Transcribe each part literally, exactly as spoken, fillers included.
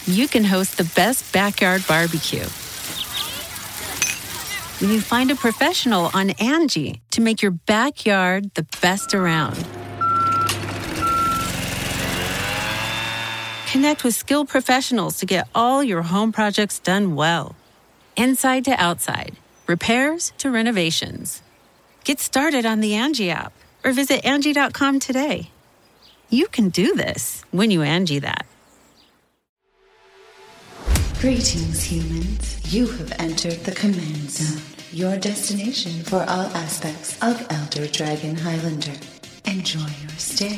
you can host the best backyard barbecue. When you find a professional on Angie to make your backyard the best around. Connect with skilled professionals to get all your home projects done well. Inside to outside, repairs to renovations. Get started on the Angie app or visit Angie dot com today. You can do this when you Angie that. Greetings, humans. You have entered the Command Zone, your destination for all aspects of Elder Dragon Highlander. Enjoy your stay.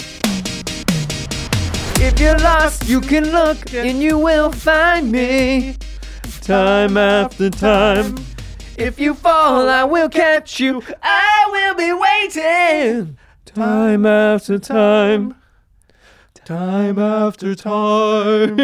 If you're lost, you can look and you will find me. Time after time. If you fall, I will catch you. I will be waiting. Time after time. Time after time.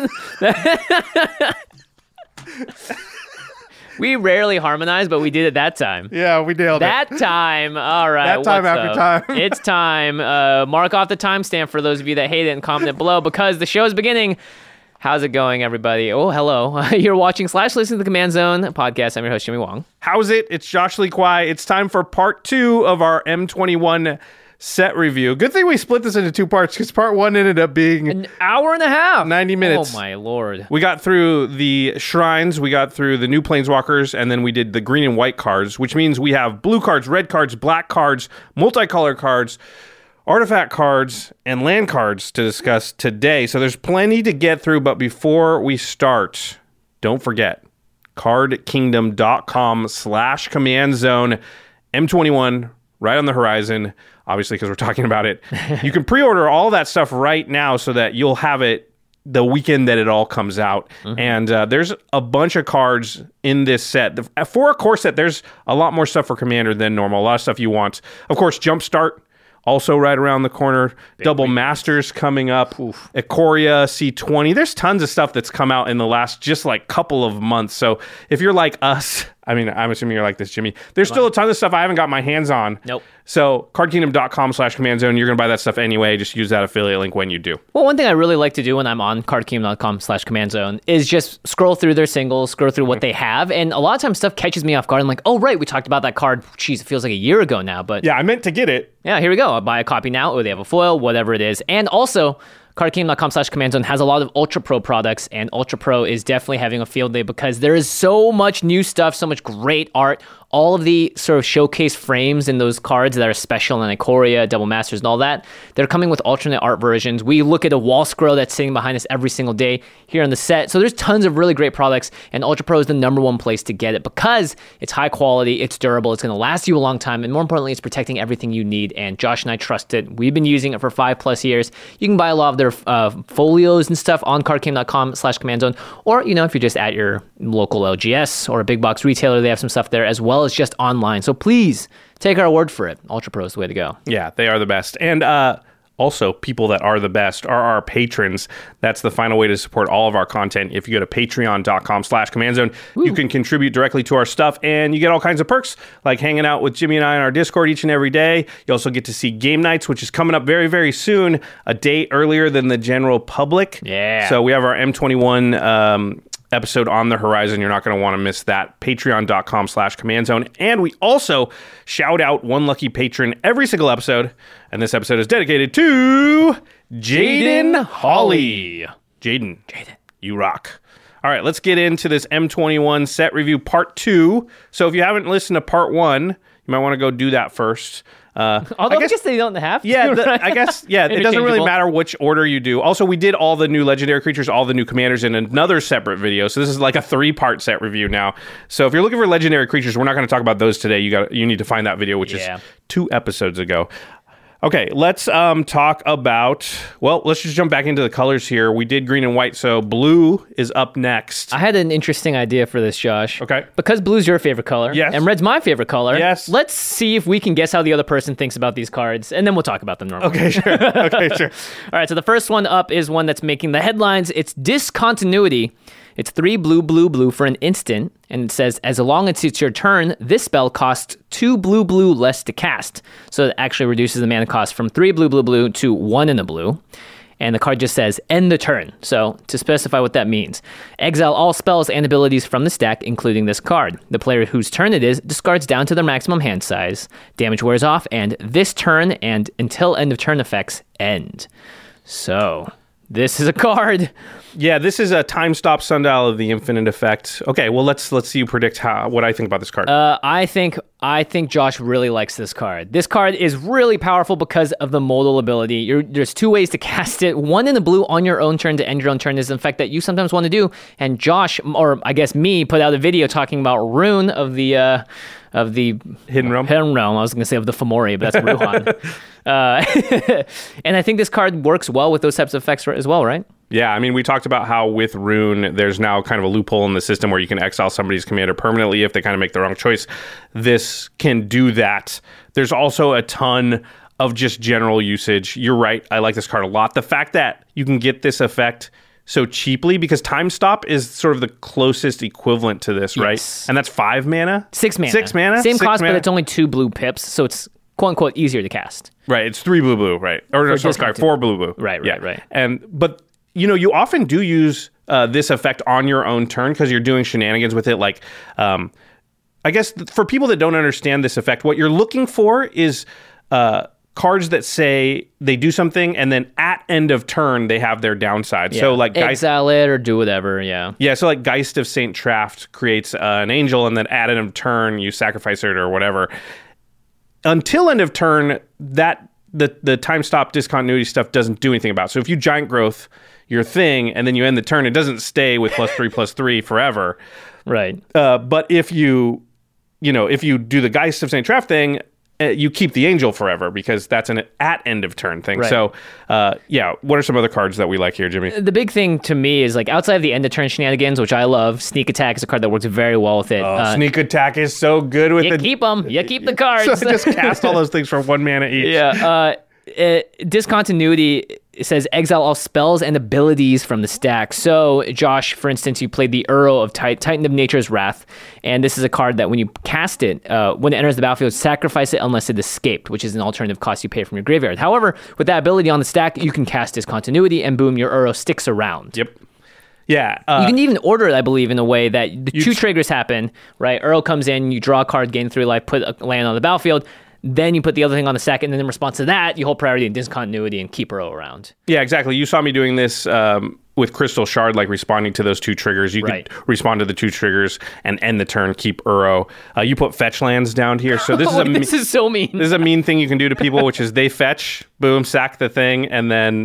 We rarely harmonize, but we did it that time. Yeah, we nailed that it. That time. All right. That time after up? time. It's time. Uh, mark off the timestamp for those of you that hate it and comment it below because the show is beginning. How's it going, everybody? Oh, hello. You're watching slash listening to the Command Zone podcast. I'm your host, Jimmy Wong. How's it? It's Josh Lee Kwai. It's time for part two of our M twenty-one set review. Good thing we split this into two parts because part one ended up being an hour and a half, ninety minutes. Oh my lord! We got through the shrines, we got through the new planeswalkers, and then we did the green and white cards, which means we have blue cards, red cards, black cards, multicolor cards, artifact cards, and land cards to discuss today. So there's plenty to get through, but before we start, don't forget cardkingdom.com slash command zone M twenty-one right on the horizon. Obviously, because we're talking about it. You can pre-order all that stuff right now so that you'll have it the weekend that it all comes out. Mm-hmm. And uh, there's a bunch of cards in this set. The, for a core set, there's a lot more stuff for Commander than normal. A lot of stuff you want. Of course, Jumpstart, also right around the corner. Big Double week. Masters coming up. Oof. Ikoria C twenty. There's tons of stuff that's come out in the last just like couple of months. So if you're like us, I mean, I'm assuming you're like this, Jimmy. There's still a ton of stuff I haven't got my hands on. Nope. So cardkingdom.com slash command zone. You're going to buy that stuff anyway. Just use that affiliate link when you do. Well, one thing I really like to do when I'm on cardkingdom.com slash command zone is just scroll through their singles, scroll through what they have. And a lot of times stuff catches me off guard. I'm like, oh, right, we talked about that card. Jeez, it feels like a year ago now. But yeah, I meant to get it. Yeah, here we go. I'll buy a copy now, or they have a foil, whatever it is. And also, cardkingdom.com slash command zone has a lot of Ultra Pro products, and Ultra Pro is definitely having a field day because there is so much new stuff, so much great art. All of the sort of showcase frames in those cards that are special in Ikoria, Double Masters, and all that, they're coming with alternate art versions. We look at a wall scroll that's sitting behind us every single day here on the set. So there's tons of really great products, and Ultra Pro is the number one place to get it because it's high quality, it's durable, it's going to last you a long time, and more importantly, it's protecting everything you need. And Josh and I trust it. We've been using it for five plus years. You can buy a lot of their uh, folios and stuff on cardkingdom.com slash command zone, or, you know, if you're just at your local L G S or a big box retailer, they have some stuff there as well as just online. So please take our word for it. Ultra Pro is the way to go. Yeah, they are the best. And uh, also, people that are the best are our patrons. That's the final way to support all of our content. If you go to patreon.com slash command zone, you can contribute directly to our stuff, and you get all kinds of perks, like hanging out with Jimmy and I in our Discord each and every day. You also get to see game nights, which is coming up very, very soon, a day earlier than the general public. Yeah. So we have our M twenty-one um, episode on the horizon. You're not going to want to miss that. Patreon.com slash command zone. And we also shout out one lucky patron every single episode. And this episode is dedicated to Jaden Hawley. Jaden, Jaden, you rock. All right, let's get into this M twenty-one set review part two. So if you haven't listened to part one, you might want to go do that first. Uh, Although I guess, I guess they don't have to. Yeah, the, right? I guess, yeah, it doesn't really matter which order you do. Also, we did all the new legendary creatures, all the new commanders in another separate video. So this is like a three-part set review now. So if you're looking for legendary creatures, we're not going to talk about those today. You got you need to find that video, which yeah. is two episodes ago. Okay, let's um, talk about, well, let's just jump back into the colors here. We did green and white, so blue is up next. I had an interesting idea for this, Josh. Okay. Because blue's your favorite color, yes, and red's my favorite color, yes, let's see if we can guess how the other person thinks about these cards, and then we'll talk about them normally. Okay, sure. Okay, sure. All right, so the first one up is one that's making the headlines. It's Discontinuity. It's three blue, blue, blue for an instant, and it says, as long as it's your turn, this spell costs two blue, blue less to cast. So it actually reduces the mana cost from three blue, blue, blue to one in a blue. and the card just says end the turn. So to specify what that means, exile all spells and abilities from the stack, including this card. The player whose turn it is discards down to their maximum hand size, damage wears off, and this turn and until end of turn effects end. So this is a card. Yeah, this is a time stop Sundial of the Infinite effect. Okay, well let's let's see you predict how what I think about this card. Uh, I think I think Josh really likes this card. This card is really powerful because of the modal ability. You're, there's two ways to cast it. One in the blue on your own turn to end your own turn is an effect that you sometimes want to do. And Josh, or I guess me, put out a video talking about Rune of the uh, of the Hidden Realm. Hidden Realm. I was going to say of the Fomori, but that's Ruhan. uh, and I think this card works well with those types of effects as well, right? Yeah, I mean, we talked about how with Rune, there's now kind of a loophole in the system where you can exile somebody's commander permanently if they kind of make the wrong choice. This can do that. There's also a ton of just general usage. You're right. I like this card a lot. The fact that you can get this effect so cheaply, because Time Stop is sort of the closest equivalent to this, yes. right? And that's five mana? Six mana. Six mana? Same Six cost, mana? but it's only two blue pips, so it's quote-unquote easier to cast. Right, it's three blue blue, right? Or no, sorry, sorry, four blue blue. Right, right, yeah. right. And but you know, you often do use uh, this effect on your own turn because you're doing shenanigans with it. Like, um, I guess th- for people that don't understand this effect, what you're looking for is uh, cards that say they do something and then at end of turn they have their downside. Yeah. So like Geist, exile it or do whatever. Yeah. yeah. So like Geist of Saint Traft creates uh, an angel, and then at end of turn you sacrifice it or whatever. Until end of turn, that the the time stop discontinuity stuff doesn't do anything about it. So if you giant growth your thing and then you end the turn, it doesn't stay with plus three plus three forever. Right. Uh, but if you, you know, if you do the Geist of Saint Traft thing, uh, you keep the angel forever because that's an at end of turn thing. Right. So, uh, yeah, what are some other cards that we like here, Jimmy? The big thing to me is like outside of the end of turn shenanigans, which I love, Sneak Attack is a card that works very well with it. Oh, uh, Sneak Attack is so good with you it. keep them. You keep the cards. So just cast all those things for one mana each. Yeah. Uh, it, discontinuity it says exile all spells and abilities from the stack. So, Josh, for instance, you played the Uro of Tit- Titan of Nature's Wrath, and this is a card that when you cast it, uh, when it enters the battlefield, sacrifice it unless it escaped, which is an alternative cost you pay from your graveyard. However, with that ability on the stack, you can cast Discontinuity, and boom, your Uro sticks around. Yep. Yeah. Uh, you can even order it, I believe, in a way that the two tr- triggers happen, right? Uro comes in, you draw a card, gain three life, put a land on the battlefield. Then you put the other thing on the stack, and then in response to that, you hold priority and discontinuity and keep Uro around. Yeah, exactly. You saw me doing this um, with Crystal Shard, like responding to those two triggers. You right. could respond to the two triggers and end the turn, keep Uro. Uh, you put fetch lands down here. So this oh, is a this is so mean. This is a mean thing you can do to people, which is they fetch, boom, sack the thing, and then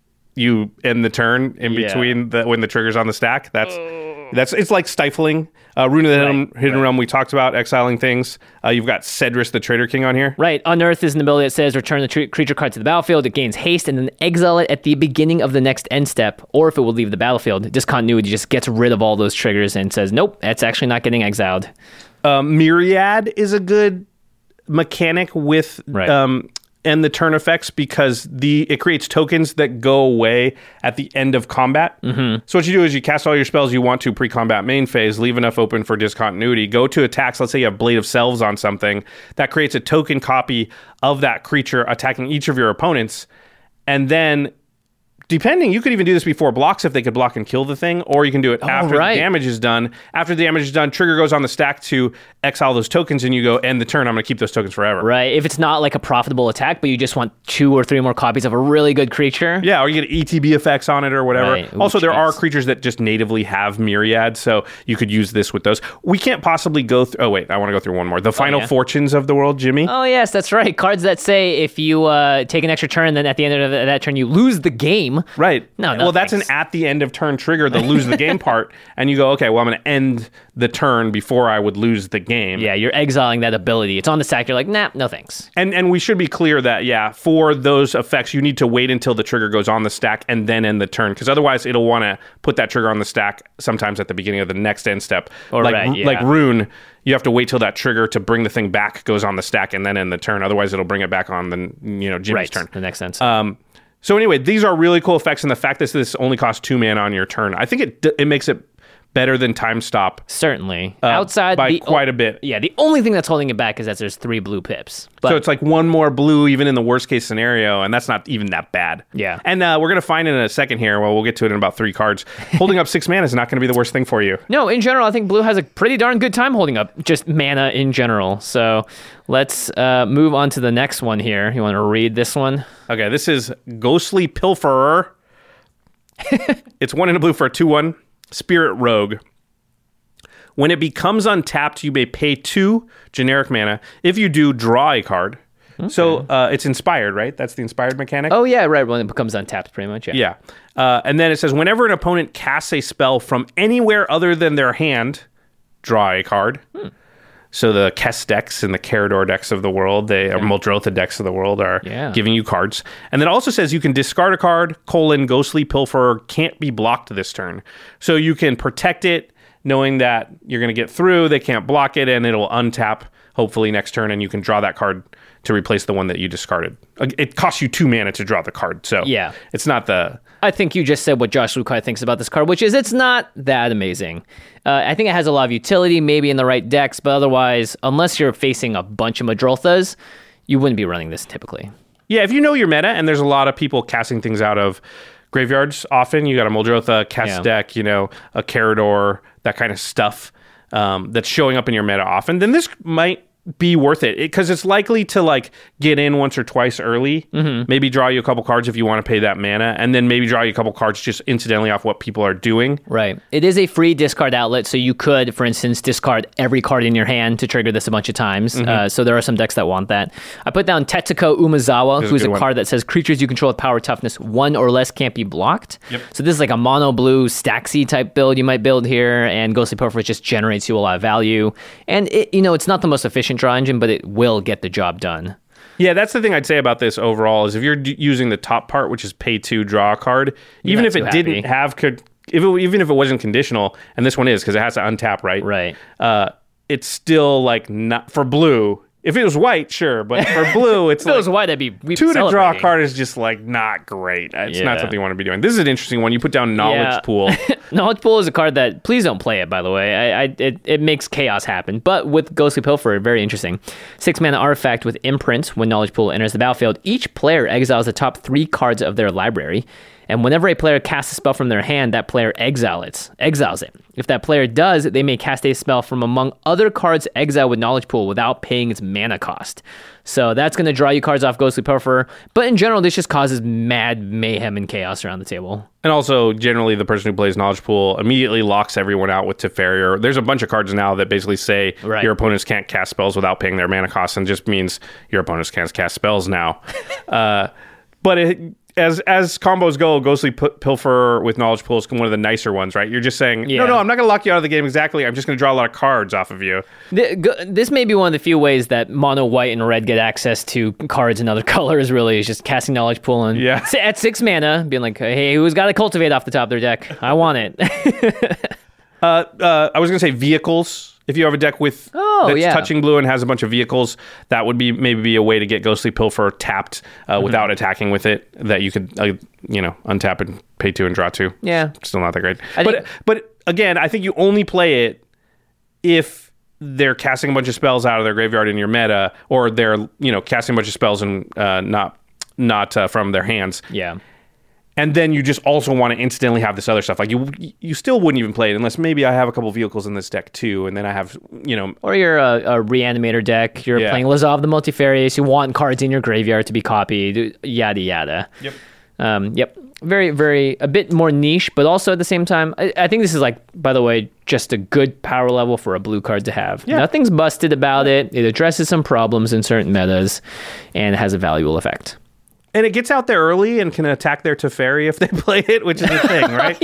you end the turn in yeah. between the when the trigger's on the stack. That's that's it's like stifling. Uh, Rune of the Hidden, right, Hidden right. Realm, we talked about exiling things. Uh, you've got Cedrus the Trader King on here. Right. Unearth is an ability that says return the tr- creature card to the battlefield. It gains haste and then exile it at the beginning of the next end step, or if it will leave the battlefield. Discontinuity just gets rid of all those triggers and says, nope, that's actually not getting exiled. Um, Myriad is a good mechanic with Right. um, and the turn effects because the it creates tokens that go away at the end of combat. Mm-hmm. So what you do is you cast all your spells you want to pre-combat main phase, leave enough open for discontinuity, go to attacks. Let's say you have Blade of Selves on something that creates a token copy of that creature attacking each of your opponents, and then. Depending, you could even do this before blocks if they could block and kill the thing, or you can do it Oh, after right. the damage is done. After the damage is done, trigger goes on the stack to exile those tokens, and you go end the turn. I'm going to keep those tokens forever. Right. If it's not like a profitable attack, but you just want two or three more copies of a really good creature. Yeah, or you get E T B effects on it or whatever. Right. Ooh, also, there geez. are creatures that just natively have Myriad, so you could use this with those. We can't possibly go through... Oh, wait, I want to go through one more. The Final yeah. Fortunes of the World, Jimmy. Oh, yes, that's right. Cards that say if you uh, take an extra turn, then at the end of that turn, you lose the game. Right. No, no well, that's thanks. an at the end of turn trigger, the lose the game part, and you go, okay, well, I'm going to end the turn before I would lose the game. Yeah, you're exiling that ability. It's on the stack. You're like, nah, no thanks. And and we should be clear that, yeah, for those effects, you need to wait until the trigger goes on the stack and then end the turn, because otherwise it'll want to put that trigger on the stack sometimes at the beginning of the next end step. Or like, right, yeah. like Rune, you have to wait till that trigger to bring the thing back goes on the stack and then end the turn. Otherwise, it'll bring it back on the, you know, Jimmy's Right, turn. the next sense. Um, so anyway, these are really cool effects, and the fact that this only costs two mana on your turn, I think it it makes it better than Time Stop. Certainly. Uh, Outside by the quite a bit. Yeah, the only thing that's holding it back is that there's three blue pips. But So it's like one more blue, even in the worst case scenario, and that's not even that bad. Yeah. And uh, we're going to find in a second here, well, we'll get to it in about three cards. Holding up six mana is not going to be the worst thing for you. no, in general, I think blue has a pretty darn good time holding up just mana in general. So let's uh, move on to the next one here. You want to read this one? Okay, this is Ghostly Pilferer. It's one in a blue for a two one. Spirit Rogue. When it becomes untapped, you may pay two generic mana. If you do, draw a card. Okay. So uh, it's inspired, right? That's the inspired mechanic? Oh, yeah, right. When it becomes untapped, pretty much, yeah. Yeah. Uh, and then it says, whenever an opponent casts a spell from anywhere other than their hand, draw a card. Hmm. So the Kess decks and the Carador decks of the world, they are Muldrotha decks of the world are yeah. giving you cards. And then it also says you can discard a card, colon, Ghostly Pilferer can't be blocked this turn. So you can protect it, knowing that you're going to get through, they can't block it, and it'll untap hopefully next turn, and you can draw that card to replace the one that you discarded. It costs you two mana to draw the card, so yeah. it's not the... I think you just said what Josh Lukai thinks about this card, which is it's not that amazing. Uh, I think it has a lot of utility, maybe in the right decks, but otherwise, unless you're facing a bunch of Muldrothas, you wouldn't be running this typically. Yeah, if you know your meta, and there's a lot of people casting things out of graveyards often, you got a Muldrotha, Kess Yeah. deck, you know, a Carador, that kind of stuff um, that's showing up in your meta often, then this might be worth it because it, it's likely to like get in once or twice early, mm-hmm. maybe draw you a couple cards if you want to pay that mana, and then maybe draw you a couple cards just incidentally off what people are doing. Right. It is a free discard outlet, so you could, for instance, discard every card in your hand to trigger this a bunch of times. Mm-hmm. Uh, so there are some decks that want that. I put down Tetsuko Umezawa, This is who's a a, good card one. that says creatures you control with power toughness one or less can't be blocked. Yep. So this is like a mono blue Staxy type build you might build here, and Ghostly Pilferer just generates you a lot of value. And it, you know, it's not the most efficient draw engine, but it will get the job done. Yeah, that's the thing I'd say about this overall is if you're d- using the top part, which is pay to draw a card, You're even not if it too happy. didn't have, co- if it, even if it wasn't conditional, and this one is because it has to untap, right? Right. Uh, it's still like not for blue. If it was white, sure, but for blue, it's If it was like white, that'd be we'd two be to draw a celebrating. card is just like not great. It's Yeah. not something you want to be doing. This is an interesting one. You put down Knowledge Yeah. Pool. Knowledge Pool is a card that, please don't play it, by the way. I, I it, it makes chaos happen. But with Ghostly Pilferer, very interesting. Six mana artifact with Imprint. When Knowledge Pool enters the battlefield, each player exiles the top three cards of their library. And whenever a player casts a spell from their hand, that player exile it, exiles it. If that player does, they may cast a spell from among other cards exiled with Knowledge Pool without paying its mana cost. So that's going to draw you cards off Ghostly Pilferer. But in general, this just causes mad mayhem and chaos around the table. And also, generally, the person who plays Knowledge Pool immediately locks everyone out with Teferi. There's a bunch of cards now that basically say Right. your opponents can't cast spells without paying their mana costs, and just means your opponents can't cast spells now. uh, but it, as as combos go, Ghostly P- Pilferer with Knowledge Pool is one of the nicer ones, right? You're just saying, Yeah. no, no, I'm not going to lock you out of the game exactly. I'm just going to draw a lot of cards off of you. Th- g- This may be one of the few ways that mono white and red get access to cards in other colors, really, is just casting Knowledge Pool and Yeah. s- at six mana, being like, hey, who's got to cultivate off the top of their deck? I want it. Uh, uh, I was going to say vehicles. If you have a deck with Oh, that's yeah. touching blue and has a bunch of vehicles, that would be maybe be a way to get Ghostly Pilferer tapped uh, Mm-hmm. without attacking with it. That you could, uh, you know, untap and pay two and draw two. Yeah. Still not that great. I but think- but again, I think you only play it if they're casting a bunch of spells out of their graveyard in your meta, or they're you know casting a bunch of spells and uh, not not uh, from their hands. Yeah. And then you just also want to instantly have this other stuff. Like you, you still wouldn't even play it unless maybe I have a couple vehicles in this deck too, and then I have, you know, Or you're a, a reanimator deck. You're Yeah. playing Lazav the Multifarious. You want cards in your graveyard to be copied. Yada yada. Yep. Um, yep. Very, very a bit more niche, but also at the same time, I, I think this is like, by the way, just a good power level for a blue card to have. Yeah. Nothing's busted about it. It addresses some problems in certain metas, and has a valuable effect. and it gets out there early and can attack their Teferi if they play it, which is a thing, right?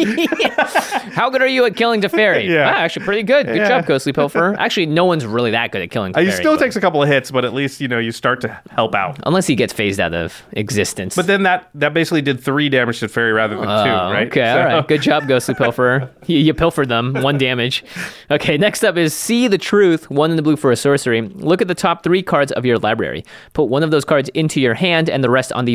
How good are you at killing Teferi? Yeah. Ah, actually, pretty good. Good Yeah. job, Ghostly Pilferer. Actually, no one's really that good at killing Uh, Teferi. he still but- takes a couple of hits, but at least you know you start to help out. Unless he gets phased out of existence. But then that that basically did three damage to Teferi rather than two, Oh, right? Okay, So- all right. Good job, Ghostly Pilferer. you, you pilfered them. One damage. Okay, next up is See the Truth. One in the blue for a sorcery. Look at the top three cards of your library. Put one of those cards into your hand and the rest on the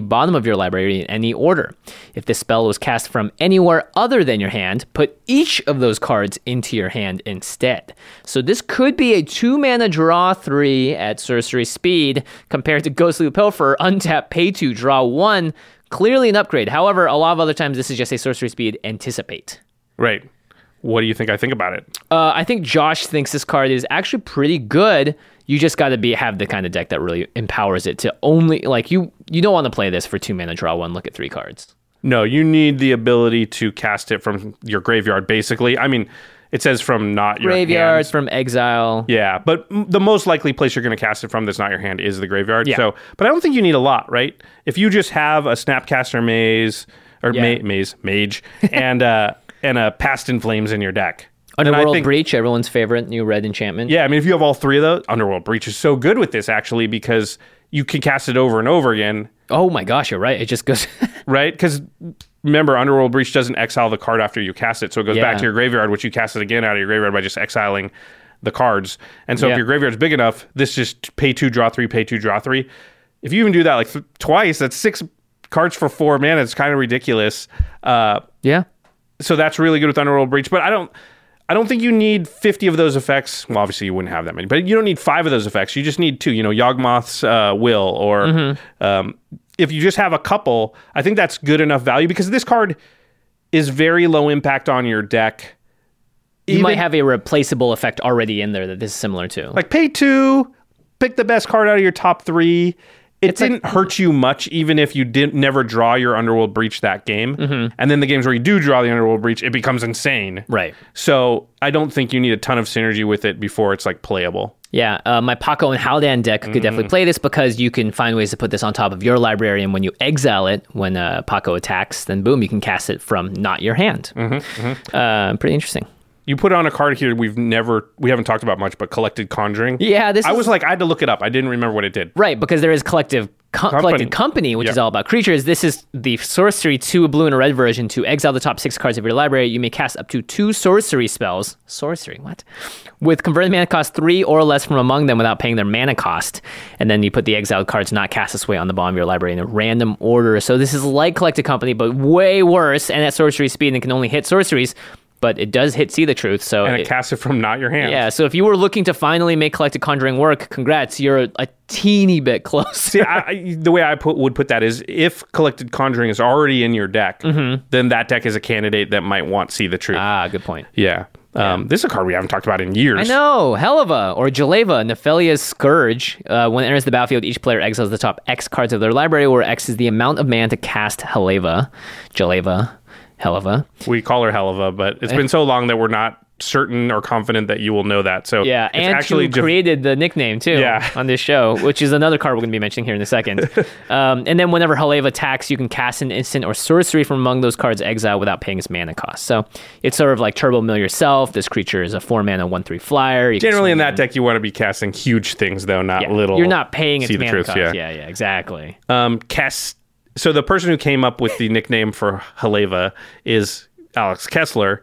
bottom of your library in any order. If this spell was cast from anywhere other than your hand, put each of those cards into your hand instead. So this could be a two mana draw three at sorcery speed compared to Ghostly Pilfer, untap, pay two, draw one. Clearly an upgrade. However, a lot of other times this is just a sorcery speed anticipate. Right. What do you think I think about it? Uh, I think Josh thinks this card is actually pretty good. You just got to be have the kind of deck that really empowers it to only like you. You don't want to play this for two mana, draw one, look at three cards. No, you need the ability to cast it from your graveyard. Basically, I mean, it says from not your graveyard, hand. from exile. Yeah, but m- the most likely place you're going to cast it from that's not your hand is the graveyard. Yeah. So, but I don't think you need a lot, right? If you just have a Snapcaster Maze or Yeah. ma- Maze Mage and uh, and a Past in Flames in your deck. then I Underworld think- Breach, everyone's favorite new red enchantment. Yeah, I mean, if you have all three of those, Underworld Breach is so good with this actually because you can cast it over and over again, Oh my gosh, you're right. It just goes. right? Because remember, Underworld Breach doesn't exile the card after you cast it, so it goes Yeah. back to your graveyard, which you cast it again out of your graveyard by just exiling the cards. And so Yeah. if your graveyard's big enough, this just pay two, draw three, pay two, draw three. If you even do that like th- twice, that's six cards for four mana. It's kind of ridiculous. Uh, yeah. so that's really good with Underworld Breach. But I don't, I don't think you need fifty of those effects. Well, obviously you wouldn't have that many, but you don't need five of those effects. You just need two. You know, Yawgmoth's uh, Will, or Mm-hmm. um, if you just have a couple, I think that's good enough value because this card is very low impact on your deck. You Even- might have a replaceable effect already in there that this is similar to. like pay two, pick the best card out of your top three. It It's like- didn't hurt you much, even if you didn't never draw your Underworld Breach that game. Mm-hmm. And then the games where you do draw the Underworld Breach, it becomes insane. Right. So I don't think you need a ton of synergy with it before it's like playable. Yeah, uh, my Paco and Haldan deck could Mm-hmm. definitely play this because you can find ways to put this on top of your library, and when you exile it, when uh, Paco attacks, then boom, you can cast it from not your hand. Mm-hmm, Uh, pretty interesting. You put on a card here we've never, we haven't talked about much, but Collected Conjuring. Yeah, this I is- was like, I had to look it up. I didn't remember what it did. Right, because there is collective co- Company. collected company, which Yeah. is all about creatures. This is the sorcery two, a blue and a red version. To exile the top six cards of your library, you may cast up to two sorcery spells. Sorcery, what? With converted mana cost three or less from among them without paying their mana cost. And then you put the exiled cards not cast this way on the bottom of your library in a random order. So this is like collected company, but way worse. And at sorcery speed, and it can only hit sorceries. But it does hit See the Truth, so And it, it- casts it from not your hand. yeah. So if you were looking to finally make Collected Conjuring work, congrats, you're a, a teeny bit close. See, I, I, the way I put would put that is if Collected Conjuring is already in your deck, then that deck is a candidate that might want See the Truth. ah, good point. yeah. Um, this is a card we haven't talked about in years. I know, Helava or Jaleva, Nephilia's Scourge. Uh, when it enters the battlefield, each player exiles the top X cards of their library, where X is the amount of mana to cast Helava. Jaleva, Helava. We call her Helava, but it's been so long that we're not certain or confident that you will know that. So Yeah, it's and actually who just- created the nickname too Yeah. on this show, which is another card we're going to be mentioning here in a second. um, and then whenever Helava attacks, you can cast an instant or sorcery from among those cards exile without paying its mana cost. So it's sort of like Turbo Mill yourself. This creature is a four mana one three flyer. You can generally in swing that deck you want to be casting huge things though, not Yeah. little. You're not paying its See the mana Truth, cost. yeah. yeah, yeah, exactly. Um, Kess. So the person who came up with the nickname for Helava is Alex Kessler.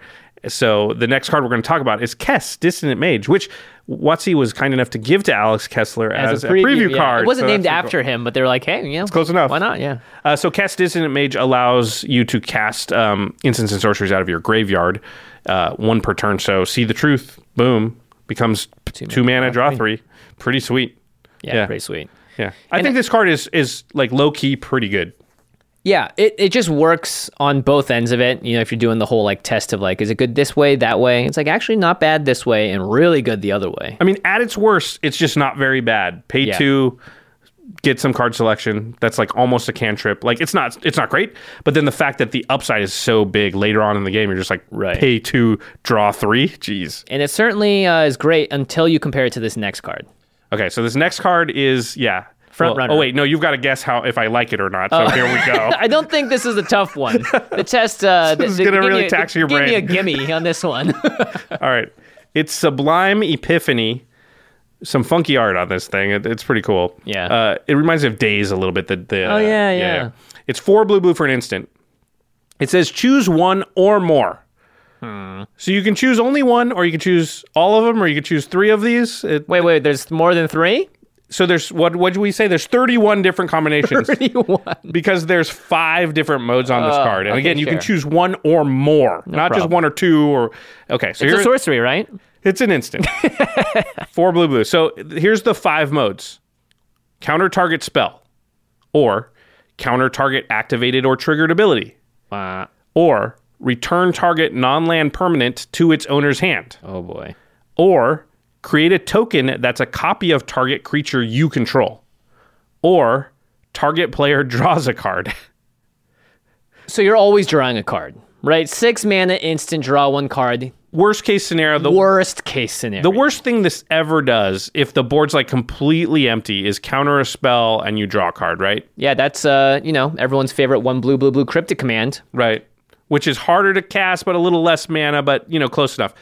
So the next card we're going to talk about is Kess, Dissonant Mage, which WotC was kind enough to give to Alex Kessler as, a preview, yeah. card. It wasn't So named that's pretty after him, but they were like, hey, you know, close enough. Why not? Yeah. Uh, so Kess Dissonant Mage allows you to cast um, instants and sorceries out of your graveyard, uh, one per turn. So See the Truth, boom, becomes two, two mana, draw three. Pretty sweet. Yeah, Yeah. pretty sweet. Yeah, I And- think this card is is like low key pretty good. Yeah, it, it just works on both ends of it. You know, if you're doing the whole like test of like, is it good this way, that way? It's like actually not bad this way and really good the other way. I mean, at its worst, it's just not very bad. Pay Yeah. two, get some card selection. That's like almost a cantrip. Like it's not it's not great, but then the fact that the upside is so big later on in the game, you're just like Right. pay two, draw three. Jeez. And it certainly uh, is great until you compare it to this next card. Okay, so this next card is yeah. Front Well, runner. Oh wait, no, you've got to guess how if I like it or not. So here we go. I don't think this is a tough one. The test uh, This is the- gonna give really me a- tax your give me a brain. gimme on this one. All right, it's Sublime Epiphany. Some funky art on this thing. It, it's pretty cool. Yeah. Uh, it reminds me of Days a little bit. The, the, Oh, uh, yeah, yeah. It's four blue blue for an instant. It says choose one or more. Hmm. So you can choose only one, or you can choose all of them, or you can choose three of these. It, wait, wait, there's more than three? So there's, what what did we say? There's thirty-one different combinations. thirty-one. Because there's five different modes on this Oh, card. And okay, again, you sure. can choose one or more, not just problem. one or two or, okay. So It's a here's, sorcery, right? it's an instant. Four blue, blue. So here's the five modes. Counter target spell, or counter target activated or triggered ability, Uh, or return target non-land permanent to its owner's hand, oh, boy. or create a token that's a copy of target creature you control, or target player draws a card. So you're always drawing a card, right? Six mana, instant, draw one card. Worst case scenario, the Worst case scenario. the worst thing this ever does, if the board's like completely empty, is counter a spell and you draw a card, right? Yeah, that's, uh, you know, everyone's favorite one blue, blue, blue cryptic command. Right. Which is harder to cast, but a little less mana, but, you know, close enough.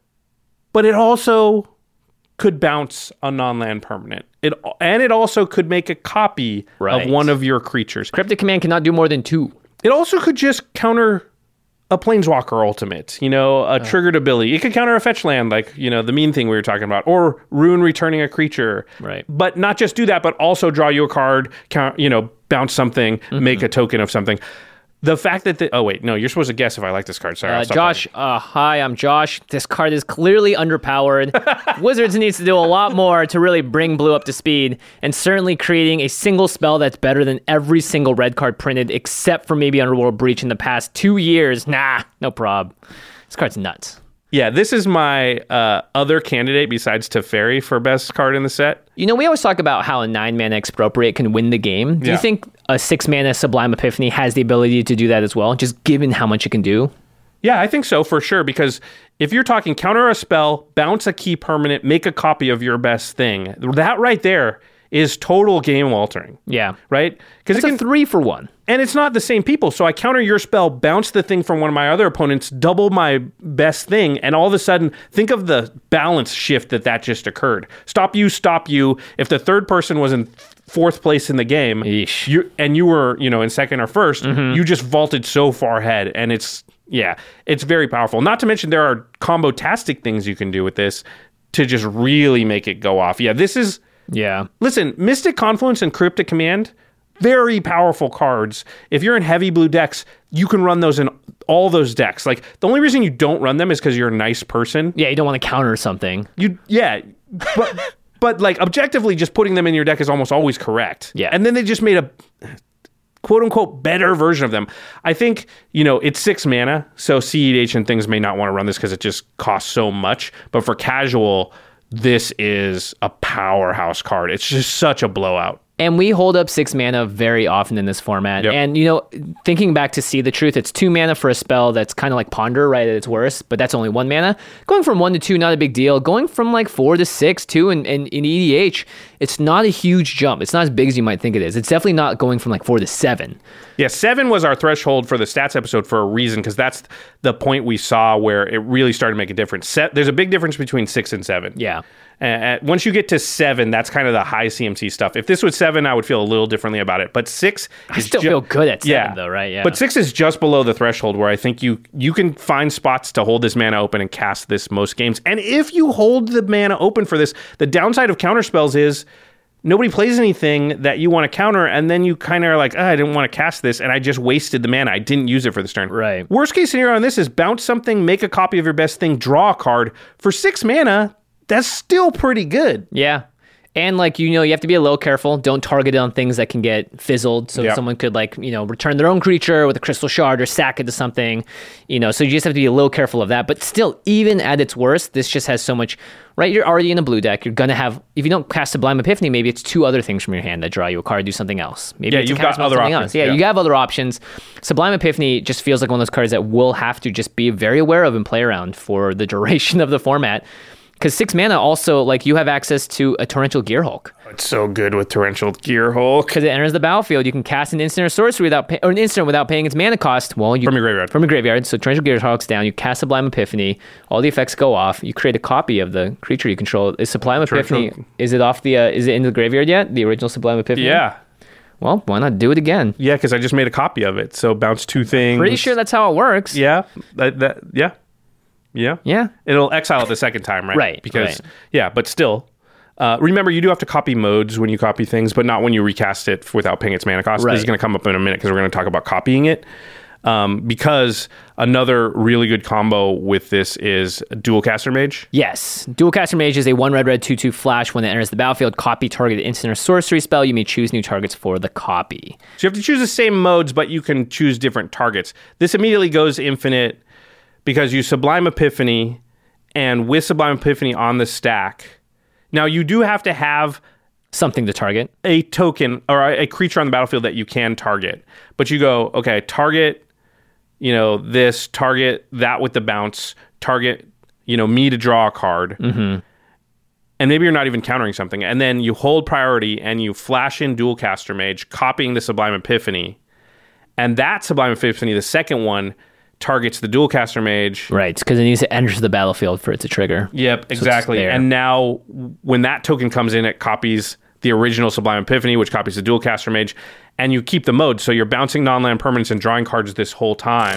But it also could bounce a non-land permanent. It and it also could make a copy Right. of one of your creatures. Cryptic command cannot do more than two. It also could just counter a Planeswalker ultimate, you know, a triggered ability. It could counter a fetch land, like, you know, the mean thing we were talking about, or ruin returning a creature. Right. But not just do that, but also draw you a card, count, you know, bounce something, Mm-hmm. make a token of something. The fact that the, oh wait, no, you're supposed to guess if I like this card. Sorry, Uh, I'll stop Josh, uh, hi, I'm Josh. This card is clearly underpowered. Wizards needs to do a lot more to really bring blue up to speed, and certainly creating a single spell that's better than every single red card printed, except for maybe Underworld Breach in the past two years. Nah, no prob. This card's nuts. Yeah, this is my uh, other candidate besides Teferi for best card in the set. You know, we always talk about how a nine mana Expropriate can win the game. Do Yeah. you think a six mana Sublime Epiphany has the ability to do that as well, just given how much it can do? Yeah, I think so for sure, because if you're talking counter a spell, bounce a key permanent, make a copy of your best thing, that right there is total game altering. Yeah. Right? Because It's a three for one. and it's not the same people. So I counter your spell, bounce the thing from one of my other opponents, double my best thing, and all of a sudden, think of the balance shift that that just occurred. Stop you, stop you. If the third person was in fourth place in the game, Yeesh. you and you were, you know, in second or 1st, you just vaulted so far ahead, and it's yeah, it's very powerful. Not to mention there are combo-tastic things you can do with this to just really make it go off. Yeah, this is. Yeah. Listen, Mystic Confluence and Cryptic Command, very powerful cards. If you're in heavy blue decks, you can run those in all those decks. Like, the only reason you don't run them is because you're a nice person. Yeah, you don't want to counter something. You, yeah, but but like objectively, just putting them in your deck is almost always correct. Yeah. and then they just made a quote unquote better version of them. I think, you know, it's six mana, so C E D H and things may not want to run this because it just costs so much. But for casual, this is a powerhouse card. It's just such a blowout. And we hold up six mana very often in this format. Yep. And, you know, thinking back to See the Truth, it's two mana for a spell that's kind of like Ponder, right, at its worst, but that's only one mana. Going from one to two, not a big deal. Going from like four to six, two, and in, in, in E D H, it's not a huge jump. It's not as big as you might think it is. It's definitely not going from like four to seven. Yeah, seven was our threshold for the stats episode for a reason, because that's the point we saw where it really started to make a difference. Set, there's a big difference between six and seven. Yeah. Uh, once you get to seven, that's kind of the high C M C stuff. If this was seven, I would feel a little differently about it. But six, I is still ju- feel good at seven, yeah. though, right? Yeah. But six is just below the threshold where I think you you can find spots to hold this mana open and cast this most games. And if you hold the mana open for this, the downside of counter spells is nobody plays anything that you want to counter, and then you kind of are like, oh, I didn't want to cast this, and I just wasted the mana. I didn't use it for this turn. Right. Worst case scenario on this is bounce something, make a copy of your best thing, draw a card. For six mana, that's still pretty good. Yeah. And like, you know, you have to be a little careful. Don't target it on things that can get fizzled. So Yep. someone could like, you know, return their own creature with a crystal shard or sack it to something, you know, so you just have to be a little careful of that. But still, even at its worst, this just has so much, right? You're already in a blue deck. You're going to have, if you don't cast Sublime Epiphany, maybe it's two other things from your hand that draw you a card, do something else. Maybe Yeah, it's a you've got counterspell, other something options, else. Yeah, yeah. you have other options. Sublime Epiphany just feels like one of those cards that we'll have to just be very aware of and play around for the duration of the format. Because six mana also, like, you have access to a Torrential Gearhulk. It's so good with Torrential Gearhulk. Because it enters the battlefield, you can cast an instant or sorcery without pay- or an instant without paying its mana cost. Well, you From your graveyard. From your graveyard. So Torrential Gearhulk's down. You cast Sublime Epiphany. All the effects go off. You create a copy of the creature you control. Is Sublime Epiphany? Torrential- Is it off the? Uh, is it in the graveyard yet? The original Sublime Epiphany. Yeah. Well, why not do it again? Yeah, because I just made a copy of it. So bounce two things. Pretty sure that's how it works. Yeah. That, that, yeah. Yeah. Yeah. It'll exile it the second time, right? Right, Because, right. yeah, but still. Uh, remember, you do have to copy modes when you copy things, but not when you recast it without paying its mana cost. Right. This is going to come up in a minute because we're going to talk about copying it. Um, because another really good combo with this is Dual Caster Mage. Yes. Dual Caster Mage is a one red red two two flash. When it enters the battlefield, copy targeted instant or sorcery spell. You may choose new targets for the copy. So you have to choose the same modes, but you can choose different targets. This immediately goes infinite because you Sublime Epiphany, and with Sublime Epiphany on the stack. Now, you do have to have something to target. A token or a creature on the battlefield that you can target. But you go, okay, target... you know, this, target that with the bounce, target, you know, me to draw a card. Mm-hmm. And maybe you're not even countering something. And then you hold priority and you flash in Dual Caster Mage, copying the Sublime Epiphany. And that Sublime Epiphany, the second one, targets the Dual Caster Mage. Right, because it needs to enter the battlefield for it to trigger. Yep, so exactly. And now when that token comes in, it copies the original Sublime Epiphany, which copies the Dual Caster Mage, and you keep the mode, so you're bouncing non-land permanents and drawing cards this whole time.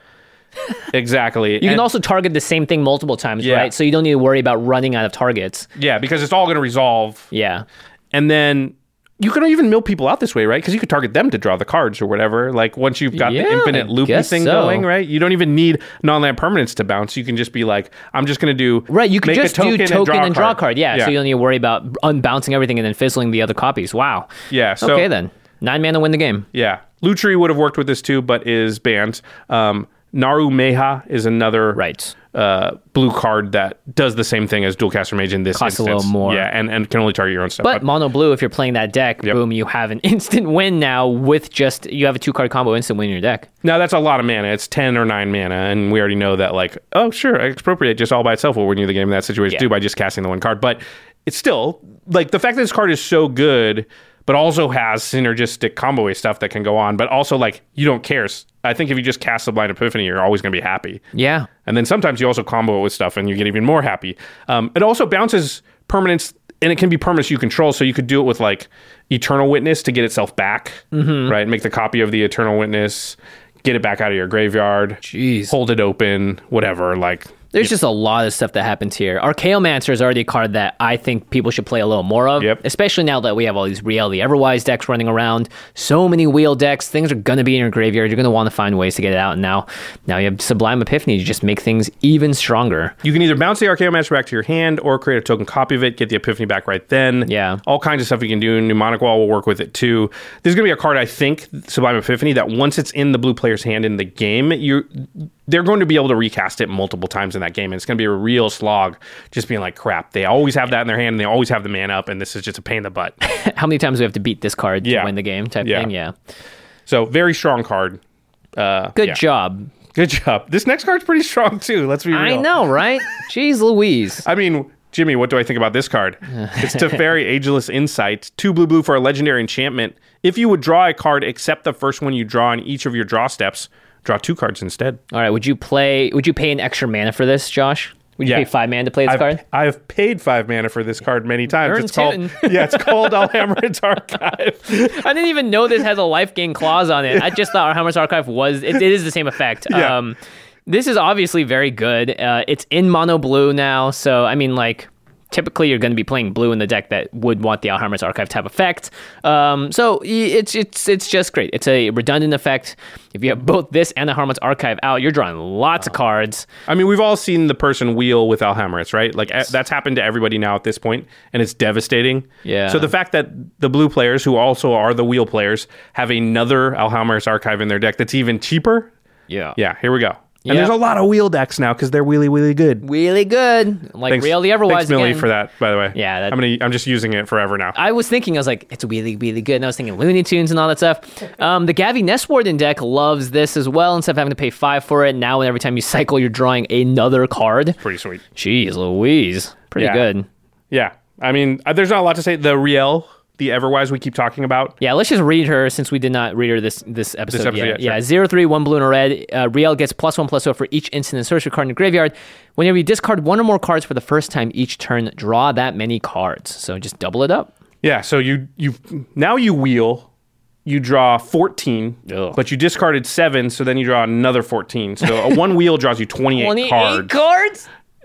Exactly. You and, can also target the same thing multiple times, yeah. right? So you don't need to worry about running out of targets. Yeah, because it's all going to resolve. Yeah. And then you can even mill people out this way, right? Because you could target them to draw the cards or whatever. Like once you've got yeah, the infinite loopy thing so. going, right? You don't even need non-land permanents to bounce. You can just be like, I'm just going to do right. You can make just a token do token and, and draw draw a card. Yeah, yeah. So you don't need to worry about unbouncing everything and then fizzling the other copies. Wow. Yeah. So, okay then, nine mana win the game. Yeah, Lutri would have worked with this too, but is banned. Um, Naru Meha is another right. uh, blue card that does the same thing as Dual Caster Mage in this Costs instance. a little more. Yeah, and, and can only target your own stuff. But, but mono blue, if you're playing that deck, yep. boom, you have an instant win now with just, you have a two card combo instant win in your deck. Now that's a lot of mana. It's ten or nine mana, and we already know that like, oh sure, Expropriate just all by itself will win you the game in that situation yeah. too by just casting the one card. But it's still, like the fact that this card is so good, but also has synergistic combo stuff that can go on, but also like you don't care. I think if you just cast Sublime Epiphany, you're always going to be happy. Yeah. And then sometimes you also combo it with stuff and you get even more happy. Um, it also bounces permanents, and it can be permanents you control, so you could do it with like Eternal Witness to get itself back, mm-hmm. right? Make the copy of the Eternal Witness, get it back out of your graveyard, Jeez. hold it open, whatever, like... There's just a lot of stuff that happens here. Archaeomancer is already a card that I think people should play a little more of, yep. especially now that we have all these Riel the Everwise decks running around. So many wheel decks. Things are going to be in your graveyard. You're going to want to find ways to get it out. And now, now you have Sublime Epiphany to just make things even stronger. You can either bounce the Archaeomancer back to your hand or create a token copy of it, get the Epiphany back right then. Yeah. All kinds of stuff you can do. Mnemonic Wall will work with it too. There's going to be a card, I think, Sublime Epiphany, that once it's in the blue player's hand in the game, you they're going to be able to recast it multiple times in that game. And it's going to be a real slog, just being like, crap, they always have that in their hand and they always have the mana up, and this is just a pain in the butt. How many times do we have to beat this card yeah. to win the game type yeah. thing? Yeah. So very strong card. Uh, Good yeah. job. Good job. This next card's pretty strong too. Let's be real. I know, right? Jeez Louise. I mean, Jimmy, what do I think about this card? It's Teferi Ageless Insight. Two blue blue for a legendary enchantment. If you would draw a card except the first one you draw on each of your draw steps, draw two cards instead. All right. Would you play? Would you pay an extra mana for this, Josh? Would you yeah. pay five mana to play this I've, card? I've paid five mana for this card many times. Earn it's ten. called yeah, it's called Alhammar's Archive. I didn't even know this has a life gain clause on it. I just thought Alhammar's Archive was it, it is the same effect. Yeah. Um, this is obviously very good. Uh, it's in mono blue now, so I mean, like, typically you're going to be playing blue in the deck that would want the Alhammar's Archive type effect. Um, so it's it's it's just great. It's a redundant effect. If you have both this and the Alhammar's Archive out, you're drawing lots of cards. I mean, we've all seen the person wheel with Alhammar's, right? Like yes. a- that's happened to everybody now at this point, and it's devastating. Yeah. So the fact that the blue players, who also are the wheel players, have another Alhammar's Archive in their deck that's even cheaper. Yeah. Yeah. Here we go. Yeah. And there's a lot of wheel decks now because they're really, really good. Really good. Like Thanks, Riel the Everwise thanks, Millie, again. for that, by the way. Yeah, that- I'm gonna. I'm just using it forever now. I was thinking, I was like, it's really, really good. And I was thinking Looney Tunes and all that stuff. Um, the Gavi Nestwarden deck loves this as well. Instead of having to pay five for it, now every time you cycle, you're drawing another card. Pretty sweet. Jeez Louise. Pretty Yeah. good. Yeah. I mean, uh, there's not a lot to say. The Riel, the Everwise we keep talking about. Yeah, let's just read her since we did not read her this this episode, This episode yet. yet, Yeah, sure. zero, three, one blue and a red. Uh, Riel gets plus one, plus zero for each instant and sorcery card in your graveyard. Whenever you discard one or more cards for the first time each turn, draw that many cards. So just double it up. Yeah. So you you now you wheel. You draw fourteen, Ugh. but you discarded seven, so then you draw another fourteen. So a one wheel draws you twenty-eight, twenty-eight cards. cards?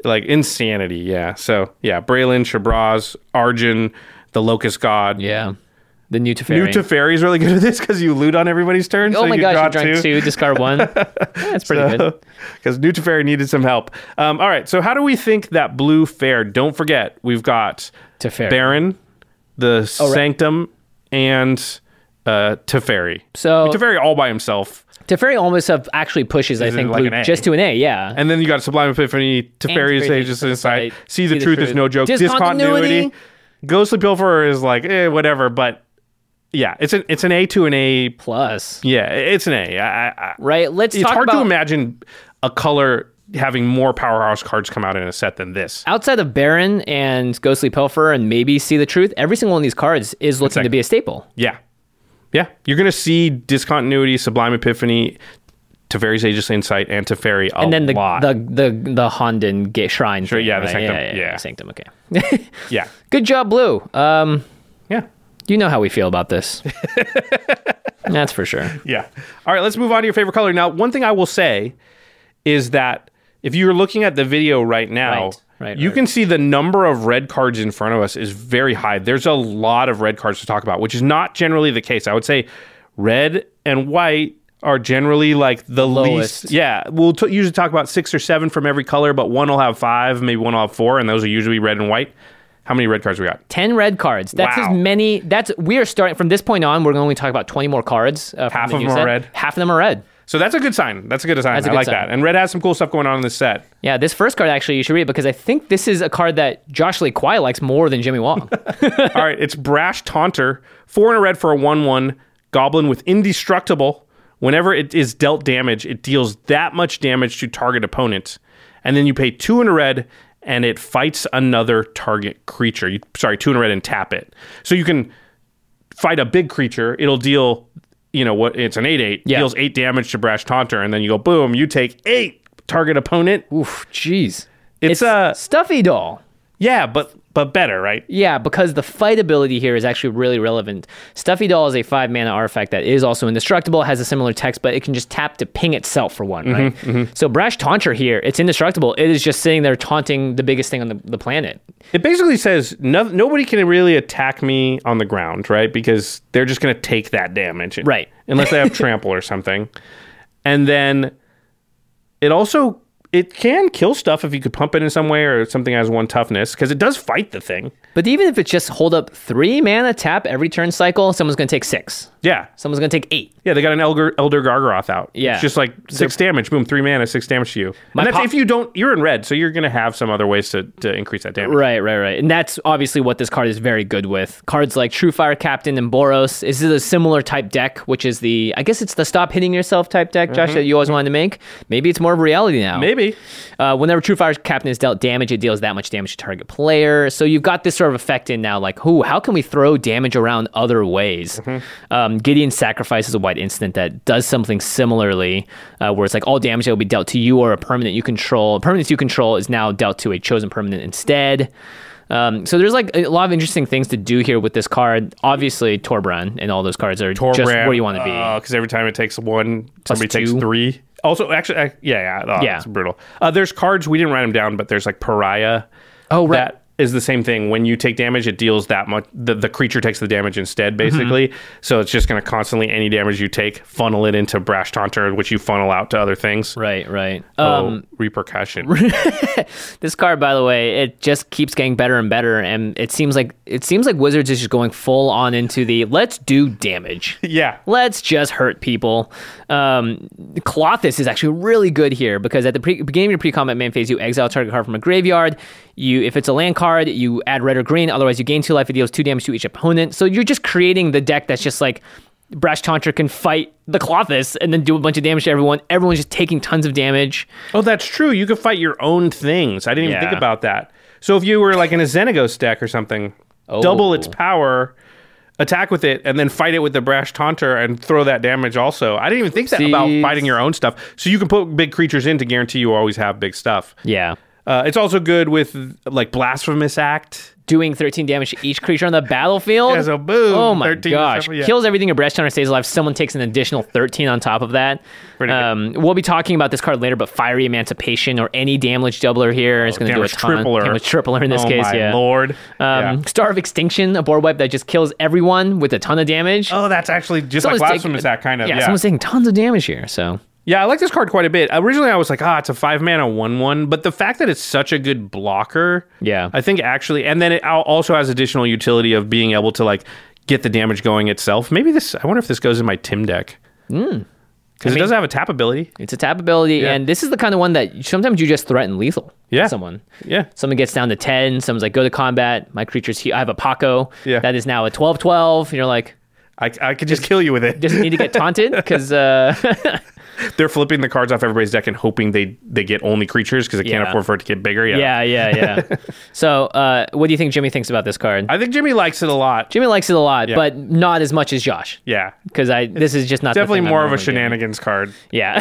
like insanity. Yeah. So yeah, Braylon, Shabraz, Arjun, the Locust God. Yeah. The new Teferi. New Teferi is really good at this because you loot on everybody's turn. Oh so my you gosh, draw you drank two. two, discard one. Yeah, that's pretty so, good. Because New Teferi needed some help. Um, all right, so how do we think that blue fared? Don't forget, we've got Teferi. Baron, the Oh, right. Sanctum, and uh, Teferi. So Teferi all by himself. Teferi almost have actually pushes, I Is it think, like blue an A? just to an A, yeah. And then you got Sublime Epiphany, Teferi's Teferi's Aegis Insight, See the, See the truth, Truth. is no joke, Discontinuity. Discontinuity. Ghostly Pilferer is like, eh, whatever, but yeah, it's an it's an A to an A. Plus. Yeah, it's an A. I, I, Right, let's it's talk hard about... to imagine a color having more powerhouse cards come out in a set than this. Outside of Baron and Ghostly Pilferer and maybe See the Truth, every single one of these cards is looking like- to be a staple. Yeah. Yeah. You're going to see Discontinuity, Sublime Epiphany, Teferi's Aegis Insight, and Teferi a And then the lot. the the the Honden ga- shrine. Sure, thing, yeah, the right? Sanctum, Yeah, yeah, yeah. Sanctum. Okay. yeah. Good job, Blue. Um, Yeah. you know how we feel about this. That's for sure. Yeah. All right, let's move on to your favorite color. Now, one thing I will say is that if you're looking at the video right now, Right, right, you right. can see the number of red cards in front of us is very high. There's a lot of red cards to talk about, which is not generally the case. I would say red and white are generally like the Lowest. least. Yeah. We'll t- usually talk about six or seven from every color, but one will have five, maybe one will have four, and those are usually red and white. How many red cards we got? ten red cards. That's Wow. as many. That's we are starting from this point on. We're going to only talk about twenty more cards. Uh, from Half the of new them are set. red? Half of them are red. So that's a good sign. That's a good sign. That's a I good like sign. that. And red has some cool stuff going on in this set. Yeah, this first card actually you should read because I think this is a card that Josh Lee Kwai likes more than Jimmy Wong. All right, it's Brash Taunter, four and a red for a one one goblin with indestructible. Whenever it is dealt damage, it deals that much damage to target opponent. And then you pay two and a red, and it fights another target creature. You, sorry, two and a red and tap it. So you can fight a big creature. It'll deal, you know, what? It's an eight eight. Yeah. Deals eight damage to Brash Taunter, and then you go, boom, you take eight target opponent. Oof, jeez. It's a- Stuffy Doll. Yeah, but but better, right? Yeah, because the fight ability here is actually really relevant. Stuffy Doll is a five mana artifact that is also indestructible, has a similar text, but it can just tap to ping itself for one, right? Mm-hmm, So Brash Taunter here, it's indestructible. It is just sitting there taunting the biggest thing on the, the planet. It basically says no, nobody can really attack me on the ground, right? Because they're just going to take that damage. Right. Unless they have trample or something. And then it also, it can kill stuff if you could pump it in some way or something has one toughness because it does fight the thing. But even if it's just hold up three mana, tap every turn cycle, someone's going to take six. Yeah. Someone's going to take eight. Yeah, they got an Elder, Elder Gargaroth out. Yeah. It's just like six damage. Boom, three mana, six damage to you. My And that's pop- if you don't, you're in red, so you're going to have some other ways to, to increase that damage. Right, right, right. And that's obviously what this card is very good with. Cards like True Fire Captain and Boros. This is a similar type deck, which is the, I guess it's the stop hitting yourself type deck, Josh, that you always wanted to make. Maybe it's more of a reality now. Maybe. Uh, whenever True Fire Captain is dealt damage, it deals that much damage to target player. So you've got this sort of effect in now, like, who? How can we throw damage around other ways? Um, Gideon Sacrifice is a white instant that does something similarly, uh, where it's like all damage that will be dealt to you or a permanent you control. Permanent you control is now dealt to a chosen permanent instead. Um, so there's like a lot of interesting things to do here with this card. Obviously, Torbran and all those cards are just where you want to be. Because every time it takes one, somebody takes two. three. Also, actually, uh, yeah, yeah, oh, Yeah. it's brutal. Uh, there's cards, we didn't write them down, but there's like Pariah. Oh, right. That is the same thing. When you take damage, it deals that much. The, the creature takes the damage instead, basically. Mm-hmm. So it's just going to constantly, any damage you take, funnel it into Brash Taunter, which you funnel out to other things. Right, right. Oh, Um, repercussion. This card, by the way, it just keeps getting better and better, and it seems like it seems like Wizards is just going full on into the let's do damage. yeah. Let's just hurt people. Um, Colossus is actually really good here because at the pre- beginning of your pre-combat main phase, you exile target card from a graveyard. You, if it's a land card, you add red or green. Otherwise, you gain two life. It deals two damage to each opponent. So you're just creating the deck that's just like Brash Taunter can fight the Colossus and then do a bunch of damage to everyone. Everyone's just taking tons of damage. Oh, that's true. You could fight your own things. I didn't even Yeah. think about that. So if you were like in a Xenagos deck or something, Oh. double its power, attack with it, and then fight it with the Brash Taunter and throw that damage also. I didn't even think that about See- fighting your own stuff. So you can put big creatures in to guarantee you always have big stuff. Yeah. Uh, it's also good with like Blasphemous Act. Doing thirteen damage to each creature on the battlefield. Yeah, so boom. Oh my thirteen gosh. yeah. Kills everything your Breast Hunter stays alive. Someone takes an additional thirteen on top of that. Pretty good. Um, we'll be talking about this card later, but Fiery Emancipation or any damage doubler here is going to do a Damage ton. tripler. Damage tripler in this oh case, my yeah. Lord. Um, Yeah. Star of Extinction, a board wipe that just kills everyone with a ton of damage. Oh, that's actually just Someone's like taking- Blasphemous Act, kind of. Yeah, Yeah, someone's taking tons of damage here, so... yeah, I like this card quite a bit. Originally, I was like, ah, it's a five mana one one, but the fact that it's such a good blocker, Yeah. I think actually, and then it al- also has additional utility of being able to like get the damage going itself. Maybe this. I wonder if this goes in my Tim deck. Mm. Because it mean- does have a tap ability. It's a tap ability, Yeah. and this is the kind of one that sometimes you just threaten lethal. Yeah. to someone. Yeah. Someone gets down to ten. Someone's like, go to combat. My creature's here. I have a Paco. Yeah. That is now a twelve twelve. And you're like, I, I could just kill you with it. doesn't need to get taunted because uh, They're flipping the cards off everybody's deck and hoping they, they get only creatures because they can't Yeah. afford for it to get bigger. Yeah. yeah, yeah, yeah. So, uh, what do you think Jimmy thinks about this card? I think Jimmy likes it a lot. Jimmy likes it a lot, Yeah. but not as much as Josh. Yeah. Because I this is just not the Definitely thing I'm more of a normally doing. shenanigans card. Yeah.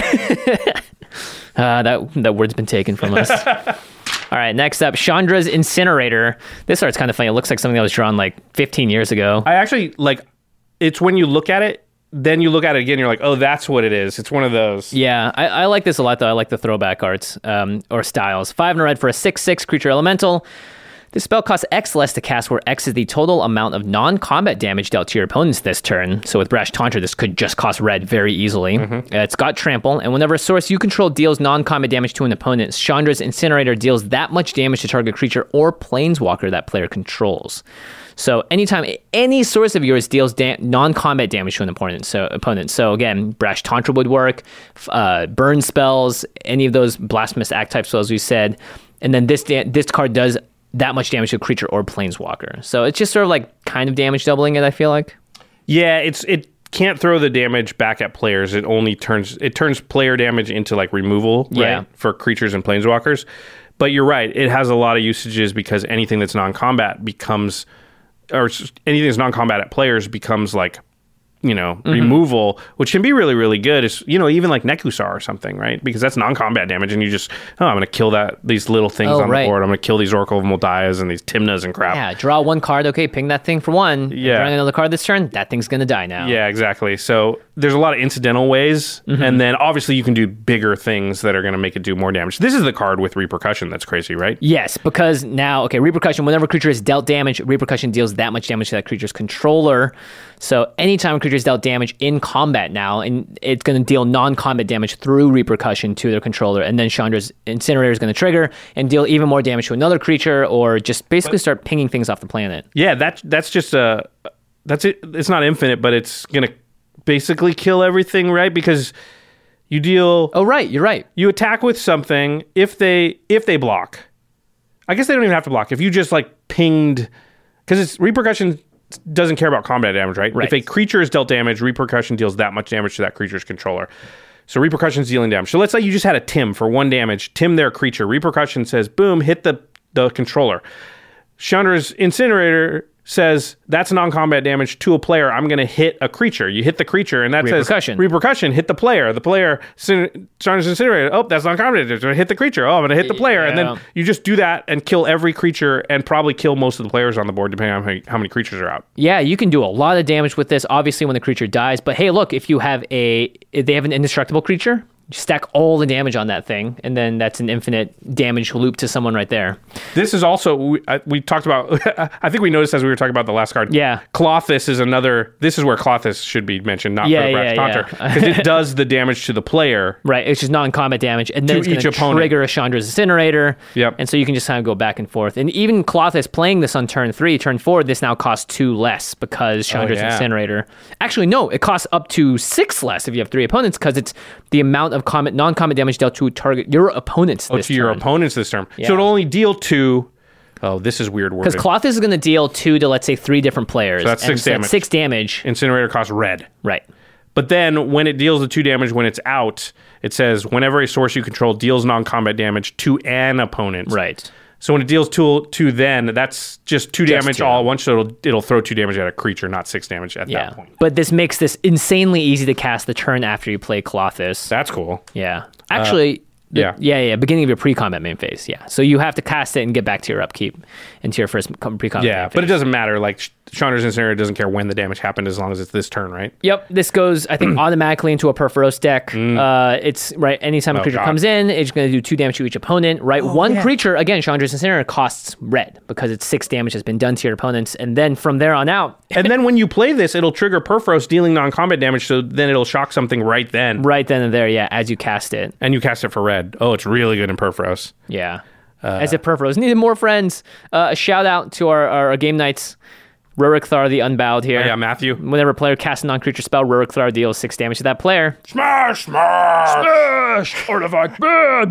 uh, that that word's been taken from us. All right, next up, Chandra's Incinerator. This art's kind of funny. It looks like something that was drawn like fifteen years ago. I actually like it's when you look at it, then you look at it again, you're like, oh, that's what it is. It's one of those. Yeah, I, I like this a lot, though. I like the throwback arts um, or styles. Five and a red for a six six creature elemental. This spell costs X less to cast, where X is the total amount of non-combat damage dealt to your opponents this turn. So with Brash Taunter, this could just cost red very easily. Mm-hmm. Uh, it's got Trample, and whenever a source you control deals non-combat damage to an opponent, Chandra's Incinerator deals that much damage to target creature or planeswalker that player controls. So anytime any source of yours deals da- non-combat damage to an opponent, so opponent. So again, Brash Tantra would work, uh, burn spells, any of those Blasphemous Act type spells we said, and then this da- this card does that much damage to a creature or planeswalker. So it's just sort of like kind of damage doubling it, I feel like. Yeah, it's it can't throw the damage back at players. It only turns it turns player damage into like removal, right? Yeah. For creatures and planeswalkers. But you're right, it has a lot of usages because anything that's non-combat becomes or anything that's non-combat at players becomes like, you know, Mm-hmm. removal, which can be really, really good. It's, you know, even like Nekusar or something, right? Because that's non-combat damage, and you just, oh, I'm going to kill that these little things Oh, on right. the board. I'm going to kill these Oracle of Moldias and these Timnas and crap. Yeah, draw one card, okay, ping that thing for one. Yeah. Drawing another card this turn, that thing's going to die now. Yeah, exactly. So there's a lot of incidental ways, Mm-hmm. and then obviously you can do bigger things that are going to make it do more damage. This is the card with repercussion that's crazy, right? Yes, because now, okay, Repercussion, whenever a creature is dealt damage, Repercussion deals that much damage to that creature's controller. So anytime a creature is dealt damage in combat now, and it's going to deal non-combat damage through Repercussion to their controller, and then Chandra's Incinerator is going to trigger and deal even more damage to another creature, or just basically start pinging things off the planet. Yeah, that that's just a that's it. It's not infinite, but it's going to basically kill everything, right? Because you deal Oh, right, you're right. you attack with something if they if they block. I guess they don't even have to block. If you just like pinged, because it's repercussion doesn't care about combat damage, right? Right. If a creature is dealt damage, repercussion deals that much damage to that creature's controller. So repercussion's dealing damage. So let's say you just had a Tim for one damage. Tim their creature. Repercussion says, boom, hit the the controller. Chandra's Incinerator says that's non-combat damage to a player. I'm going to hit a creature. You hit the creature, and that Repercussion. says repercussion. Hit the player. The player, Chandra's Incinerator. Oh, that's non-combat damage. Hit the creature. Oh, I'm going to hit the player, and Yeah. then you just do that and kill every creature, and probably kill most of the players on the board, depending on how many, how many creatures are out. Yeah, you can do a lot of damage with this, obviously, when the creature dies. But hey, look, if you have a, if they have an indestructible creature, you stack all the damage on that thing, and then that's an infinite damage loop to someone right there. This is also we, I, we talked about. I think we noticed as we were talking about the last card. Yeah. Klothys is another. This is where Klothys should be mentioned, not Yeah, for the yeah, Brash yeah. Taunter, because it does the damage to the player. Right, it's just non-combat damage, and then To it's going each to opponent. trigger a Chandra's Incinerator. Yep. And so you can just kind of go back and forth. And even Klothys playing this on turn three, turn four, this now costs two less because Chandra's yeah. Incinerator. Actually, no, it costs up to six less if you have three opponents because it's the amount of combat, non-combat damage dealt to target your opponents. Oh, this to your turn. opponents this turn. Yeah. So it'll only deal two. Oh, this is weird wording. Because Klothys is going to deal two to, let's say, three different players. So that's And six so damage. Six damage. Incinerator costs red. Right. But then when it deals the two damage when it's out, it says whenever a source you control deals non-combat damage to an opponent. Right. So when it deals two, two then that's just two Just damage two. all at once. So it'll it'll throw two damage at a creature, not six damage at Yeah. that point. But this makes this insanely easy to cast the turn after you play Klothys. That's cool. Yeah. Actually, The, Yeah. yeah, yeah, beginning of your pre-combat main phase. Yeah, so you have to cast it and get back to your upkeep into your first com- pre-combat. Yeah, main but it phase. doesn't matter. Like Chandra's Incinerator doesn't care when the damage happened as long as it's this turn, right? Yep, this goes, I think, automatically into a Perforos deck. Uh, it's, right, anytime a Oh, creature God. comes in, it's going to do two damage to each opponent, right? One creature, again, Chandra's Incinerator costs red because it's six damage has been done to your opponents. And then from there on out, And then when you play this, it'll trigger Perforos dealing non-combat damage, so then it'll shock something right then. right then and there, yeah, as you cast it. And you cast it for red. Oh, it's really good in Perforos. Yeah. As if Perforos needed more friends. Uh, a shout out to our, our game nights. Rurik Thar the Unbowed here. Oh, yeah, Matthew. Whenever a player casts a non-creature spell, Rurik Thar deals six damage to that player. Smash, smash, smash, artifact, bad,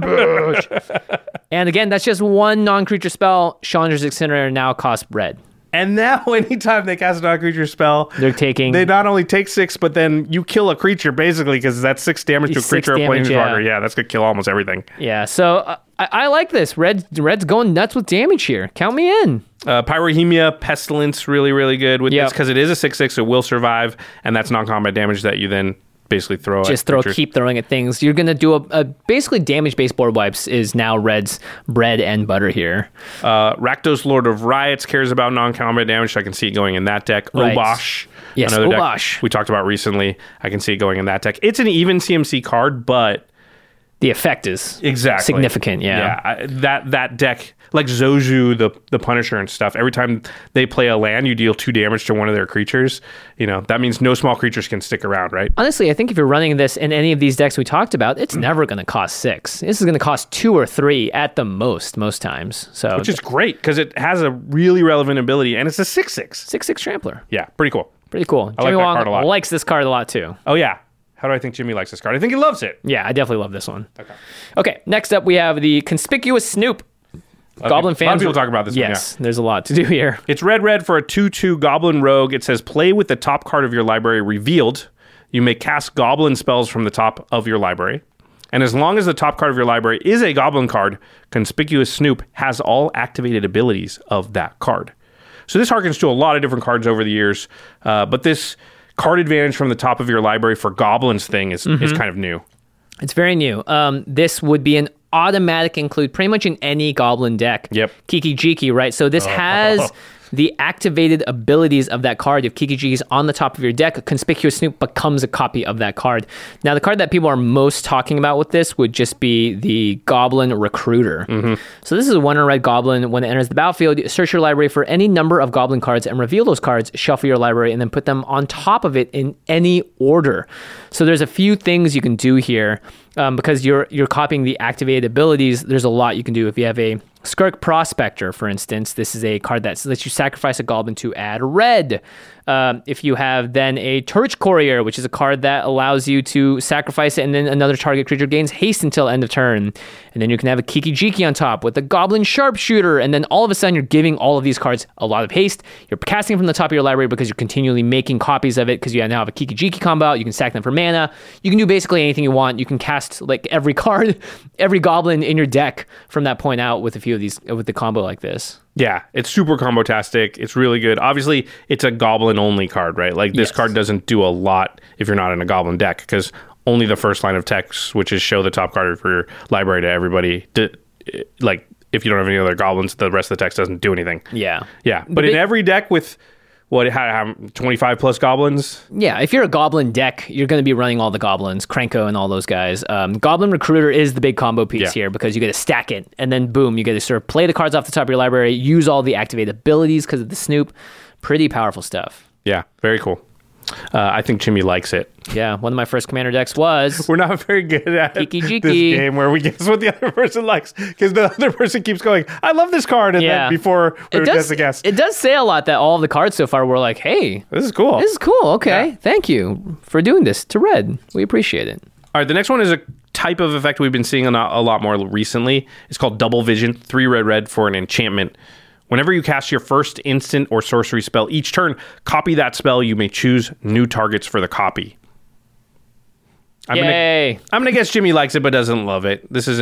bad. And again, that's just one non-creature spell. Chandra's Incinerator now costs red. And now, anytime they cast a non-creature spell, They're taking... they not only take six, but then you kill a creature, basically, because that's six damage to a Six creature or damage, planeswalker. yeah. Yeah, that's going to kill almost everything. Yeah, so uh, I, I like this. Red, Red's going nuts with damage here. Count me in. Uh, Pyrohemia, Pestilence, really, really good with Yep. this, because it is a six six, it will survive, and that's non-combat damage that you then basically throw at Just throw, creatures. keep throwing at things. You're going to do a, a basically damage-based board wipes is now Red's bread and butter here. Uh, Rakdos, Lord of Riots, cares about non-combat damage, so I can see it going in that deck. Right. Obosh, Yes, another deck Obosh. we talked about recently. I can see it going in that deck. It's an even C M C card, but The effect is exactly significant, yeah. Yeah, I, that that deck, like Zozu, the the Punisher and stuff. Every time they play a land, you deal two damage to one of their creatures. You know that means no small creatures can stick around, right? Honestly, I think if you're running this in any of these decks we talked about, it's never going to cost six. This is going to cost two or three at the most, most times. So Which is great because it has a really relevant ability, and it's a six six. six six Trampler. Yeah, pretty cool. Pretty cool. I like Jimmy that Wong card a lot. likes this card a lot too. Oh yeah. How do I think Jimmy likes this card? I think he loves it. Yeah, I definitely love this one. Okay. Okay, next up we have the Conspicuous Snoop. Goblin A fans. lot of people talk about this one, Yes, there's a lot to do here. It's red red for a two two Goblin Rogue. It says play with the top card of your library revealed. You may cast Goblin spells from the top of your library. And as long as the top card of your library is a Goblin card, Conspicuous Snoop has all activated abilities of that card. So this harkens to a lot of different cards over the years, uh, but this card advantage from the top of your library for Goblins thing is, Mm-hmm. is kind of new. It's very new. Um, this would be an automatic include pretty much in any Goblin deck. Yep. Kiki Jiki, right? So this has the activated abilities of that card. If Kiki Jiki is on the top of your deck, a Conspicuous Snoop becomes a copy of that card. Now, the card that people are most talking about with this would just be the Goblin Recruiter. So this is a one red Goblin. When it enters the battlefield, search your library for any number of Goblin cards and reveal those cards, shuffle your library, and then put them on top of it in any order. So there's a few things you can do here. Um, because you're you're copying the activated abilities, there's a lot you can do. If you have a Skirk Prospector, for instance, this is a card that lets you sacrifice a goblin to add red. Um, if you have then a Torch Courier, which is a card that allows you to sacrifice it and then another target creature gains haste until end of turn. And then you can have a Kiki Jiki on top with a Goblin Sharpshooter. And then all of a sudden you're giving all of these cards a lot of haste. You're casting from the top of your library because you're continually making copies of it because you now have a Kiki Jiki combo out. You can stack them for mana. You can do basically anything you want. You can cast like every card, every goblin in your deck from that point out with a few of these, with the combo like this. Yeah, it's super combo-tastic. It's really good. Obviously, it's a Goblin-only card, right? Like, this Yes. card doesn't do a lot if you're not in a Goblin deck, because only the first line of text, which is show the top card for your library to everybody, d- like, if you don't have any other Goblins, the rest of the text doesn't do anything. Yeah. Yeah, but The in big- every deck with, what, how, how, twenty-five plus Goblins? Yeah, if you're a Goblin deck, you're going to be running all the Goblins, Krenko and all those guys. Um, Goblin Recruiter is the big combo piece Yeah. here because you get to stack it, and then boom, you get to sort of play the cards off the top of your library, use all the activated abilities because of the Snoop. Pretty powerful stuff. Yeah, very cool. Uh, I think Jimmy likes it. Yeah, one of my first commander decks was... We're not very good at Kiki this Jiki. game where we guess what the other person likes, because the other person keeps going, I love this card, and Yeah. then before we It would does, guess a guess. it does say a lot that all of the cards so far were like, hey, This is cool. this is cool. Okay, Yeah. thank you for doing this to Red. We appreciate it. All right, the next one is a type of effect we've been seeing a lot, a lot more recently. It's called Double Vision, three red red for an enchantment. Whenever you cast your first instant or sorcery spell each turn, copy that spell. You may choose new targets for the copy. I'm Yay. Gonna, I'm gonna guess Jimmy likes it but doesn't love it. This isn't.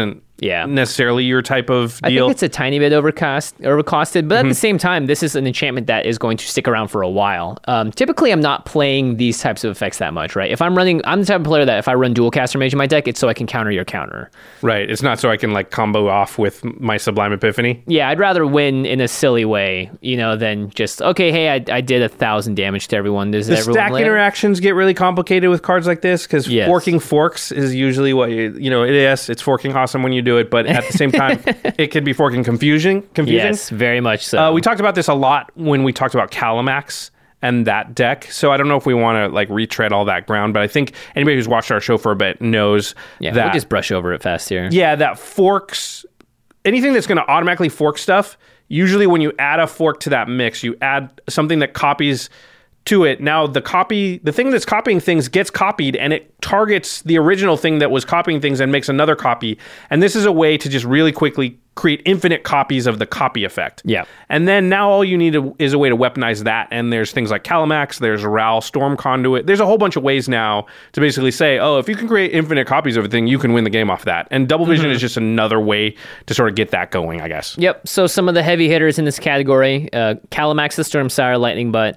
Yeah. necessarily your type of I deal. think it's a tiny bit overcost, overcosted, but mm-hmm. at the same time, this is an enchantment that is going to stick around for a while. Um, typically, I'm not playing these types of effects that much, right? If I'm running, I'm the type of player that if I run Dual Caster Mage in my deck, it's so I can counter your counter. Right. It's not so I can like combo off with my Sublime Epiphany. Yeah, I'd rather win in a silly way, you know, than just, okay, hey, I, I did a thousand damage to everyone. Does the everyone stack live? interactions get really complicated with cards like this because Yes. forking forks is usually what you, you know, it is. It's forking awesome when you do it, but at the same time, it can be forking confusing. confusing. Yes, very much so. Uh, we talked about this a lot when we talked about Calamax and that deck. So I don't know if we want to like retread all that ground, but I think anybody who's watched our show for a bit knows yeah, that. we'll just brush over it fast here. Yeah, that forks, anything that's going to automatically fork stuff, usually when you add a fork to that mix, you add something that copies to it. Now the copy, the thing that's copying things gets copied and it targets the original thing that was copying things and makes another copy. And this is a way to just really quickly create infinite copies of the copy effect. Yeah. And then now all you need to, is a way to weaponize that. And there's things like Calamax, there's Ral Storm Conduit. There's a whole bunch of ways now to basically say, oh, if you can create infinite copies of a thing, you can win the game off that. And Double Vision mm-hmm. is just another way to sort of get that going, I guess. Yep. So some of the heavy hitters in this category, uh, Calamax the Stormsire, Lightning Butt,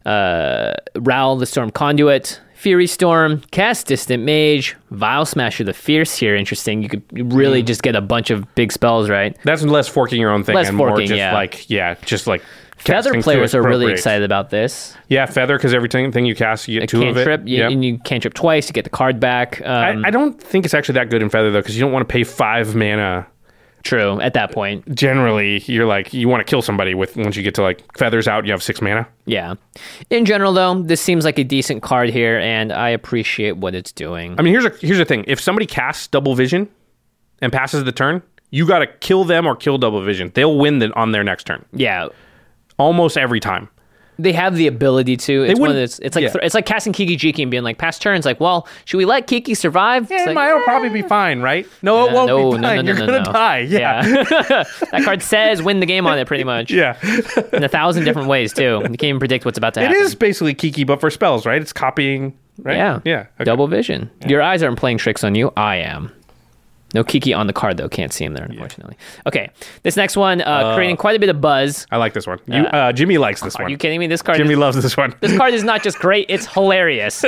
uh, Ral the Storm Conduit, Fury Storm, Cast Distant Mage, Vile Smasher the Fierce here. Interesting. You could really mm. just get a bunch of big spells, right? That's less forking your own thing less and forking, more just yeah. like, yeah, just like Feather players are really excited about this. Yeah, Feather, because every thing you cast, you get a two cantrip, of it. You, yep. And you cantrip twice, you get the card back. Um, I, I don't think it's actually that good in Feather, though, because you don't want to pay five mana. True, at that point. Generally, you're like, you want to kill somebody with, once you get to like Feathers out, you have six mana. Yeah. In general, though, this seems like a decent card here, and I appreciate what it's doing. I mean, here's a here's the thing. If somebody casts Double Vision and passes the turn, you got to kill them or kill Double Vision. They'll win the, on their next turn. Yeah. Almost every time. They have the ability to. It's one of those, It's like yeah. th- it's like casting Kiki Jiki and being like, past turns, like, well, should we let Kiki survive? Yeah, like, mine will probably be fine, right? No, it uh, won't no, be fine. no, no, no, You're no, gonna no. die. Yeah. yeah. That card says win the game on it, pretty much. Yeah. In a thousand different ways too. You can't even predict what's about to happen. It is basically Kiki, but for spells, right? It's copying. Right? Yeah. Yeah. Okay. Double vision. Yeah. Your eyes aren't playing tricks on you. I am. No Kiki on the card, though. Can't see him there, unfortunately. Yeah. Okay. This next one, uh, uh, creating quite a bit of buzz. I like this one. You, uh, Jimmy likes this are one. Are you kidding me? This card Jimmy is, loves this one. This card is not just great, it's hilarious.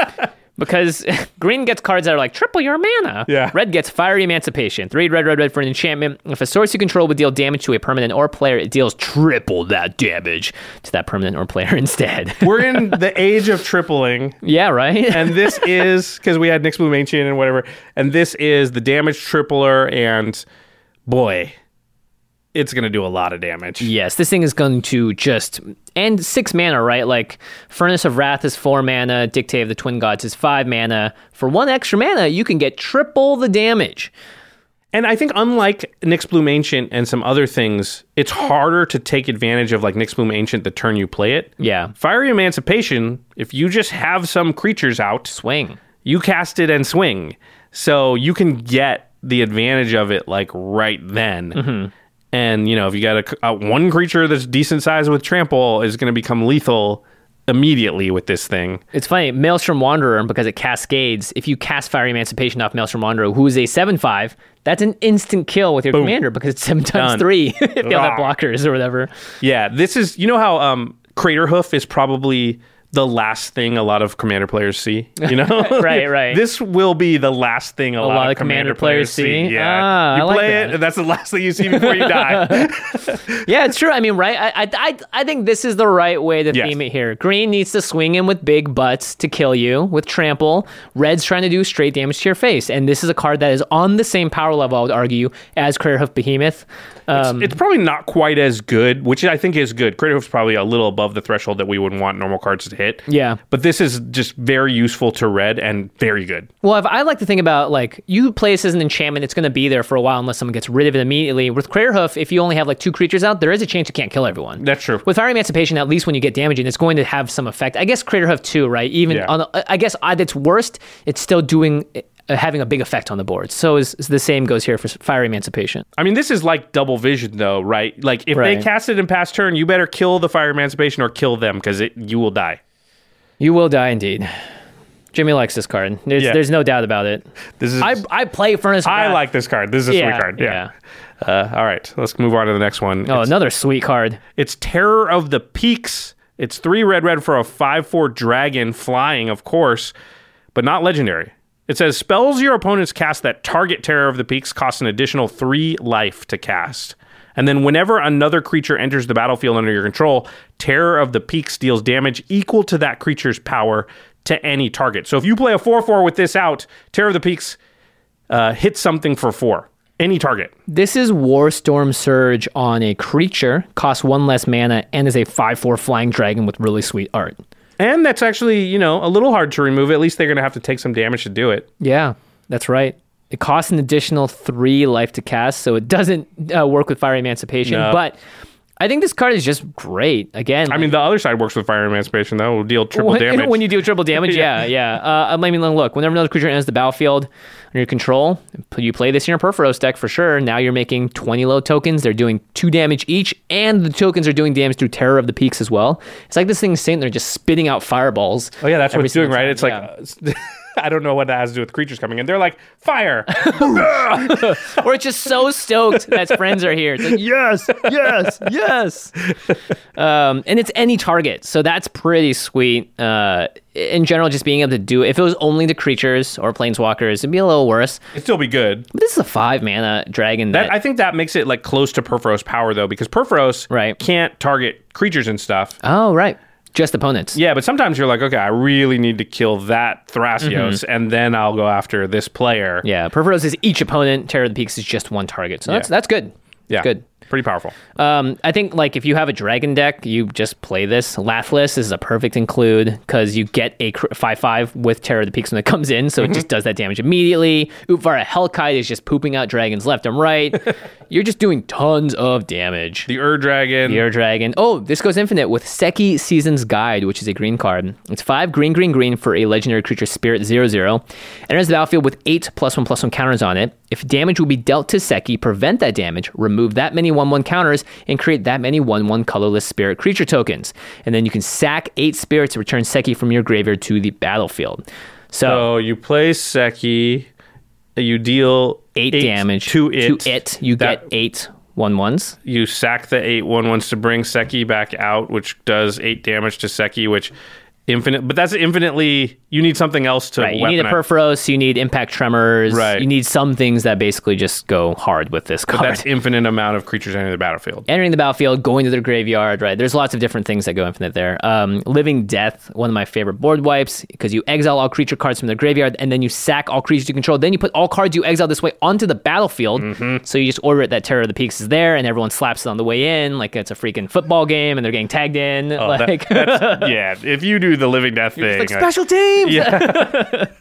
Because green gets cards that are like, triple your mana. Yeah. Red gets Fiery Emancipation. Three red, red, red for an enchantment. If a source you control would deal damage to a permanent or player, it deals triple that damage to that permanent or player instead. We're in the age of tripling. Yeah, right? And this is, because we had Nyx Bloom Ancient and whatever, and this is the damage tripler, and boy, it's going to do a lot of damage. Yes, this thing is going to just... And six mana, right? Like, Furnace of Wrath is four mana, Dictate of the Twin Gods is five mana. For one extra mana, you can get triple the damage. And I think unlike Nyx Bloom Ancient and some other things, it's harder to take advantage of like Nyx Bloom Ancient the turn you play it. Yeah. Fiery Emancipation, if you just have some creatures out... Swing. You cast it and swing. So you can get the advantage of it like right then. Mm-hmm. And, you know, if you got a, a one creature that's decent size with trample is going to become lethal immediately with this thing. It's funny, Maelstrom Wanderer, because it cascades, if you cast Fiery Emancipation off Maelstrom Wanderer, who is a seven five, that's an instant kill with your Boom. Commander because it's seven times Done. three if you have blockers or whatever. Yeah, this is, you know how um, Crater Hoof is probably the last thing a lot of Commander players see, you know? Right, right. This will be the last thing a, a lot, lot of of Commander, Commander players, players see. see. Yeah, Ah, you I like play that. it, and that's the last thing you see before you die. Yeah, it's true. I mean, right? I, I, I think this is the right way to Yes. theme it here. Green needs to swing in with big butts to kill you with trample. Red's trying to do straight damage to your face, and this is a card that is on the same power level, I would argue, as Crater Hoof Behemoth. Um, It's probably not quite as good, which I think is good. Crater Hoof's probably a little above the threshold that we would want normal cards to hit. Yeah. But this is just very useful to red and very good. Well, if I like to think about, like, you play this as an enchantment, it's going to be there for a while unless someone gets rid of it immediately. With Crater Hoof, if you only have, like, two creatures out, there is a chance you can't kill everyone. That's true. With Fire Emancipation, at least when you get damaging, it's going to have some effect. I guess Crater Hoof too, right? Even Yeah. on, I guess at its worst, it's still doing... Uh, having a big effect on the board. So is, is the same goes here for Fire Emancipation. I mean, this is like Double Vision, though, right? Like, if Right. they cast it in past turn, you better kill the Fire Emancipation or kill them, because you will die. You will die indeed. Jimmy likes this card. There's, Yeah. there's no doubt about it. This is I I play Furnace of I Wrath. like this card. This is a Yeah, sweet card. Yeah. Uh, all right, let's move on to the next one. Oh, It's, another sweet card. it's Terror of the Peaks. It's three red red for a five four dragon flying, of course, but not legendary. It says spells your opponents cast that target Terror of the Peaks cost an additional three life to cast. And then whenever another creature enters the battlefield under your control, Terror of the Peaks deals damage equal to that creature's power to any target. So if you play a four four with this out, Terror of the Peaks uh, hits something for four. Any target. This is Warstorm Surge on a creature, costs one less mana, and is a five four flying dragon with really sweet art. And that's actually, you know, a little hard to remove. At least they're going to have to take some damage to do it. Yeah, that's right. It costs an additional three life to cast, so it doesn't uh, work with Fire Emancipation. No. But I think this card is just great. Again, I mean, the other side works with Fire Emancipation, though. It will deal triple when, damage. when you do triple damage, yeah, yeah. Uh, I mean, look, whenever another creature enters the battlefield under your control, you play this in your Perforos deck for sure. Now you're making twenty low tokens. They're doing two damage each, and the tokens are doing damage through Terror of the Peaks as well. It's like this thing's sitting there just spitting out fireballs. oh, yeah, that's what every it's doing, single right? time. It's Yeah. like, uh, I don't know what that has to do with creatures coming in. They're like, fire. Or it's just so stoked that its friends are here. It's like, yes, yes, yes. Um, and it's any target, so that's pretty sweet. Uh, in general, just being able to do it. If it was only the creatures or planeswalkers, it'd be a little worse. It'd still be good. But this is a five mana dragon that, That, I think that makes it like close to Perforos power, though, because Perforos Right. can't target creatures and stuff. oh, right. Just opponents. Yeah, but sometimes you're like, okay, I really need to kill that Thrasios, and then I'll go after this player. Yeah. Perforos is each opponent. Terror of the Peaks is just one target. So that's Yeah. that's good. Yeah. Good. Pretty powerful. Um, I think like if you have a dragon deck, you just play this. Lathlis is a perfect include because you get a five five with Terror of the Peaks when it comes in, so it just does that damage immediately. Utvara Hellkite is just pooping out dragons left and right. You're just doing tons of damage. The Ur Dragon. The Air Dragon. Oh, this goes infinite with Seki Season's Guide, which is a green card. It's five green, green, green for a legendary creature Spirit zero zero. Enters the battlefield with eight plus one plus one counters on it. If damage will be dealt to Seki, prevent that damage, remove that many one one counters, and create that many one one colorless spirit creature tokens. And then you can sack eight spirits to return Seki from your graveyard to the battlefield. So, So you play Seki, you deal eight, damage to it. To it. You That- get eight one ones. You sack the eight one ones to bring Seki back out, which does eight damage to Seki, which infinite. But that's infinitely. You need something else to. Right, you need a weaponize. Perforos, you need Impact Tremors, Right. you need some things that basically just go hard with this card. That's infinite amount of creatures entering the battlefield. Entering the battlefield, going to their graveyard, right? There's lots of different things that go infinite there. Um, Living Death, one of my favorite board wipes, because you exile all creature cards from their graveyard, and then you sack all creatures you control. Then you put all cards you exile this way onto the battlefield. Mm-hmm. So you just order it that Terror of the Peaks is there, and everyone slaps it on the way in, like it's a freaking football game, and they're getting tagged in. Oh, that- like, that's, yeah, if you do the living death thing, like I- special teams. yeah,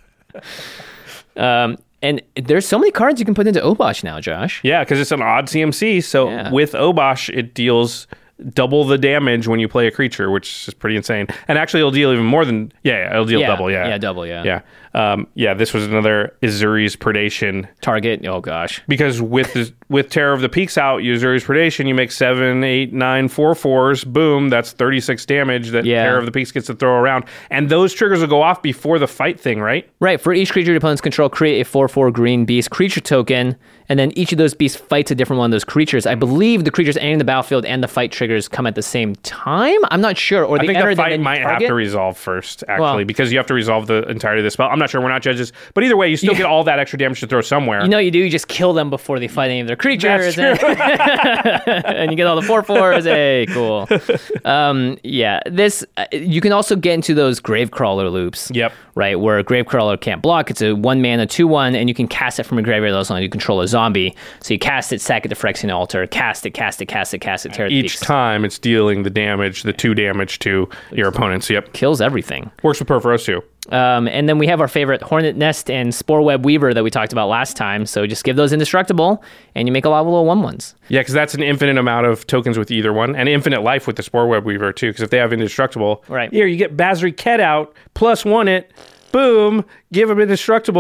Um, and there's so many cards you can put into Obosh now, Josh. yeah, because it's an odd C M C. So Yeah. with Obosh, it deals double the damage when you play a creature, which is pretty insane. And actually, it'll deal even more than yeah, yeah it'll deal Yeah, double. Yeah, yeah, double, yeah. yeah, um, yeah. This was another Azuri's Predation. Target, oh gosh. Because with the, with Terror of the Peaks out, Azuri's Predation, you make seven, eight, nine, four fours. Boom, that's thirty-six damage that Yeah. Terror of the Peaks gets to throw around. And those triggers will go off before the fight thing, right? Right, for each creature your opponents control, create a four four green beast creature token, and then each of those beasts fights a different one of those creatures. I believe the creatures entering the battlefield and the fight triggers come at the same time. I'm not sure. Or I they think enter the then fight you might have target. to resolve first, actually, Well- because you have to resolve the entirety of the spell. I'm not sure. We're not judges. But either way, you still get all that extra damage to throw somewhere. You know, you do. You just kill them before they fight any of their creatures, That's and, and you get all the four fours. Hey, cool. Um, yeah, this uh, you can also get into those Gravecrawler loops. Yep. Right, where Gravecrawler can't block. It's a one mana two one, and you can cast it from a graveyard as long as you control a zombie. So you cast it, sack it to Phyrexian Altar, cast it, cast it, cast it, cast it, tear the Each peaks. time it's dealing the damage, the two damage to your opponents. Yep. Kills everything. Works with Perforos too. Um, and then we have our favorite Hornet Nest and Spore Web Weaver that we talked about last time. So just give those indestructible, and you make a lot of little one ones. Yeah, because that's an infinite amount of tokens with either one, and infinite life with the Spore Web Weaver too. Because if they have indestructible, Right. here you get Basri Ket out plus one it, boom, give them indestructible,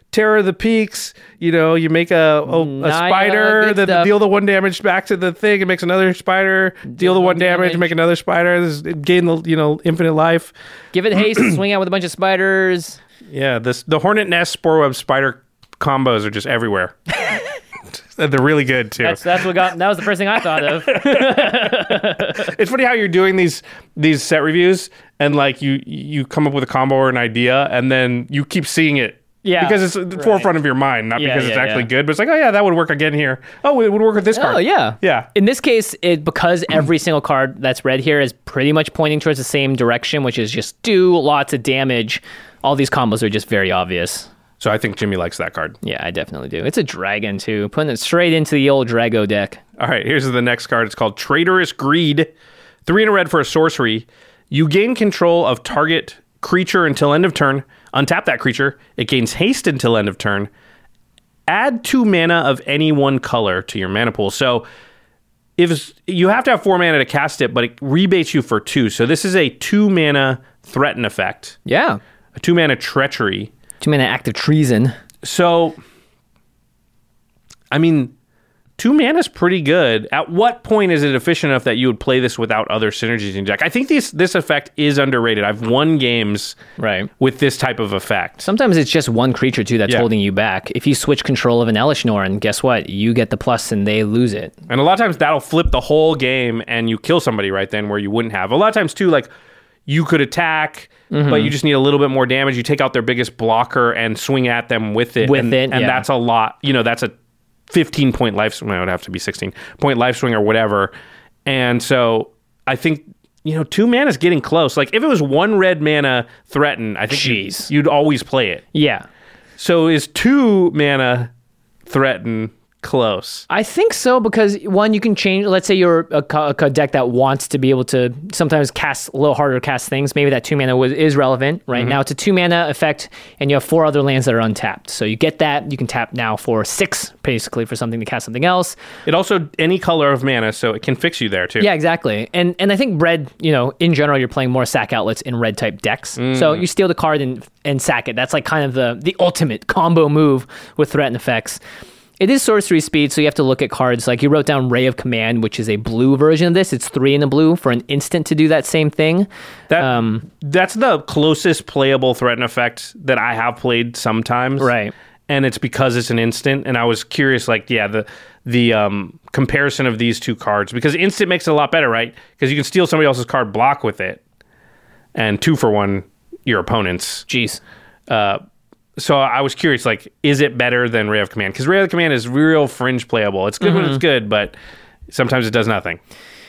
Terror of the Peaks. You know, you make a, a, a Naya, spider good that stuff. deal the one damage back to the thing. It makes another spider deal the one damage, damage. make another spider. This gain the you know infinite life. Give it haste, swing out with a bunch of spiders. Yeah, this the hornet nest spore web spider combos are just everywhere. They're really good too. That's that's what got. That was the first thing I thought of. It's funny how you're doing these these set reviews and like you you come up with a combo or an idea and then you keep seeing it. Yeah, because it's at the right. forefront of your mind, not Yeah, because it's yeah, actually yeah. good, but it's like, oh yeah, that would work again here. Oh, it would work with this card. Oh yeah, Yeah. In this case, it because every single card that's read here is pretty much pointing towards the same direction, which is just do lots of damage. All these combos are just very obvious. So I think Jimmy likes that card. Yeah, I definitely do. It's a dragon too, putting it straight into the old Drago deck. All right, here's the next card. It's called Traitorous Greed. Three in a red for a sorcery. You gain control of target creature until end of turn. Untap that creature. It gains haste until end of turn. Add two mana of any one color to your mana pool. So if it's- you have to have four mana to cast it, but it rebates you for two. So this is a two mana threaten effect. Yeah, A two mana treachery. two mana active treason. So, I mean, two mana is pretty good. At what point is it efficient enough that you would play this without other synergies in your deck? I think this this effect is underrated. I've won games Right. with this type of effect. Sometimes it's just one creature too that's Yeah. holding you back. If you switch control of an Elish Norn, guess what? You get the plus and they lose it. And a lot of times that'll flip the whole game and you kill somebody right then where you wouldn't have. A lot of times too, like you could attack, Mm-hmm. but you just need a little bit more damage. You take out their biggest blocker and swing at them with it. With and, it, and yeah. that's a lot. You know, that's a fifteen point life swing. It would have to be sixteen point life swing or whatever. And so I think, you know, two mana is getting close. Like if it was one red mana threaten, I think you'd, Jeez. you'd always play it. Yeah. So is two mana threaten close? I think so because one, you can change. Let's say you're a, co- a deck that wants to be able to sometimes cast a little harder to cast things. Maybe that two mana was, is relevant. Right now, it's a two mana effect, and you have four other lands that are untapped. So you get that. You can tap now for six, basically, for something to cast something else. It also any color of mana, so it can fix you there too. Yeah, exactly. And and I think red, you know, in general, you're playing more sack outlets in red type decks. So you steal the card and and sack it. That's like kind of the the ultimate combo move with threat and effects. It is sorcery speed, so you have to look at cards. Like you wrote down Ray of Command, which is a blue version of this. It's three in the blue for an instant to do that same thing. That Um, that's the closest playable threaten effect that I have played sometimes. Right. And it's because it's an instant. And I was curious, like, yeah, the the um, comparison of these two cards, because instant makes it a lot better, right? Because you can steal somebody else's card, block with it, and two for one your opponent's. Jeez. Uh, so I was curious, like, is it better than Ray of Command? Because Ray of Command is real fringe playable. It's good when it's good, but sometimes it does nothing.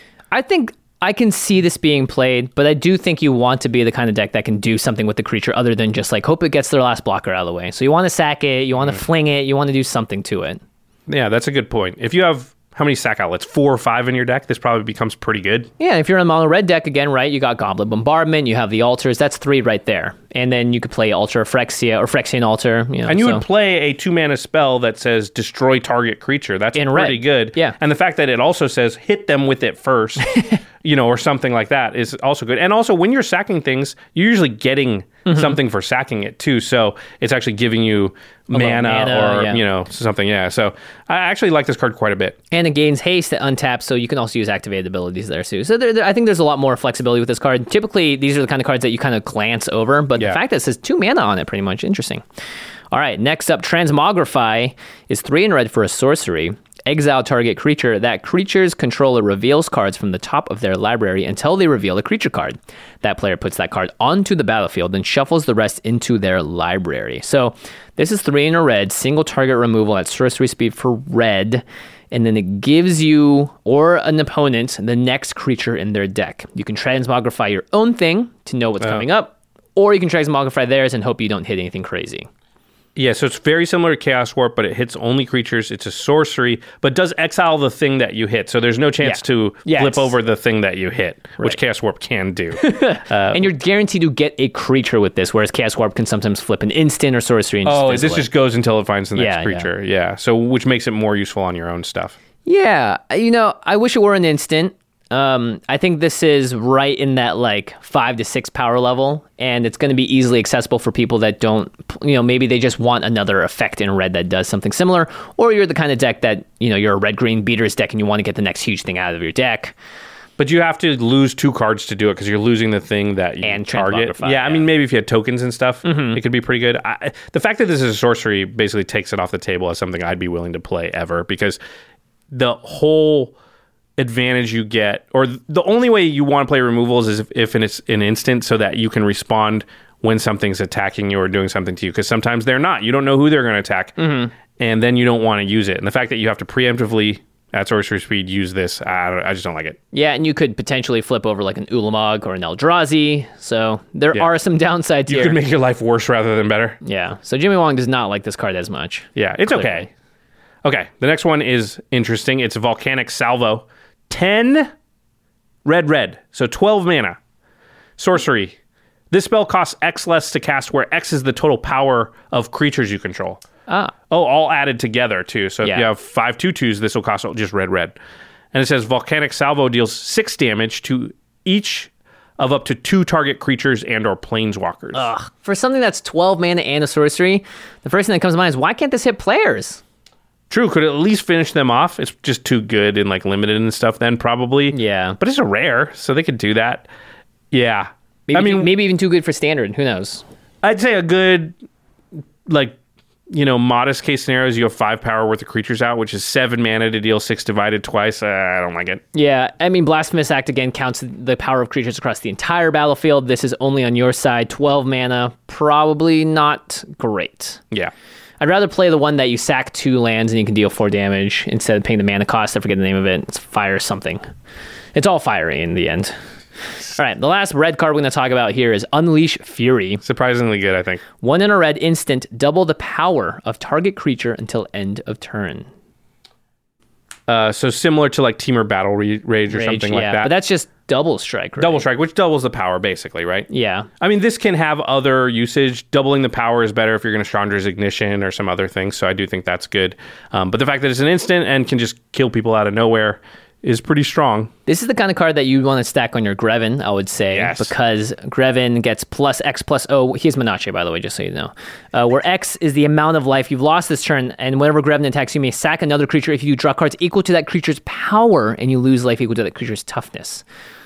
I think I can see this being played, but I do think you want to be the kind of deck that can do something with the creature other than just like hope it gets their last blocker out of the way. So you want to sack it, you want to fling it, you want to do something to it. Yeah, that's a good point. If you have how many sack outlets? Four or five in your deck? This probably becomes pretty good. Yeah, if you're in a mono red deck again, right? You got Goblet Bombardment, you have the altars. That's three right there, and then you could play Altar Phyrexia or Phyrexian Altar. You know, And you so. would play a two mana spell that says destroy target creature. That's In pretty red. good. Yeah. And the fact that it also says hit them with it first, you know, or something like that is also good. And also when you're sacking things, you're usually getting something for sacking it too. So it's actually giving you mana, mana, or, yeah. you know, something. Yeah. So I actually like this card quite a bit. And it gains haste at untap, so you can also use activated abilities there too. So there, there, I think there's a lot more flexibility with this card. Typically, these are the kind of cards that you kind of glance over, but Yeah. the fact that it says two mana on it, pretty much interesting. All right, next up, Transmogrify is three in red for a sorcery. Exile target creature. That creature's controller reveals cards from the top of their library until they reveal a creature card. That player puts that card onto the battlefield and shuffles the rest into their library. So this is three in a red, single target removal at sorcery speed for red. And then it gives you or an opponent the next creature in their deck. You can transmogrify your own thing to know what's coming up, or you can transmogrify theirs and hope you don't hit anything crazy. Yeah, so it's very similar to Chaos Warp, but it hits only creatures. It's a sorcery, but does exile the thing that you hit. So there's no chance Yeah. to Yeah, flip it's- over the thing that you hit, which Right. Chaos Warp can do. and you're guaranteed to get a creature with this, whereas Chaos Warp can sometimes flip an instant or sorcery. And Oh, just this fizzle just it. goes until it finds the next Yeah, yeah. creature. Yeah. So which makes it more useful on your own stuff. Yeah, you know, I wish it were an instant. Um, I think this is right in that like five to six power level, and it's going to be easily accessible for people that don't, you know, maybe they just want another effect in red that does something similar, or you're the kind of deck that, you know, you're a red-green beaters deck and you want to get the next huge thing out of your deck. But you have to lose two cards to do it because you're losing the thing that you And target. Transmogrify, Yeah, I yeah. mean, maybe if you had tokens and stuff, Mm-hmm. it could be pretty good. I, the fact that this is a sorcery basically takes it off the table as something I'd be willing to play ever, because the whole advantage you get, or the only way you want to play removals is if, if it's an instant, so that you can respond when something's attacking you or doing something to you, because sometimes they're not. You don't know who they're going to attack, mm-hmm. and then you don't want to use it. And the fact that you have to preemptively at sorcery speed use this, I, don't, I just don't like it. Yeah, and you could potentially flip over like an Ulamog or an Eldrazi, so there Yeah. are some downsides You here. could make your life worse rather than better. Yeah, so Jimmy Wong does not like this card as much. Yeah, it's Clearly. okay. Okay, the next one is interesting. It's Volcanic Salvo. ten red, red. So twelve mana. Sorcery. This spell costs X less to cast, where X is the total power of creatures you control. Ah. Oh, all added together, too. So Yeah. if you have five two twos, this will cost just red, red. And it says Volcanic Salvo deals six damage to each of up to two target creatures and or planeswalkers. Ugh. For something that's twelve mana and a sorcery, the first thing that comes to mind is, why can't this hit players? True, could at least finish them off. It's just too good and like limited and stuff then, probably. Yeah. But it's a rare, so they could do that. Yeah. Maybe, I mean, too- maybe even too good for standard. Who knows? I'd say a good, like, you know, modest case scenario is you have five power worth of creatures out, which is seven mana to deal six divided twice. Uh, I don't like it. Yeah, I mean, Blasphemous Act again counts the power of creatures across the entire battlefield. This is only on your side. twelve mana, probably not great. Yeah. I'd rather play the one that you sack two lands and you can deal four damage instead of paying the mana cost. I forget the name of it. It's fire something. It's all fiery in the end. All right, the last red card we're going to talk about here is Unleash Fury. Surprisingly good, I think. One in a red instant, double the power of target creature until end of turn. Uh, so similar to like Teamer Battle Re- Rage or Rage, something yeah, like that. but that's just double strike, right? Double strike, which doubles the power, basically, right? Yeah. I mean, this can have other usage. Doubling the power is better if you're going to Chandra's Ignition or some other things, so I do think that's good. Um, but the fact that it's an instant and can just kill people out of nowhere is pretty strong. This is the kind of card that you want to stack on your Greven, I would say, Yes. because Greven gets plus X plus O. He's Menashe, by the way, just so you know. Uh, where X is the amount of life you've lost this turn, and whenever Greven attacks, you may sack another creature if you draw cards equal to that creature's power, and you lose life equal to that creature's toughness.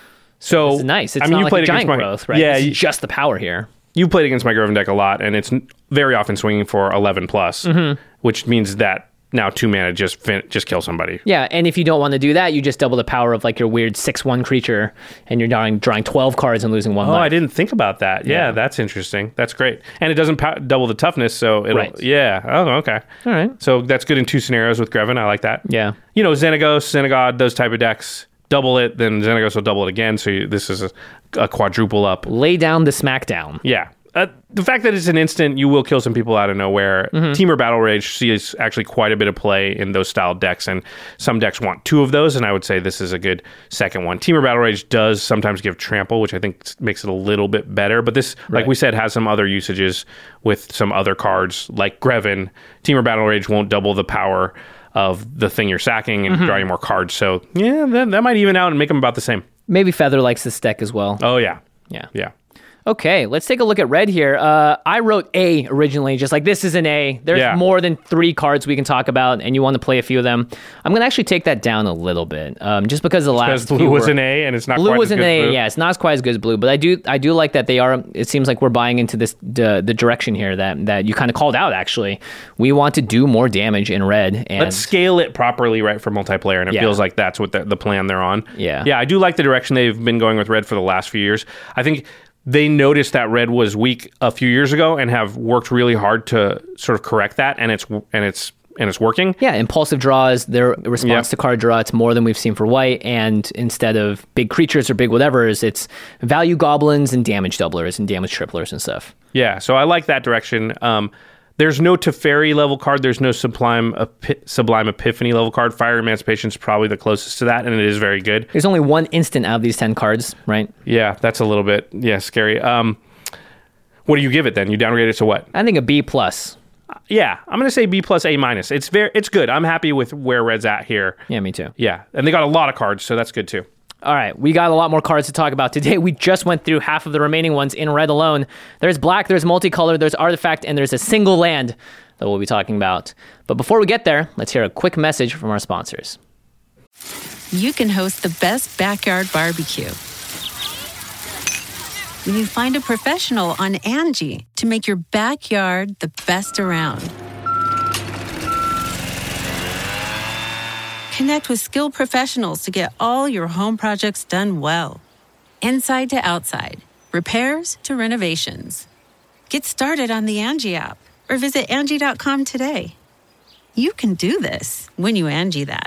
So It's nice. It's I mean, not you like played a giant against my, growth, right? Yeah, It's you, just the power here. you played against my Greven deck a lot, and it's n- very often swinging for eleven plus, Mm-hmm. which means that now two mana just fin- just kill somebody. Yeah, and if you don't want to do that, you just double the power of like your weird six one creature, and you're drawing, drawing twelve cards and losing one Oh, life. I didn't think about that. Yeah, Yeah. that's interesting. That's great. And it doesn't pow- double the toughness, so it'll... Right. Yeah. Oh, okay. All right. So that's good in two scenarios with Greven. I like that. Yeah. You know, Xenagos, Xenagod, those type of decks, double it, then Xenagos will double it again, so you, this is a, a quadruple up. Lay down the smackdown. Yeah. Uh, the fact that it's an instant, you will kill some people out of nowhere. Mm-hmm. Teamer Battle Rage sees actually quite a bit of play in those style decks, and some decks want two of those, and I would say this is a good second one. Teamer Battle Rage does sometimes give Trample, which I think makes it a little bit better, but this, like Right. we said, has some other usages with some other cards, like Greven. Teamer Battle Rage won't double the power of the thing you're sacking and Mm-hmm. draw you more cards, so yeah, that, that might even out and make them about the same. Maybe Feather likes this deck as well. Oh, yeah. Yeah. Yeah. Okay, let's take a look at red here. Uh, I wrote A originally, just like this is an A. There's Yeah. more than three cards we can talk about, and you want to play a few of them. I'm going to actually take that down a little bit, um, just because the Because last blue few was were- an A, and it's not Blue quite was as an good as A, blue. yeah. It's not as quite as good as blue, but I do I do like that they are. It seems like we're buying into this the, the direction here that that you kind of called out. Actually, we want to do more damage in red, and Let's scale it properly, right, for multiplayer, and it Yeah. feels like that's what the, the plan they're on. Yeah. yeah, I do like the direction they've been going with red for the last few years. I think they noticed that red was weak a few years ago and have worked really hard to sort of correct that, and it's and it's and it's working. yeah, impulsive draws, their response Yep. to card draw, it's more than we've seen for white. And instead of big creatures or big whatevers, it's value goblins and damage doublers and damage triplers and stuff. Yeah, so I like that direction. Um, there's no Teferi level card. There's no Sublime Epi- Sublime Epiphany level card. Fire Emancipation is probably the closest to that, and it is very good. There's only one instant out of these ten cards, right? Yeah, that's a little bit yeah scary. Um, what do you give it then? You downgrade it to what? I think a B plus. Yeah, I'm gonna say B plus A minus. It's very it's good. I'm happy with where red's at here. Yeah, me too. Yeah, and they got a lot of cards, so that's good too. All right, we got a lot more cards to talk about today. We just went through half of the remaining ones in red alone. There's black, there's multicolor, there's artifact, and there's a single land that we'll be talking about. But before we get there, let's hear a quick message from our sponsors. You can host the best backyard barbecue when you find a professional on Angie to make your backyard the best around. Connect with skilled professionals to get all your home projects done well. Inside to outside, repairs to renovations. Get started on the Angie app or visit Angie dot com today. You can do this when you Angie that.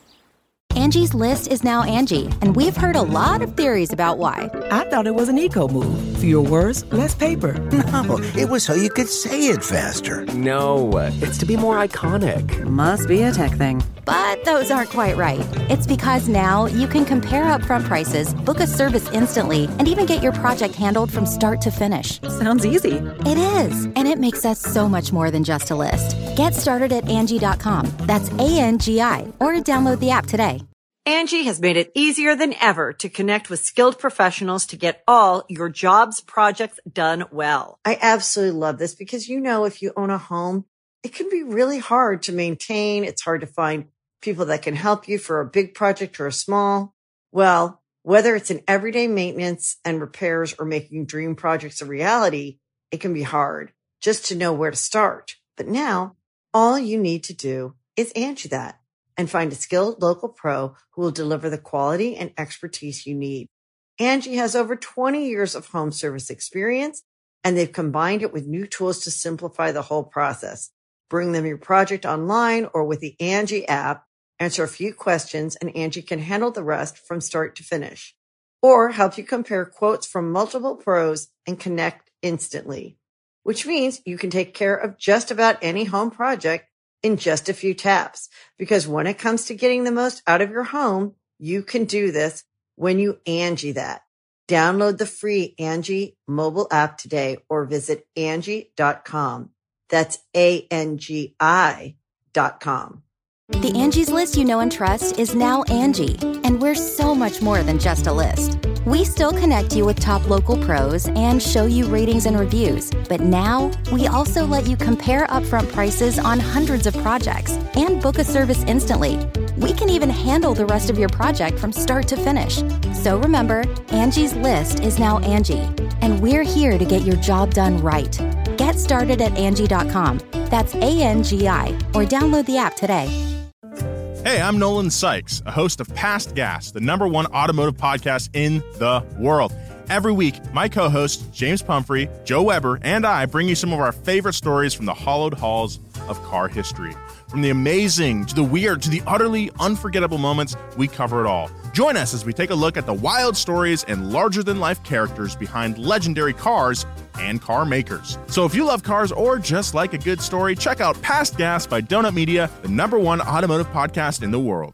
Angie's List is now Angie, and we've heard a lot of theories about why. I thought it was an eco move. Fewer words, less paper. No, it was so you could say it faster. No, it's to be more iconic. Must be a tech thing. But those aren't quite right. It's because now you can compare upfront prices, book a service instantly, and even get your project handled from start to finish. Sounds easy. It is, and it makes us so much more than just a list. Get started at Angie dot com. That's A N G I, or download the app today. Angie has made it easier than ever to connect with skilled professionals to get all your jobs projects done well. I absolutely love this because, you know, if you own a home, it can be really hard to maintain. It's hard to find people that can help you for a big project or a small. Well, whether it's in everyday maintenance and repairs or making dream projects a reality, it can be hard just to know where to start. But now all you need to do is Angie that and find a skilled local pro who will deliver the quality and expertise you need. Angie has over twenty years of home service experience, and they've combined it with new tools to simplify the whole process. Bring them your project online or with the Angie app, answer a few questions, and Angie can handle the rest from start to finish. Or help you compare quotes from multiple pros and connect instantly, which means you can take care of just about any home project in just a few taps. Because when it comes to getting the most out of your home, you can do this when you Angie that. Download the free Angie mobile app today or visit Angie dot com. That's A N G I dot com. The Angie's List you know and trust is now Angie, and we're so much more than just a list. We still connect you with top local pros and show you ratings and reviews, but now we also let you compare upfront prices on hundreds of projects and book a service instantly. We can even handle the rest of your project from start to finish. So remember, Angie's List is now Angie, and we're here to get your job done right. Get started at Angie dot com. That's A N G I, or download the app today. Hey, I'm Nolan Sykes, a host of Past Gas, the number one automotive podcast in the world. Every week, my co-hosts, James Pumphrey, Joe Weber, and I bring you some of our favorite stories from the hallowed halls of car history. From the amazing to the weird to the utterly unforgettable moments, we cover it all. Join us as we take a look at the wild stories and larger-than-life characters behind legendary cars and car makers. So if you love cars or just like a good story, check out Past Gas by Donut Media, the number one automotive podcast in the world.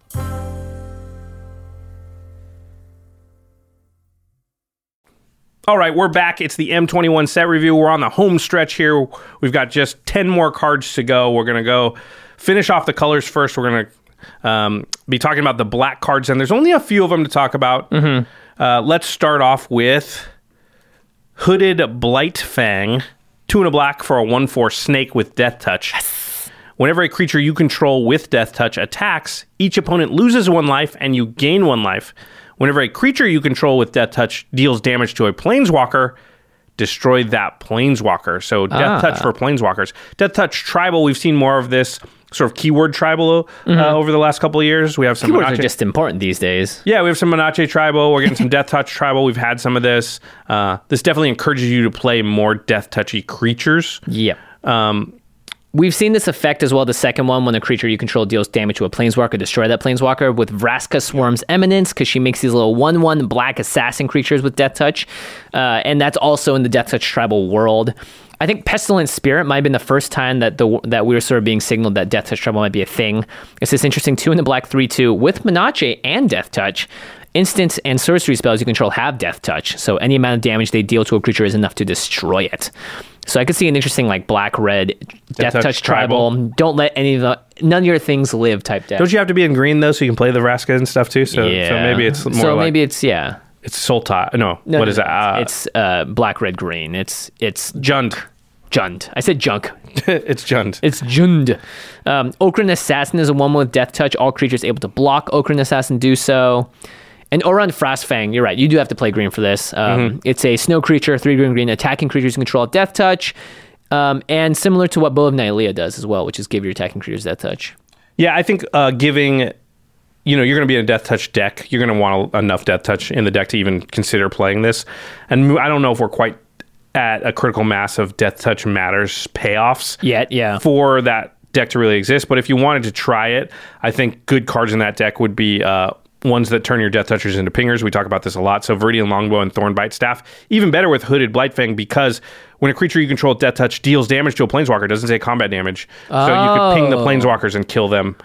All right, we're back. It's the M twenty-one set review. We're on the home stretch here. We've got just ten more cards to go. We're going to go finish off the colors first. We're going to um, be talking about the black cards, and there's only a few of them to talk about. Mm-hmm. Uh, let's start off with Hooded Blightfang, two and a black for a one four snake with Death Touch. Yes. Whenever a creature you control with Death Touch attacks, each opponent loses one life and you gain one life. Whenever a creature you control with Death Touch deals damage to a Planeswalker, destroy that Planeswalker. So Death ah. Touch for Planeswalkers. Death Touch Tribal, we've seen more of this sort of keyword Tribal mm-hmm. uh, over the last couple of years. We have some Keywords Menachie. are just important these days. Yeah, we have some Menachie Tribal. We're getting some Death Touch Tribal. We've had some of this. Uh, this definitely encourages you to play more Death Touchy creatures. Yep. Um, We've seen this effect as well, the second one, when a creature you control deals damage to a Planeswalker, destroy that Planeswalker with Vraska Swarm's Eminence, because she makes these little one one black assassin creatures with Death Touch. Uh, and that's also in the Death Touch Tribal world. I think Pestilent Spirit might have been the first time that the that we were sort of being signaled that Death Touch Tribal might be a thing. It's this interesting two in the black three two with Menachie and Death Touch. Instant and sorcery spells you control have Death Touch, so any amount of damage they deal to a creature is enough to destroy it. So I could see an interesting like black red Death, Death Touch, Touch tribal. tribal. Don't let any of the none of your things live type deck. Don't you have to be in green though, so you can play the Vraska and stuff too? So, yeah. so maybe it's more so like... maybe it's, yeah. It's Sultai. No, no what no, is no, that? Uh, it's uh, black, red, green. It's it's Jund. Jund. I said junk. It's Jund. It's Jund. Um, Okran Assassin is a one with Death Touch. All creatures able to block Okran Assassin do so. And Oran Frostfang, you're right. You do have to play green for this. Um, mm-hmm. It's a snow creature, three green, green, attacking creatures you control Death Touch. Um, and similar to what Bow of Nylea does as well, which is give your attacking creatures Death Touch. Yeah, I think uh, giving... You know, you're going to be in a Death Touch deck. You're going to want enough Death Touch in the deck to even consider playing this. And I don't know if we're quite at a critical mass of Death Touch Matters payoffs yet, yeah. for that deck to really exist. But if you wanted to try it, I think good cards in that deck would be uh, ones that turn your Death Touchers into pingers. We talk about this a lot. So Viridian Longbow and Thornbite Staff. Even better with Hooded Blightfang, because when a creature you control with Death Touch deals damage to a Planeswalker, it doesn't take combat damage. Oh. So you could ping the Planeswalkers and kill them.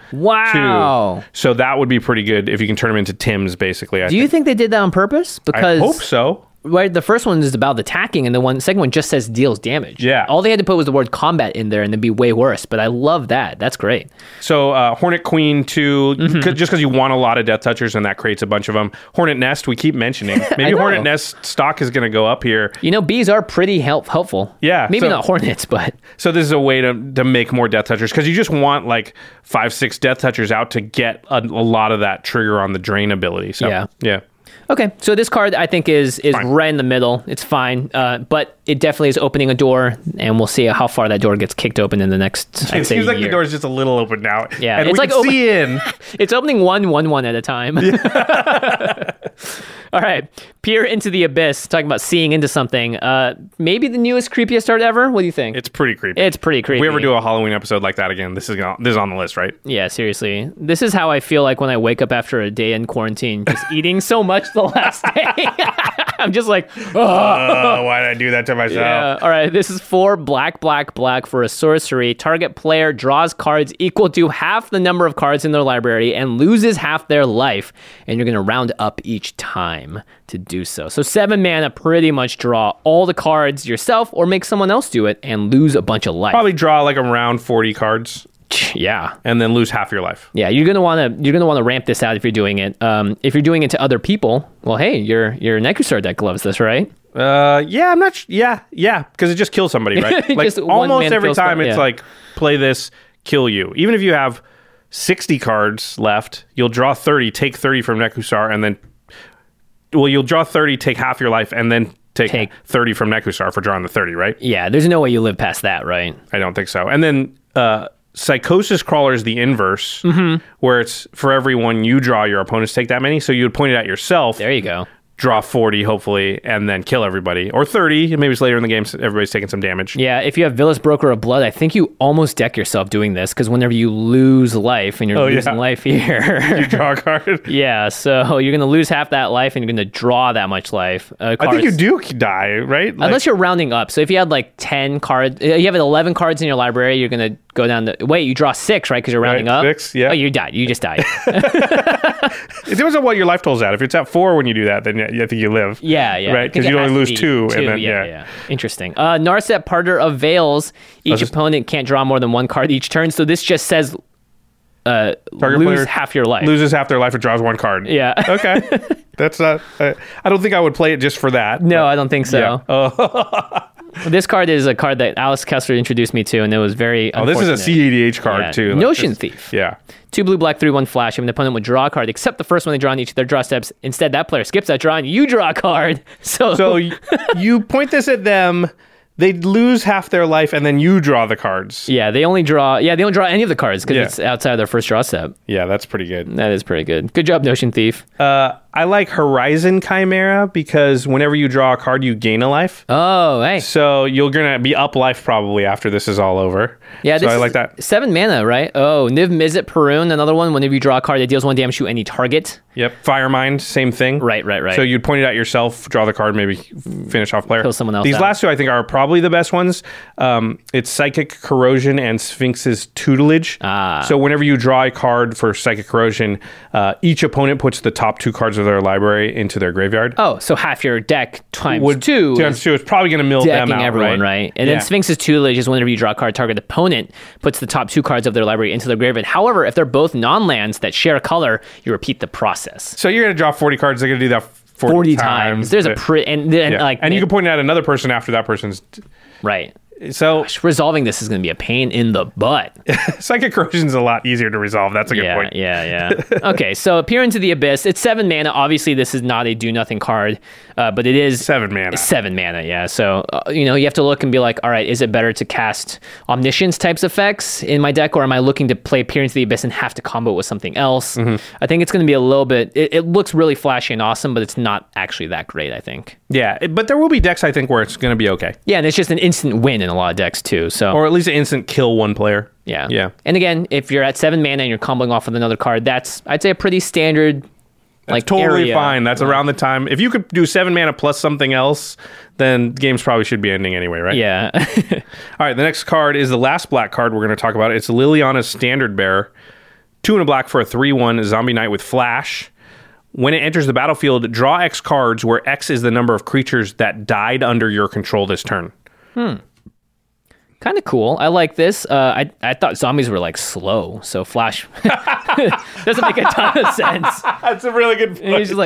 Wow. Too. So that would be pretty good if you can turn them into Tims, basically. I Do you think. think they did that on purpose? Because I hope so. Right, the first one is about attacking, and the one second one just says deals damage. Yeah. All they had to put was the word combat in there, and it'd be way worse. But I love that. That's great. So uh, Hornet Queen too, mm-hmm. just because you want a lot of Death Touchers, and that creates a bunch of them. Hornet Nest, we keep mentioning. Maybe Hornet Nest stock is going to go up here. You know, bees are pretty help helpful. Yeah. Maybe so, not hornets, but so this is a way to to make more Death Touchers, because you just want like five, six Death Touchers out to get a, a lot of that trigger on the drain ability. So yeah, yeah. Okay, so this card I think is is fine. right in the middle. It's fine, uh, but it definitely is opening a door, and we'll see how far that door gets kicked open in the next. I'd It say seems like year. the door's just a little open now. Yeah, and it's we like can open- see in. It's opening one, one, one at a time. Yeah. All right, peer into the abyss. Talking about seeing into something. Uh, maybe the newest creepiest art ever. What do you think? It's pretty creepy. It's pretty creepy. If we ever do a Halloween episode like that again, this is gonna, this is on the list, right? Yeah, seriously. This is how I feel like when I wake up after a day in quarantine, just eating so much the last day. I'm just like, oh, uh, why did I do that to myself? Yeah. All right, this is four black, black, black for a sorcery. Target player draws cards equal to half the number of cards in their library and loses half their life, and you're going to round up each time to do so. So seven mana, pretty much draw all the cards yourself or make someone else do it and lose a bunch of life. Probably draw like around forty cards. Yeah, and then lose half your life. Yeah, you're gonna want to you're gonna want to ramp this out if you're doing it. Um, if you're doing it to other people, well, hey, your your Nekusar deck loves this, right? Uh, yeah, I'm not. Sh- yeah, yeah, because it just kills somebody, right? Like almost every time, it's yeah. like play this, kill you. Even if you have sixty cards left, you'll draw thirty, take thirty from Nekusar, and then well, you'll draw thirty, take half your life, and then take, take thirty from Nekusar for drawing the thirty, right? Yeah, there's no way you live past that, right? I don't think so. And then uh. Psychosis Crawler is the inverse, mm-hmm. where it's for every one you draw, your opponents take that many. So you would point it at yourself. There you go. Draw forty, hopefully, and then kill everybody. Or thirty, maybe it's later in the game, so everybody's taking some damage. Yeah, if you have Villas Broker of Blood, I think you almost deck yourself doing this, because whenever you lose life, and you're oh, losing yeah. life here... you draw a card. Yeah, so you're going to lose half that life, and you're going to draw that much life. Uh, I think you do die, right? Like, unless you're rounding up. So if you had like ten cards, you have eleven cards in your library, you're going to go down the... Wait, you draw six, right? Because you're rounding right, up? Six, yeah. Oh, you died. You just died. It depends on what your life total's at. If it's at four when you do that, then I think you live. Yeah, yeah. Right? Because you only lose two, two. two and then, yeah, yeah. yeah. Interesting. Uh, Narset, Parter of Veils. Each just, opponent can't draw more than one card each turn. So this just says uh, Target lose player half your life. Loses half their life and draws one card. Yeah. Okay. That's not... Uh, I don't think I would play it just for that. No, but, I don't think so. Yeah. Oh. This card is a card that Alex Kessler introduced me to, and it was very Oh, this is a C A D H card, yeah. too. Like Notion this. Thief. Yeah. Two blue, black, three, one flash. If an opponent would draw a card, except the first one they draw on each of their draw steps. Instead, that player skips that draw, and you draw a card. So, so you point this at them. They lose half their life, and then you draw the cards. Yeah, they only draw. Yeah, they don't draw any of the cards because yeah. it's outside their first draw step. Yeah, that's pretty good. That is pretty good. Good job, Notion Thief. Uh, I like Horizon Chimera because whenever you draw a card, you gain a life. Oh, hey. So you're gonna be up life probably after this is all over. Yeah, so this I like that. Seven mana, right? Oh, Niv Mizzet Perun, another one. Whenever you draw a card that deals one damage to any target. Yep. Firemind, same thing. Right, right, right. So you'd point it at yourself, draw the card, maybe finish off player. Kill someone else These out. last two, I think, are probably the best ones. Um, it's Psychic Corrosion and Sphinx's Tutelage. Ah. So whenever you draw a card for Psychic Corrosion, uh, each opponent puts the top two cards of their library into their graveyard. Oh, so half your deck times Would, two. Times two is probably going to mill them out, everyone, right? right? And yeah. then Sphinx's Tutelage is whenever you draw a card, target opponent opponent puts the top two cards of their library into their graveyard. However, if they're both non-lands that share a color, you repeat the process. So you're going to draw forty cards. They're going to do that forty, forty times. times. There's a pre- and then yeah. like and you can point out another person after that person's right. So Gosh, resolving this is going to be a pain in the butt. Psychic Corrosion is a lot easier to resolve. That's a good yeah, point. Yeah, yeah. Okay, so Peer into the Abyss. It's seven mana. Obviously, this is not a do nothing card, uh, but it is seven mana. Seven mana. Yeah. So uh, you know you have to look and be like, all right, is it better to cast Omniscience types effects in my deck, or am I looking to play Peer into the Abyss and have to combo it with something else? Mm-hmm. I think it's going to be a little bit. It, it looks really flashy and awesome, but it's not actually that great. I think. Yeah, it, but there will be decks I think where it's going to be okay. Yeah, and it's just an instant win in a lot of decks too. So or at least an instant kill one player. Yeah. Yeah. And again, if you're at seven mana and you're comboing off with another card, that's I'd say a pretty standard That's like totally area. fine. That's around the time. If you could do seven mana plus something else, then games probably should be ending anyway, right? Yeah. All right, the next card is the last black card we're going to talk about. It's Liliana's Standard Bearer. Two and a black for a three one Zombie Knight with Flash. When it enters the battlefield, draw X cards where X is the number of creatures that died under your control this turn. Hmm. Kind of cool. I like this. Uh, I I thought zombies were like slow, so Flash doesn't make a ton of sense. That's a really good point. He's just like,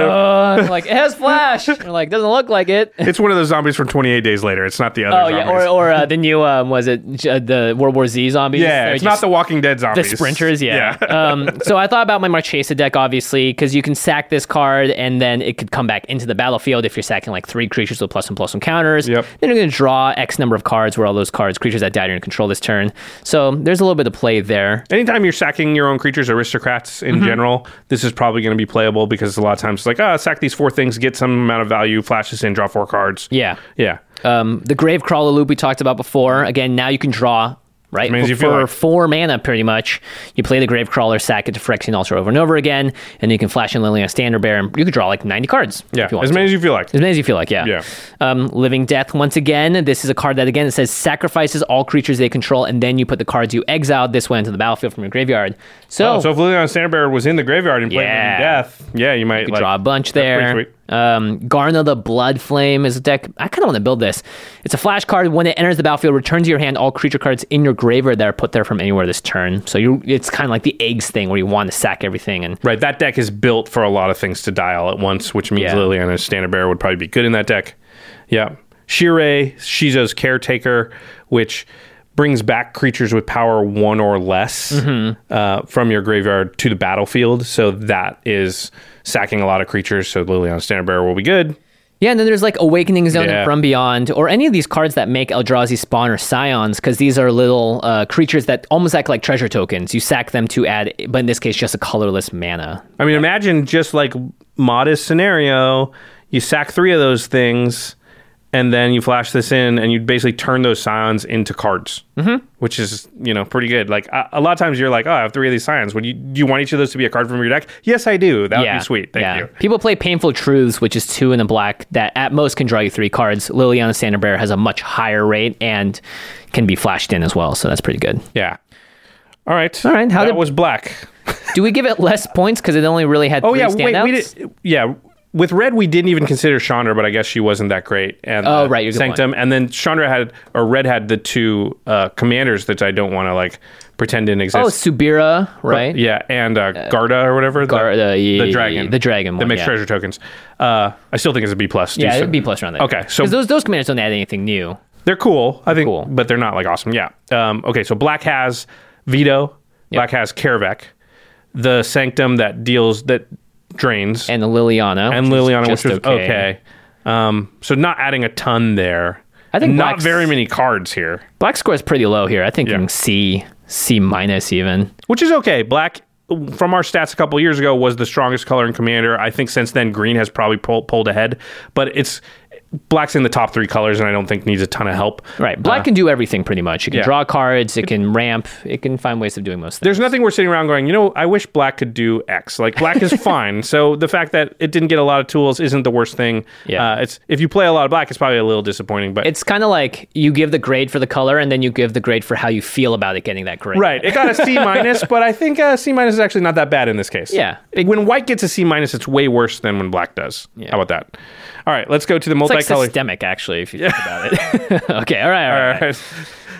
uh, like it has Flash. We're like, doesn't look like it. It's one of those zombies from twenty-eight Days Later. It's not the other. Oh zombies. yeah, or or uh, the new um, was it uh, the World War Z zombies? Yeah, They're it's just, not the Walking Dead zombies. The sprinters, yeah. yeah. um, so I thought about my Marchesa deck, obviously, because you can sack this card and then it could come back into the battlefield if you're sacking like three creatures with plus one plus one counters. Yep. Then you're going to draw X number of cards where all those cards, creatures that died in your control this turn. So there's a little bit of play there. Anytime you're sacking your own creatures, aristocrats in Mm-hmm. general, this is probably going to be playable because a lot of times it's like, ah, oh, sack these four things, get some amount of value, flash this in, draw four cards. Yeah. Yeah. Um, the Gravecrawler loop we talked about before. Again, now you can draw. Right, Means you for, feel for like- four mana, pretty much, you play the Gravecrawler, sack it to Phyrexian Altar over and over again, and you can flash in Liliana Standard Bearer, and you could draw like ninety cards. Yeah, if you want as to. many as you feel like. As many as you feel like, yeah. Yeah. Um, Living Death, once again, this is a card that, again, it says sacrifices all creatures they control, and then you put the cards you exiled this way into the battlefield from your graveyard. So, Oh, so if Liliana Standard Bearer was in the graveyard and played Yeah. Living Death, yeah, you might you could like, draw a bunch that's pretty there. sweet. Um, Garna the Blood Flame is a deck. I kind of want to build this. It's a flash card. When it enters the battlefield, return to your hand all creature cards in your graveyard that are put there from anywhere this turn. So you, it's kind of like the eggs thing where you want to sack everything. And Right, that deck is built for a lot of things to die all at once, which means Yeah. Liliana's Standard Bearer would probably be good in that deck. Yeah. Shirei, Shizo's Caretaker, which brings back creatures with power one or less Mm-hmm. uh, from your graveyard to the battlefield. So that is sacking a lot of creatures. So Liliana's Standard Bearer will be good. yeah, and then there's like Awakening Zone Yeah. and From Beyond, or any of these cards that make Eldrazi spawn or Scions, because these are little uh, creatures that almost act like treasure tokens. You sack them to add, but in this case, just a colorless mana. I mean, imagine just like modest scenario, you sack three of those things, and then you flash this in, and you basically turn those scions into cards, mm-hmm. which is, you know, pretty good. Like a, a lot of times you're like, oh, I have three of these scions. Would you do you want each of those to be a card from your deck? Yes, I do. That would be sweet. Thank yeah. you. People play Painful Truths, which is two in a black that at most can draw you three cards. Liliana Standard Bearer has a much higher rate and can be flashed in as well, so that's pretty good. Yeah. All right. All right, how that did- was black. Do we give it less points because it only really had Oh three yeah, standouts? wait, we did. Yeah. With red, we didn't even consider Chandra, but I guess she wasn't that great. And Oh, uh, right, you're good Sanctum, and then Chandra had, or red had the two uh, commanders that I don't want to like pretend didn't exist. Oh, Subira, right? Yeah, and uh, Garda or whatever. Gar- the, uh, yeah, the dragon. the dragon That one, makes yeah. treasure tokens. Uh, I still think it's a B plus. Yeah, So- it'd be plus around there. Okay, so because those those commanders don't add anything new. they're cool, I think, cool. but they're not like awesome. Yeah. Um, okay, so black has Veto. Black has Karavek. The Sanctum that deals, that drains. And the Liliana, and which is Liliana, which just was okay. Um, so not adding a ton there. I think not Black's- very many cards here, Black score is pretty low here. I think Yeah. in C, C minus even. which is okay. Black, from our stats a couple years ago, was the strongest color in Commander. I think since then, green has probably pull, pulled ahead, but it's black's in the top three colors, and I don't think needs a ton of help. Right. Black Uh, can do everything pretty much. It can yeah. draw cards. It can ramp. It can find ways of doing most things. There's nothing we're sitting around going, you know, I wish black could do X. Like, black is fine. So the fact that it didn't get a lot of tools isn't the worst thing. Yeah. Uh, it's if you play a lot of black, it's probably a little disappointing. But It's kind of like you give the grade for the color, and then you give the grade for how you feel about it getting that grade. right, it got a C minus, but I think uh, C minus is actually not that bad in this case. Yeah. When white gets a C minus, it's way worse than when black does. Yeah. How about that? All right, let's go to the It's like multicolor. systemic, actually, if you think about it. Okay. All right. All right. All right.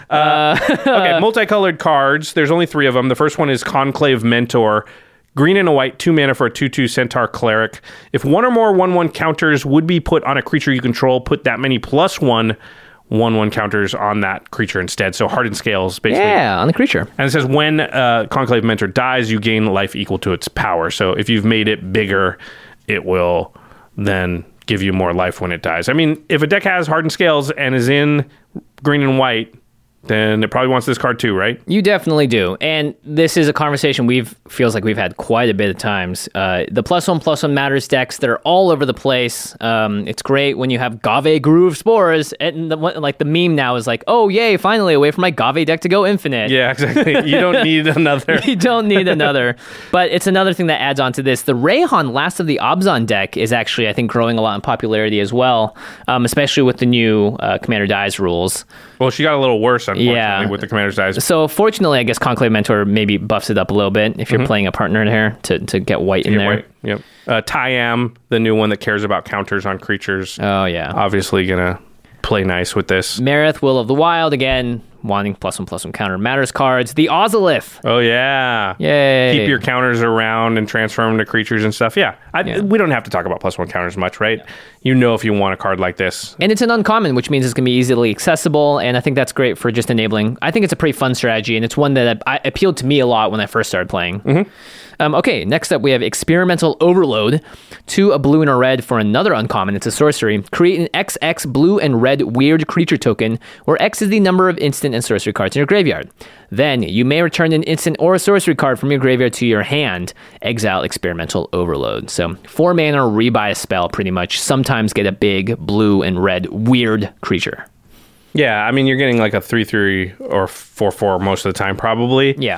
Uh, okay, multicolored cards. There's only three of them. The first one is Conclave Mentor. Green and a white, two mana for a two two Centaur Cleric. If one or more one one counters would be put on a creature you control, put that many plus one one one counters on that creature instead. So hardened scales, basically. Yeah, on the creature. And it says when uh, Conclave Mentor dies, you gain life equal to its power. So if you've made it bigger, it will then give you more life when it dies. I mean, if a deck has hardened scales and is in green and white, then it probably wants this card too, right? You definitely do. And this is a conversation we've feels like we've had quite a bit of times. Uh, the plus one plus one matters decks that are all over the place. Um, it's great when you have Gave Groove Spores, and the, like the meme now is like, oh yay, finally a way for my Gave deck to go infinite. Yeah, exactly. You don't need another. You don't need another. But it's another thing that adds on to this. The Rayhan Last of the Abzan deck is actually, I think, growing a lot in popularity as well, um, especially with the new uh, Commander Dies rules. Well, she got a little worse, unfortunately, yeah. with the Commander's Dies. So, fortunately, I guess Conclave Mentor maybe buffs it up a little bit if you're mm-hmm. playing a partner in here to, to get white to in get there. White. Yep. Uh, Tyam, the new one that cares about counters on creatures. Oh, yeah. Obviously going to play nice with this. Marith, Will of the Wild, again, wanting plus one, plus one counter matters cards. The Ozolith. Oh, yeah. Yay. Keep your counters around and transfer them to creatures and stuff. Yeah. I, yeah. We don't have to talk about plus one counters much, right? Yeah. You know if you want a card like this. And it's an uncommon, which means it's going to be easily accessible, and I think that's great for just enabling. I think it's a pretty fun strategy, and it's one that I, appealed to me a lot when I first started playing. Mm-hmm. Um, okay, next up we have Experimental Overload. Two, a blue and a red for another uncommon. It's a sorcery. Create an X X blue and red weird creature token, where X is the number of instant and sorcery cards in your graveyard. Then, you may return an instant or a sorcery card from your graveyard to your hand. Exile Experimental Overload. So, four mana, rebuy a spell, pretty much. Sometimes get a big blue and red weird creature. Yeah, I mean, you're getting like a three three or four four most of the time, probably. Yeah.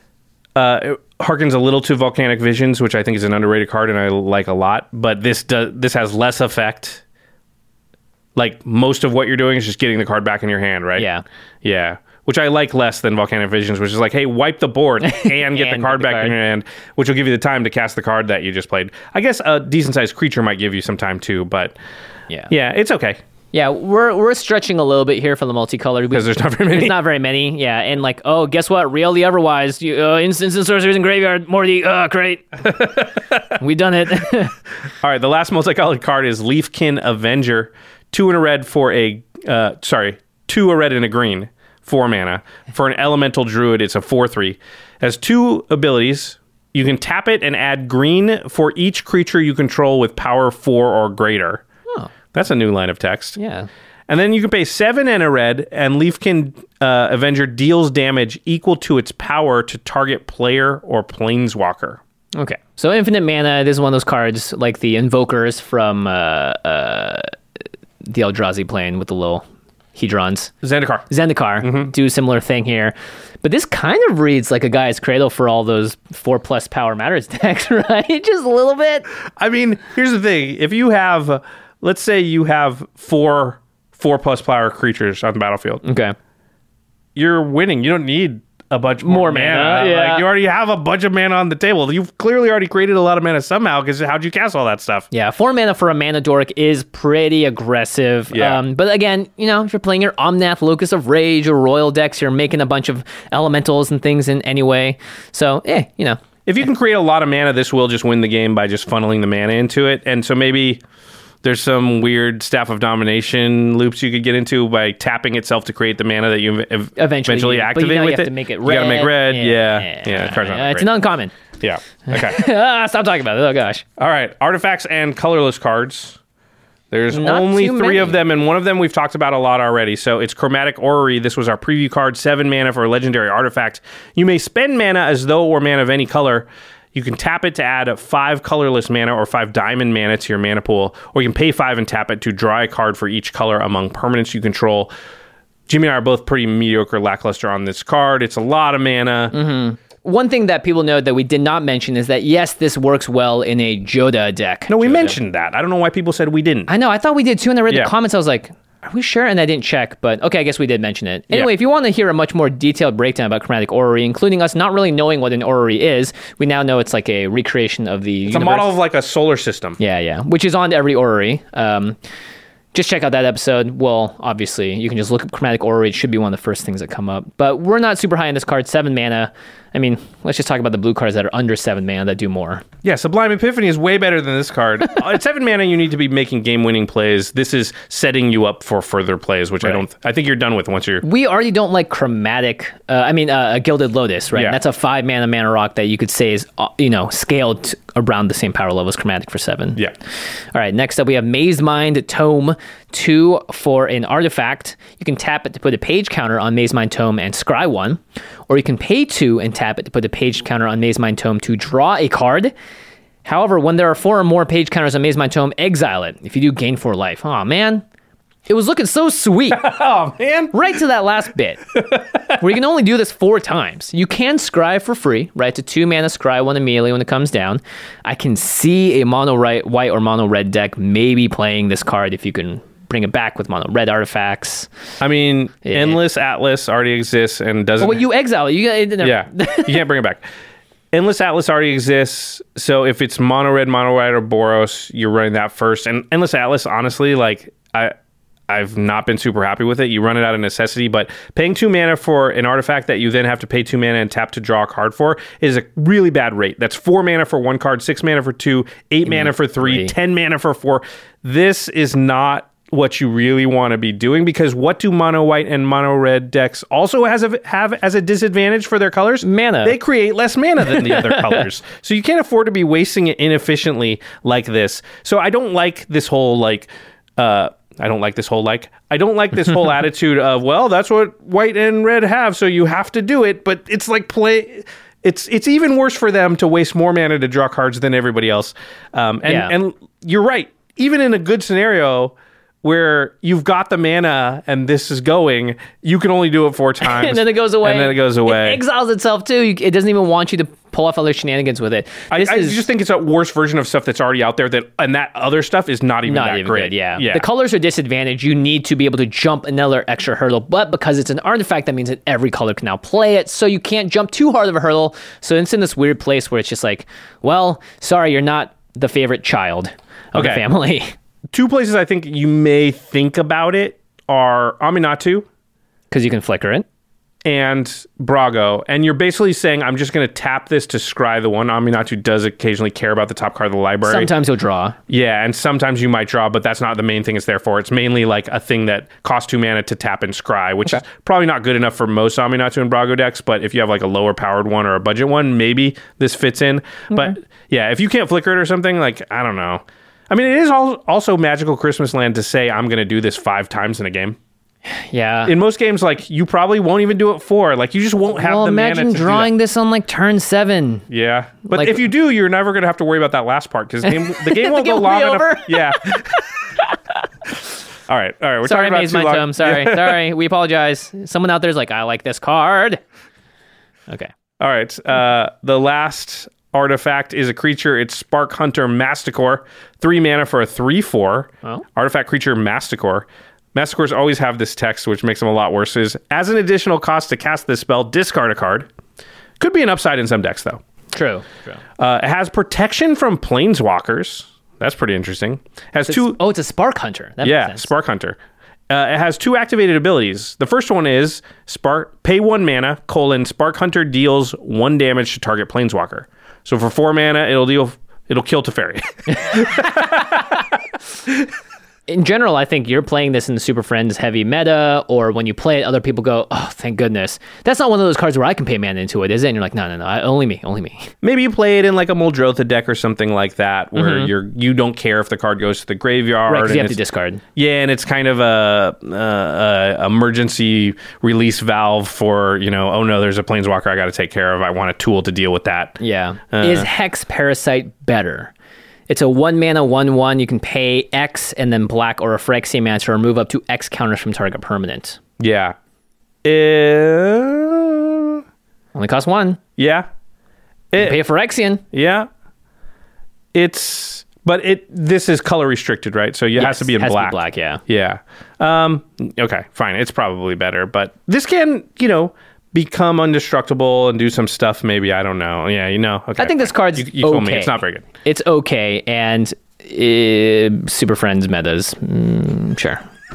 Uh, it harkens a little to Volcanic Visions, which I think is an underrated card and I like a lot. But this does this has less effect. Like, most of what you're doing is just getting the card back in your hand, right? Yeah. Yeah. Which I like less than Volcanic Visions, which is like, hey, wipe the board and get and the card back the card. in your hand, which will give you the time to cast the card that you just played. I guess a decent-sized creature might give you some time too, but yeah, yeah, it's okay. Yeah, we're we're stretching a little bit here for the multicolored. Because there's not very many. There's not very many, yeah. And like, oh, guess what? Real the Everwise. You, uh, instants and sorceries in graveyard. Morty, uh, great. We done it. All right, the last multicolored card is Leafkin Avenger. Two in a red for a, uh, sorry, two a red and a green. Four mana. For an elemental druid, it's a four three. It has two abilities. You can tap it and add green for each creature you control with power four or greater. Oh. That's a new line of text. Yeah. And then you can pay seven and a red, and Leafkin uh, Avenger deals damage equal to its power to target player or planeswalker. Okay. So infinite mana, this is one of those cards like the Invokers from uh, uh, the Eldrazi plane with the little Hedrons. Zendikar. Zendikar. Mm-hmm. Do a similar thing here. But this kind of reads like a guy's cradle for all those four plus power matters decks, right? Just a little bit. I mean, here's the thing. If you have, let's say you have four four plus power creatures on the battlefield. Okay. You're winning. You don't need a bunch more, more mana. mana. Yeah. Like, you already have a bunch of mana on the table. You've clearly already created a lot of mana somehow, because how'd you cast all that stuff? Yeah, four mana for a mana dork is pretty aggressive. Yeah. Um, but again, you know, if you're playing your Omnath, Locus of Rage, or Royal decks, you're making a bunch of elementals and things in anyway. So, eh, you know. If you can create a lot of mana, this will just win the game by just funneling the mana into it. And so maybe there's some weird Staff of Domination loops you could get into by tapping itself to create the mana that you ev- eventually, eventually activate but you know with you have it. to make it red. You gotta make red. Yeah. Yeah. Yeah. yeah. yeah. yeah. It's an uncommon. Yeah. Okay. ah, stop talking about it. Oh, gosh. All right. Artifacts and colorless cards. There's Not only too three many. of them, and one of them we've talked about a lot already. So it's Chromatic Orrery. This was our preview card, seven mana for a legendary artifact. You may spend mana as though it were mana of any color. You can tap it to add five colorless mana or five diamond mana to your mana pool, or you can pay five and tap it to draw a card for each color among permanents you control. Jimmy and I are both pretty mediocre, lackluster on this card. It's a lot of mana. Mm-hmm. One thing that people know that we did not mention is that, yes, this works well in a Joda deck. No, we Joda. mentioned that. I don't know why people said we didn't. I know. I thought we did too, and I read Yeah. the comments. I was like, are we sure? And I didn't check, but okay, I guess we did mention it. Anyway, Yeah. if you want to hear a much more detailed breakdown about Chromatic Orrery, including us not really knowing what an orrery is, we now know it's like a recreation of the It's universe. a model of like a solar system. Yeah, yeah, which is on every orrery. Um, just check out that episode. Well, obviously, you can just look up Chromatic Aura. It should be one of the first things that come up. But we're not super high on this card. Seven mana. I mean, let's just talk about the blue cards that are under seven mana that do more. Yeah, Sublime Epiphany is way better than this card. At seven mana, you need to be making game-winning plays. This is setting you up for further plays, which right. I don't. I think you're done with once you're. We already don't like Chromatic. Uh, I mean, uh, a Gilded Lotus, right? Yeah. That's a five mana mana rock that you could say is, uh, you know, scaled to around the same power level as Chromatic for seven. Yeah. All right. Next up, we have Maze Mind Tome two for an artifact. You can tap it to put a page counter on Maze Mind Tome and scry one, or you can pay two and tap it to put a page counter on Maze Mind Tome to draw a card. However, when there are four or more page counters on Maze Mind Tome, exile it. If you do, gain four life. Oh man, it was looking so sweet. Oh man, right to that last bit, where you can only do this four times. You can scry for free, right? To two mana scry one immediately when it comes down. I can see a mono white or mono red deck maybe playing this card if you can bring it back with mono red artifacts. I mean, yeah. Endless Atlas already exists and doesn't. Well, you exile it. You got, yeah, you can't bring it back. Endless Atlas already exists, so if it's mono red, mono white, or Boros, you're running that first. And Endless Atlas, honestly, like I, I've not been super happy with it. You run it out of necessity, but paying two mana for an artifact that you then have to pay two mana and tap to draw a card for is a really bad rate. That's four mana for one card, six mana for two, eight mm, mana for three, three, ten mana for four. This is not what you really want to be doing, because what do mono white and mono red decks also has a, have as a disadvantage for their colors? Mana. They create less mana than the other colors. So you can't afford to be wasting it inefficiently like this. So I don't like this whole like uh I don't like this whole like I don't like this whole attitude of, well, that's what white and red have, so you have to do it. But it's like play it's it's even worse for them to waste more mana to draw cards than everybody else. Um and, yeah. and you're right. Even in a good scenario where you've got the mana and this is going, you can only do it four times. And then it goes away. And then it goes away. It exiles itself too. It doesn't even want you to pull off other shenanigans with it. I, This I is just think it's a worse version of stuff that's already out there, that and that other stuff is not even not that even great. good. Yeah. yeah. The colors are disadvantaged. You need to be able to jump another extra hurdle, but because it's an artifact, that means that every color can now play it, so you can't jump too hard of a hurdle. So it's in this weird place where it's just like, well, sorry, you're not the favorite child of Okay. the family. Two places I think you may think about it are Aminatu Because you can flicker it. and Brago. And you're basically saying, I'm just going to tap this to scry the one. Aminatu does occasionally care about the top card of the library. Sometimes you'll draw. Yeah, and sometimes you might draw, but that's not the main thing it's there for. It's mainly like a thing that costs two mana to tap and scry, which Okay. is probably not good enough for most Aminatu and Brago decks, but if you have like a lower powered one or a budget one, maybe this fits in. Okay. But yeah, if you can't flicker it or something, like, I don't know. I mean, it is al- also Magical Christmas Land to say, I'm going to do this five times in a game. Yeah. In most games, like, you probably won't even do it four. Like, you just won't have well, the mana imagine to do drawing that. this on like turn seven. Yeah. But Like- if you do, you're never going to have to worry about that last part, because the game, the game won't game go will be long enough. over. Yeah. All right. All right. We're Sorry, talking about Maze too Mind long. Tome. Sorry. Sorry. We apologize. Someone out there's like, I like this card. Okay. All right. Uh, the last artifact is a creature. It's Spark Hunter Masticore. Three mana for a three four. Oh. Artifact creature Masticore. Masticores always have this text, which makes them a lot worse. Is as an additional cost to cast this spell, discard a card. Could be an upside in some decks, though. True. True. Uh, it has protection from planeswalkers. That's pretty interesting. It has So two. it's- oh, it's a Spark Hunter. That yeah, makes sense. Spark Hunter. Uh, it has two activated abilities. The first one is Spark. Pay one mana. Colon. Spark Hunter deals one damage to target planeswalker. So for four mana, it'll deal. It'll kill Teferi. In general, I think you're playing this in the Super Friends heavy meta, or when you play it, other people go, oh, thank goodness. That's not one of those cards where I can pay mana into it, is it? And you're like, no, no, no, I, only me, only me. Maybe you play it in like a Muldrotha deck or something like that, where Mhm. you're you don't care if the card goes to the graveyard. Right, because you and have to it's- discard. Yeah, and it's kind of a, a, a emergency release valve for, you know, oh no, there's a planeswalker I got to take care of. I want a tool to deal with that. Yeah. Uh, Is Hex Parasite better? It's a one mana, one one. You can pay X and then black or a Phyrexian mana to remove up to X counters from target permanent. Yeah. Uh, Only costs one. yeah. You It- pay a Phyrexian. Yeah. It's, but it, this is color restricted, right? So it has Yes, to be in has to be black. black, yeah. Yeah. Um, okay, fine. It's probably better, but this can, you know, become indestructible and do some stuff. Maybe, I don't know. Yeah, you know. Okay. I think this card's You, you told me okay. it's not very good. It's okay, and Uh, Super Friends metas. Mm, sure.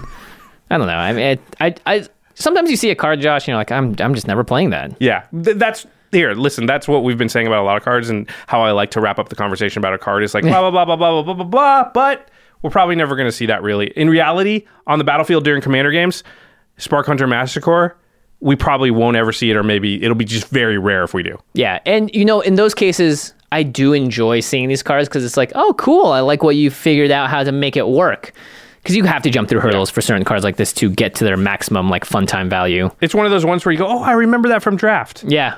I don't know. I mean, I, I, I, sometimes you see a card, Josh, and you're like, I'm, I'm just never playing that. Yeah, th- that's here. Listen, that's what we've been saying about a lot of cards, and how I like to wrap up the conversation about a card is like blah blah blah blah blah blah blah blah blah. But we're probably never going to see that really in reality on the battlefield during Commander games. Spark Hunter Massacre, we probably won't ever see it, or maybe it'll be just very rare if we do. Yeah, and you know, in those cases, I do enjoy seeing these cards because it's like, oh, cool. I like what you figured out how to make it work. Because you have to jump through hurdles for certain cards like this to get to their maximum like fun time value. It's one of those ones where you go, oh, I remember that from draft. Yeah.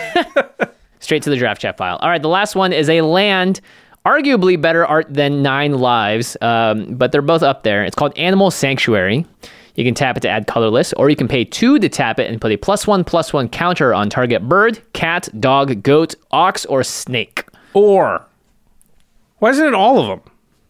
Straight to the draft chat file. All right, the last one is a land, arguably better art than Nine Lives, um, but they're both up there. It's called Animal Sanctuary. You can tap it to add colorless, or you can pay two to tap it and put a plus one, plus one counter on target bird, cat, dog, goat, ox, or snake. Or, why isn't it all of them?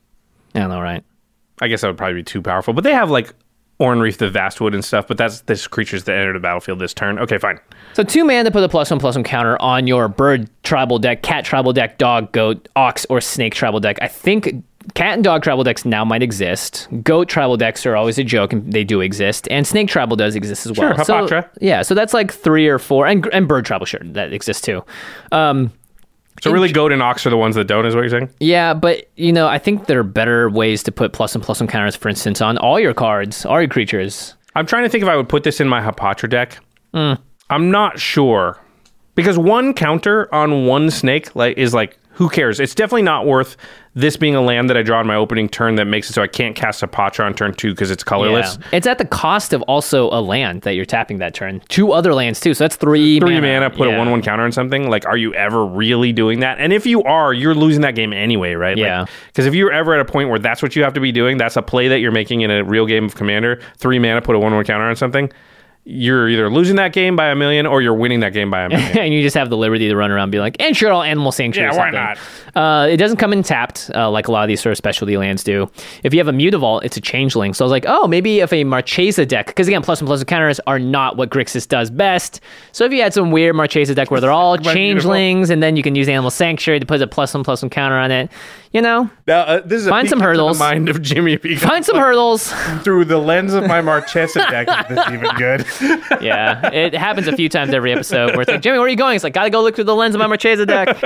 I don't know, right? I guess that would probably be too powerful. But they have like Ornreath the Vastwood and stuff, but that's this creatures that enter the battlefield this turn. Okay, fine. So two mana to put a plus one, plus one counter on your bird tribal deck, cat tribal deck, dog, goat, ox, or snake tribal deck. I think cat and dog tribal decks now might exist. Goat tribal decks are always a joke, and they do exist. And snake tribal does exist as well. Sure, Hapatra. So, yeah, so that's like three or four. And, and bird tribal, sure, that exists too. Um, So really, goat and ox are the ones that don't, is what you're saying? Yeah, but, you know, I think there are better ways to put plus and plus one counters, for instance, on all your cards, all your creatures. I'm trying to think if I would put this in my Hapatra deck. Mm. I'm not sure. Because one counter on one snake like is like, who cares? It's definitely not worth this being a land that I draw in my opening turn that makes it so I can't cast Hapatra on turn two because it's colorless. Yeah. It's at the cost of also a land that you're tapping that turn. Two other lands too, so that's three Three mana. mana, put yeah. a one one counter on something. Like, are you ever really doing that? And if you are, you're losing that game anyway, right? Yeah. Because like, if you're ever at a point where that's what you have to be doing, that's a play that you're making in a real game of Commander, three mana, put a one one counter on something, you're either losing that game by a million or you're winning that game by a million. And you just have the liberty to run around and be like, and sure, all Animal Sanctuary. Yeah, why not? Uh, it doesn't come in tapped uh, like a lot of these sort of specialty lands do. If you have a Mutavault, it's a changeling. So I was like, oh, maybe if a Marchesa deck, because again, plus and plus counters are not what Grixis does best. So if you had some weird Marchesa deck where they're all changelings, and then you can use Animal Sanctuary to put a plus one plus one counter on it, you know, now, uh, this is a find peek some into hurdles. The mind of Jimmy P. Find some hurdles through the lens of my Marchesa deck. Is this even good? Yeah, it happens a few times every episode where it's like, Jimmy, where are you going? It's like, gotta go look through the lens of my Marchesa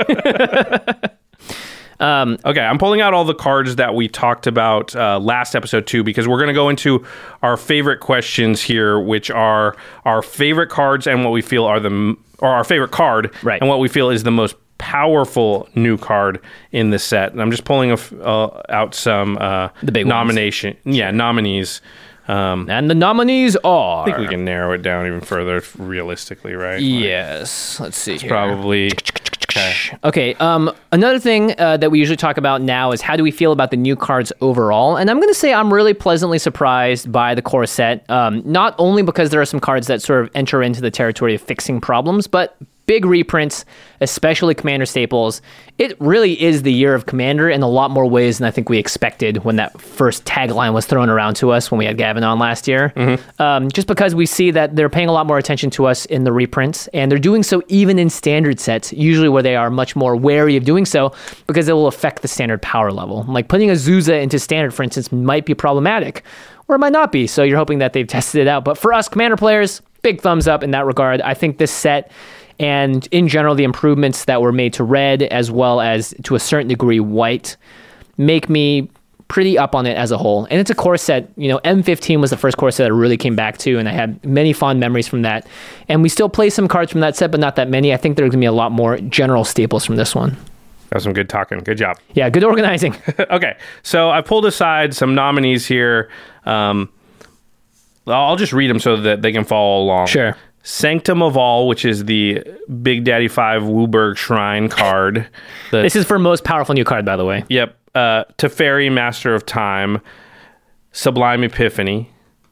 deck. Um, okay, I'm pulling out all the cards that we talked about uh, last episode too, because we're going to go into our favorite questions here, which are our favorite cards and what we feel are the, or our favorite card, right, and what we feel is the most powerful new card in the set. And I'm just pulling a, uh, out some uh, the big nomination, ones. yeah, nominees. Um, and the nominees are. I think we can narrow it down even further, realistically, right? Yes. Let's see. It's here. probably. Okay. Okay. Um, another thing uh, that we usually talk about now is how do we feel about the new cards overall? And I'm going to say I'm really pleasantly surprised by the core set. Um, not only because there are some cards that sort of enter into the territory of fixing problems, but big reprints, especially Commander staples. It really is the year of Commander in a lot more ways than I think we expected when that first tagline was thrown around to us when we had Gavin on last year. Mm-hmm. Um, just because we see that they're paying a lot more attention to us in the reprints, and they're doing so even in standard sets, usually where they are much more wary of doing so because it will affect the standard power level. Like putting a Zuza into standard, for instance, might be problematic, or it might not be. So you're hoping that they've tested it out. But for us Commander players, big thumbs up in that regard. I think this set, and in general, the improvements that were made to red, as well as to a certain degree white, make me pretty up on it as a whole. And it's a core set. You know, M fifteen was the first core set I really came back to, and I had many fond memories from that. And we still play some cards from that set, but not that many. I think there's going to be a lot more general staples from this one. That was some good talking. Good job. Yeah, good organizing. Okay, so I pulled aside some nominees here. Um, I'll just read them so that they can follow along. Sure. Sanctum of All, which is the Big Daddy five Wooburg Shrine card. The, this is for most powerful new card, by the way. Yep. Uh, Teferi, Master of Time. Sublime Epiphany.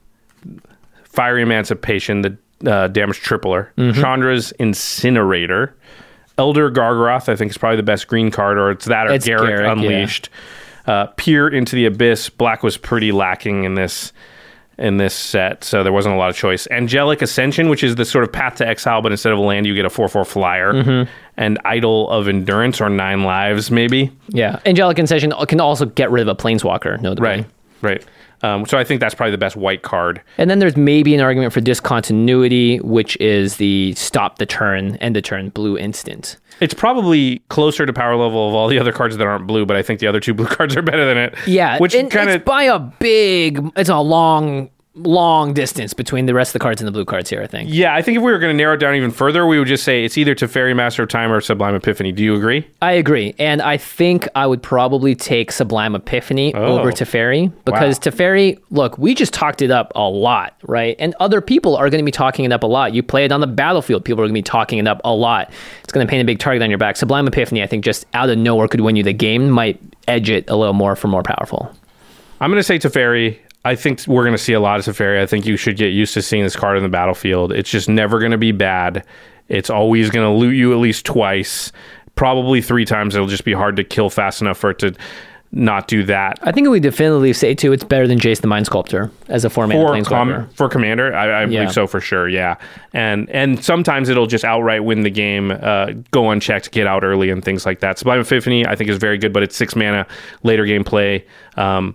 Fiery Emancipation, the uh, Damage Tripler. Mm-hmm. Chandra's Incinerator. Elder Gargaroth, I think, is probably the best green card, or it's that or it's Garruk Garruk, Unleashed. Yeah. Uh, Peer into the Abyss. Black was pretty lacking in this. in this set, so there wasn't a lot of choice. Angelic Ascension, which is the sort of Path to Exile, but instead of a land, you get a four four flyer. Mm-hmm. And Idol of Endurance, or Nine Lives, maybe. Yeah, Angelic Ascension can also get rid of a Planeswalker, notably. Right, right. Um, so I think that's probably the best white card. And then there's maybe an argument for Discontinuity, which is the stop the turn, end the turn, blue instant. It's probably closer to power level of all the other cards that aren't blue, but I think the other two blue cards are better than it. Yeah, which kind of by a big, it's a long, long distance between the rest of the cards and the blue cards here, I think. Yeah, I think if we were going to narrow it down even further, we would just say it's either Teferi, Master of Time, or Sublime Epiphany. Do you agree? I agree. And I think I would probably take Sublime Epiphany Oh. over Teferi, because Wow. Teferi, look, we just talked it up a lot, right? And other people are going to be talking it up a lot. You play it on the battlefield, people are going to be talking it up a lot. It's going to paint a big target on your back. Sublime Epiphany, I think, just out of nowhere could win you the game, might edge it a little more for more powerful. I'm going to say Teferi. I think we're going to see a lot of Teferi. I think you should get used to seeing this card in the battlefield. It's just never going to be bad. It's always going to loot you at least twice, probably three times. It'll just be hard to kill fast enough for it to not do that. I think we definitively say, too, it's better than Jace the Mind Sculptor as a four-mana For, planeswalker. com- for Commander, I, I Yeah. believe so for sure, yeah. And and sometimes it'll just outright win the game, uh, go unchecked, get out early, and things like that. Sublime Epiphany, I think, is very good, but it's six mana, later game play. Um,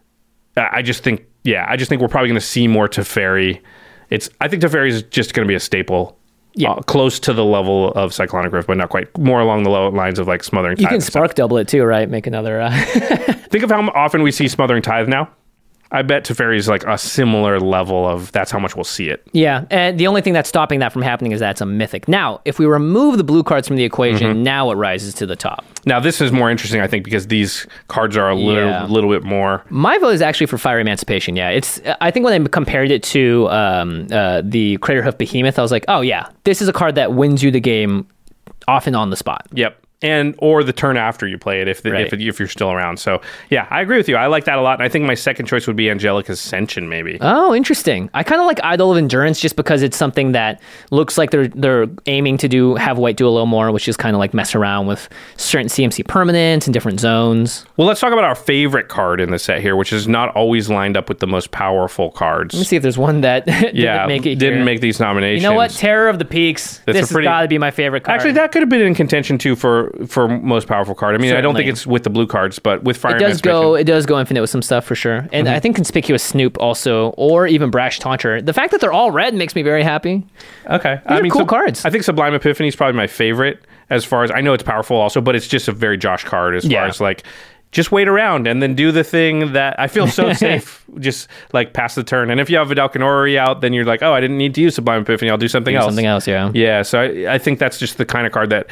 I just think, yeah, I just think we're probably going to see more Teferi. It's, I think Teferi is just going to be a staple. Yeah. Uh, close to the level of Cyclonic Rift, but not quite. More along the low lines of like Smothering Tithe. You can and spark stuff. double it, too, right? Make another... Uh... Think of how often we see Smothering Tithe now. I bet Teferi is like a similar level of that's how much we'll see it. Yeah, and the only thing that's stopping that from happening is that it's a mythic. Now, if we remove the blue cards from the equation, Mm-hmm. now it rises to the top. Now, this is more interesting, I think, because these cards are a little, Yeah. little bit more. My vote is actually for Fire Emancipation. Yeah, it's. I think when I compared it to um, uh, the Craterhoof Behemoth, I was like, oh yeah, this is a card that wins you the game often on the spot. Yep. And or the turn after you play it if the, Right. if, it, if you're still around. So yeah, I agree with you. I like that a lot. And I think my second choice would be Angelic Ascension, maybe. Oh, interesting. I kind of like Idol of Endurance just because it's something that looks like they're they're aiming to do have white do a little more, which is kind of like mess around with certain C M C permanents and different zones. Well, let's talk about our favorite card in the set here, which is not always lined up with the most powerful cards. Let me see if there's one that didn't yeah, make it. didn't here. make these nominations. You know what? Terror of the Peaks. That's a this pretty- has got to be my favorite card. Actually, that could have been in contention too for for most powerful card. I mean, I don't Certainly. think it's with the blue cards, but with Fire it does Emancipation. go. It does go infinite with some stuff for sure, and Mm-hmm. I think Conspicuous Snoop also, or even Brash Taunter. The fact that they're all red makes me very happy. Okay, These are cool cards. I think Sublime Epiphany is probably my favorite as far as I know. It's powerful also, but it's just a very Josh card as Yeah. far as like just wait around and then do the thing that I feel so safe. Just like pass the turn, and if you have Vidal Canori out, then you're like, oh, I didn't need to use Sublime Epiphany. I'll do something Do else. something else, yeah. Yeah, so I, I think that's just the kind of card that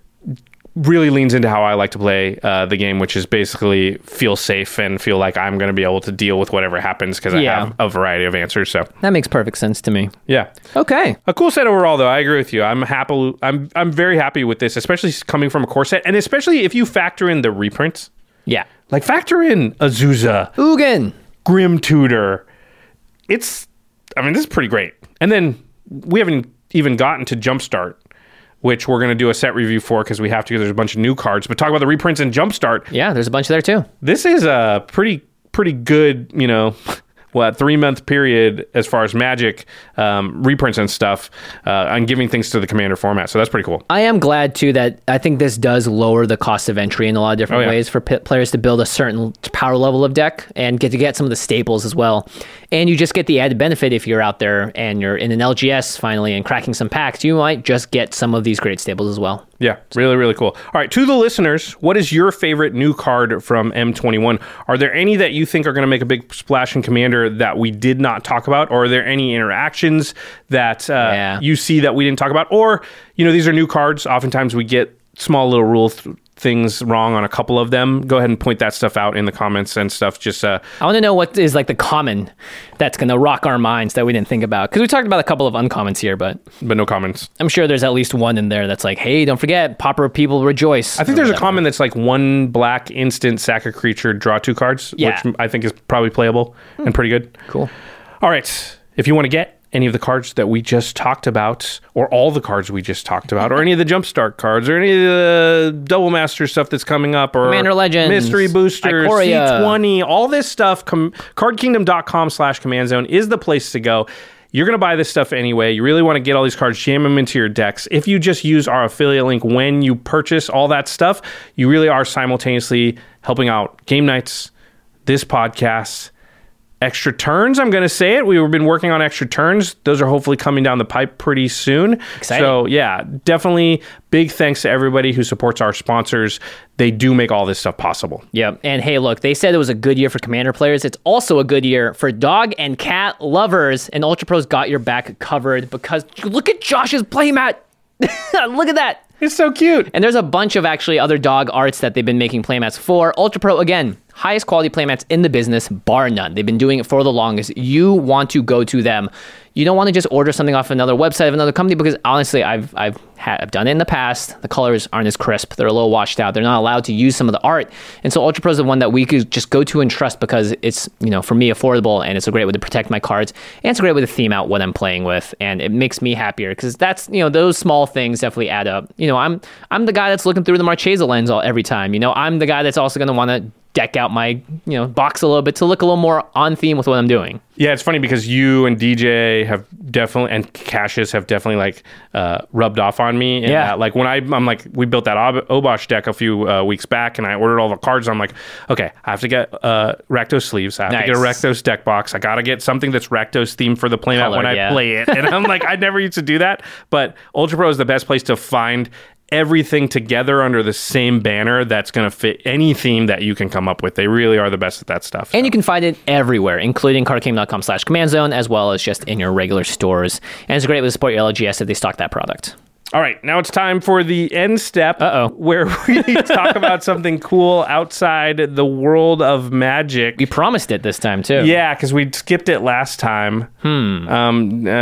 really leans into how I like to play uh, the game, which is basically feel safe and feel like I'm going to be able to deal with whatever happens because I Yeah. have a variety of answers. So That makes perfect sense to me. yeah. Okay. A cool set overall, though. I agree with you. I'm happy. I'm I'm very happy with this, especially coming from a core set, and especially if you factor in the reprints. Yeah. Like factor in Azusa, Ugin. Grim Tutor. It's, I mean, this is pretty great. And then we haven't even gotten to Jumpstart, which we're going to do a set review for because we have to. Because there's a bunch of new cards. But talk about the reprints and Jumpstart. Yeah, there's a bunch there too. This is a pretty pretty good, you know, what three month period as far as Magic um, reprints and stuff, uh, and giving things to the Commander format. So that's pretty cool. I am glad too that I think this does lower the cost of entry in a lot of different Oh, yeah. ways for p- players to build a certain power level of deck and get to get some of the staples as well. And you just get the added benefit if you're out there and you're in an L G S finally and cracking some packs, you might just get some of these great staples as well. Yeah, really, really cool. All right, to the listeners, what is your favorite new card from M twenty-one? Are there any that you think are going to make a big splash in Commander that we did not talk about? Or are there any interactions that uh, Yeah. you see that we didn't talk about? Or, you know, these are new cards. Oftentimes we get small little rule th- things wrong on a couple of them. Go ahead and point that stuff out in the comments and stuff. Just uh, I want to know what is like the common that's going to rock our minds that we didn't think about. Because we talked about a couple of uncommons here, but but no comments. I'm sure there's at least one in there that's like, hey, don't forget, Pauper people rejoice. I think Or there's a whatever. common that's like one black instant sack a creature, draw two cards, Yeah. which I think is probably playable and pretty good. Cool. All right. If you want to get any of the cards that we just talked about, or all the cards we just talked about, or any of the Jumpstart cards, or any of the Double Master stuff that's coming up, or Commander Legends, Mystery Boosters, Ikoria. C twenty, all this stuff, com- cardkingdom.com slash command zone is the place to go. You're going to buy this stuff anyway. You really want to get all these cards, jam them into your decks. If you just use our affiliate link when you purchase all that stuff, you really are simultaneously helping out game nights, this podcast, Extra Turns, I'm going to say it. We've been working on Extra Turns. Those are hopefully coming down the pipe pretty soon. Exciting. So, yeah, definitely big thanks to everybody who supports our sponsors. They do make all this stuff possible. Yep. And hey, look, they said it was a good year for Commander players. It's also a good year for dog and cat lovers. And Ultra Pro's got your back covered because look at Josh's playmat. Look at that. It's so cute. And there's a bunch of actually other dog arts that they've been making playmats for. Ultra Pro, again, highest quality playmats in the business, bar none. They've been doing it for the longest. You want to go to them. You don't want to just order something off another website of another company because honestly, I've I've had, I've done it in the past. The colors aren't as crisp. They're a little washed out. They're not allowed to use some of the art. And so Ultra Pro is the one that we could just go to and trust because it's, you know, for me affordable and it's a great way to protect my cards and it's a great way to theme out what I'm playing with and it makes me happier because that's, you know, those small things definitely add up. You know, I'm I'm the guy that's looking through the Marchesa lens all, every time. You know, I'm the guy that's also going to want to deck out my, you know, box a little bit to look a little more on theme with what I'm doing. Yeah, it's funny because you and D J have definitely, and Cassius have definitely like uh, rubbed off on me. And yeah. That, like when I, I'm like, we built that Ob- Obosh deck a few uh, weeks back and I ordered all the cards. I'm like, okay, I have to get uh, Rakdos sleeves. I have nice. to get a Rakdos deck box. I got to get something that's Rakdos themed for the playmat Color, when I yeah. play it. And I'm like, I never used to do that. But Ultra Pro is the best place to find everything together under the same banner that's going to fit any theme that you can come up with. They really are the best at that stuff. And so. You can find it everywhere, including cardkingdom.com slash command zone, as well as just in your regular stores. And it's a great way to support your L G S if they stock that product. All right, now it's time for the end step, Uh-oh. where we talk about something cool outside the world of Magic. We promised it this time, too. Yeah, because we skipped it last time. Hmm. Um, uh,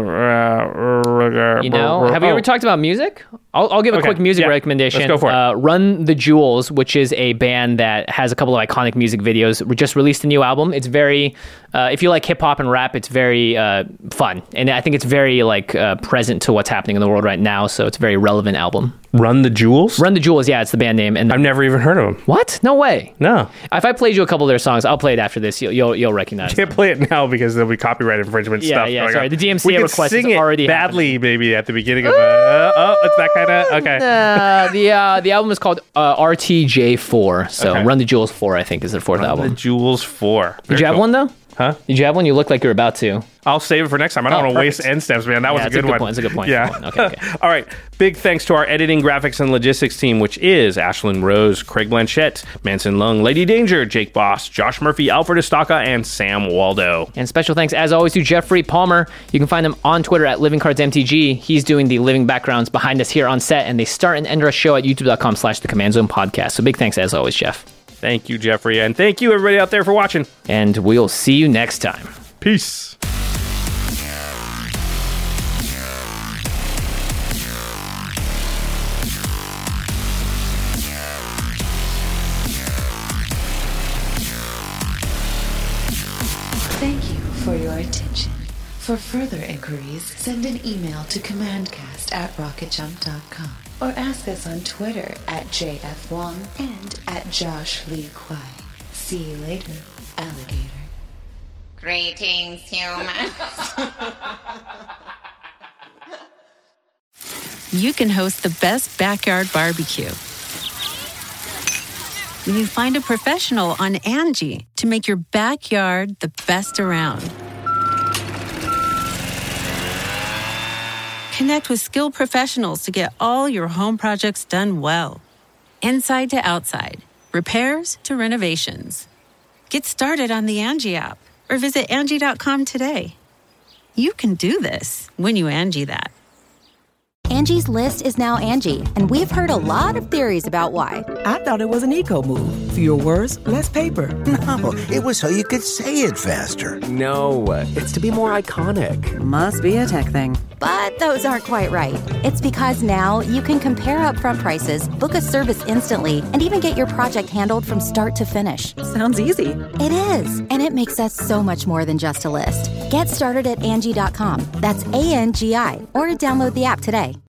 uh, you know, have we oh. ever talked about music? I'll, I'll give a Okay, quick music yeah. recommendation. Let's go for it. Uh, Run the Jewels, which is a band that has a couple of iconic music videos. We just released a new album. It's very, uh, if you like hip hop and rap, it's very uh, fun. And I think it's very like uh, present to what's happening in the world right now. So it's a very relevant album. Run the Jewels? Run the Jewels, yeah, it's the band name. And I've never even heard of them. What? No way. No. If I played you a couple of their songs, I'll play it after this. You'll you'll, you'll recognize. Can't them. play it now because there'll be copyright infringement Yeah, stuff. yeah, going sorry. on. The D M C we request sing is it already badly, happening. maybe at the beginning of. Uh, oh, it's that kind of okay. Uh, the uh, the album is called uh, R T J four. So Okay. Run the Jewels four, I think, is their fourth Run album. the Jewels four. Did you have one though? Huh? Did you have one? You look like you're about to. I'll save it for next time. I don't Oh, want to waste perfect. end steps, man. That Yeah, was a it's good, a good one. point. It's a good point. Yeah. Good point. Okay, okay. All right. Big thanks to our editing, graphics, and logistics team, which is Ashlyn Rose, Craig Blanchett, Manson Lung, Lady Danger, Jake Boss, Josh Murphy, Alfred Estaca, and Sam Waldo. And special thanks, as always, to Jeffrey Palmer. You can find him on Twitter at Living Cards M T G. He's doing the living backgrounds behind us here on set, and they start and end our show at youtube.com slash the Command Zone podcast. So big thanks, as always, Jeff. Thank you, Jeffrey. And thank you, everybody out there, for watching. And we'll see you next time. Peace. Thank you for your attention. For further inquiries, send an email to commandcast at rocketjump dot com or ask us on Twitter at J F Wong and at Josh Lee Kwai. See you later, alligator. Greetings, humans. You can host the best backyard barbecue when you find a professional on Angie to make your backyard the best around. Connect with skilled professionals to get all your home projects done well. Inside to outside, repairs to renovations. Get started on the Angie app or visit Angie dot com today. You can do this when you Angie that. Angie's List is now Angie, and we've heard a lot of theories about why. I thought it was an eco move. Fewer words, less paper. No, it was so you could say it faster. No, it's to be more iconic. Must be a tech thing. But those aren't quite right. It's because now you can compare upfront prices, book a service instantly, and even get your project handled from start to finish. Sounds easy. It is, and it makes us so much more than just a list. Get started at Angie dot com. That's A N G I, or download the app today.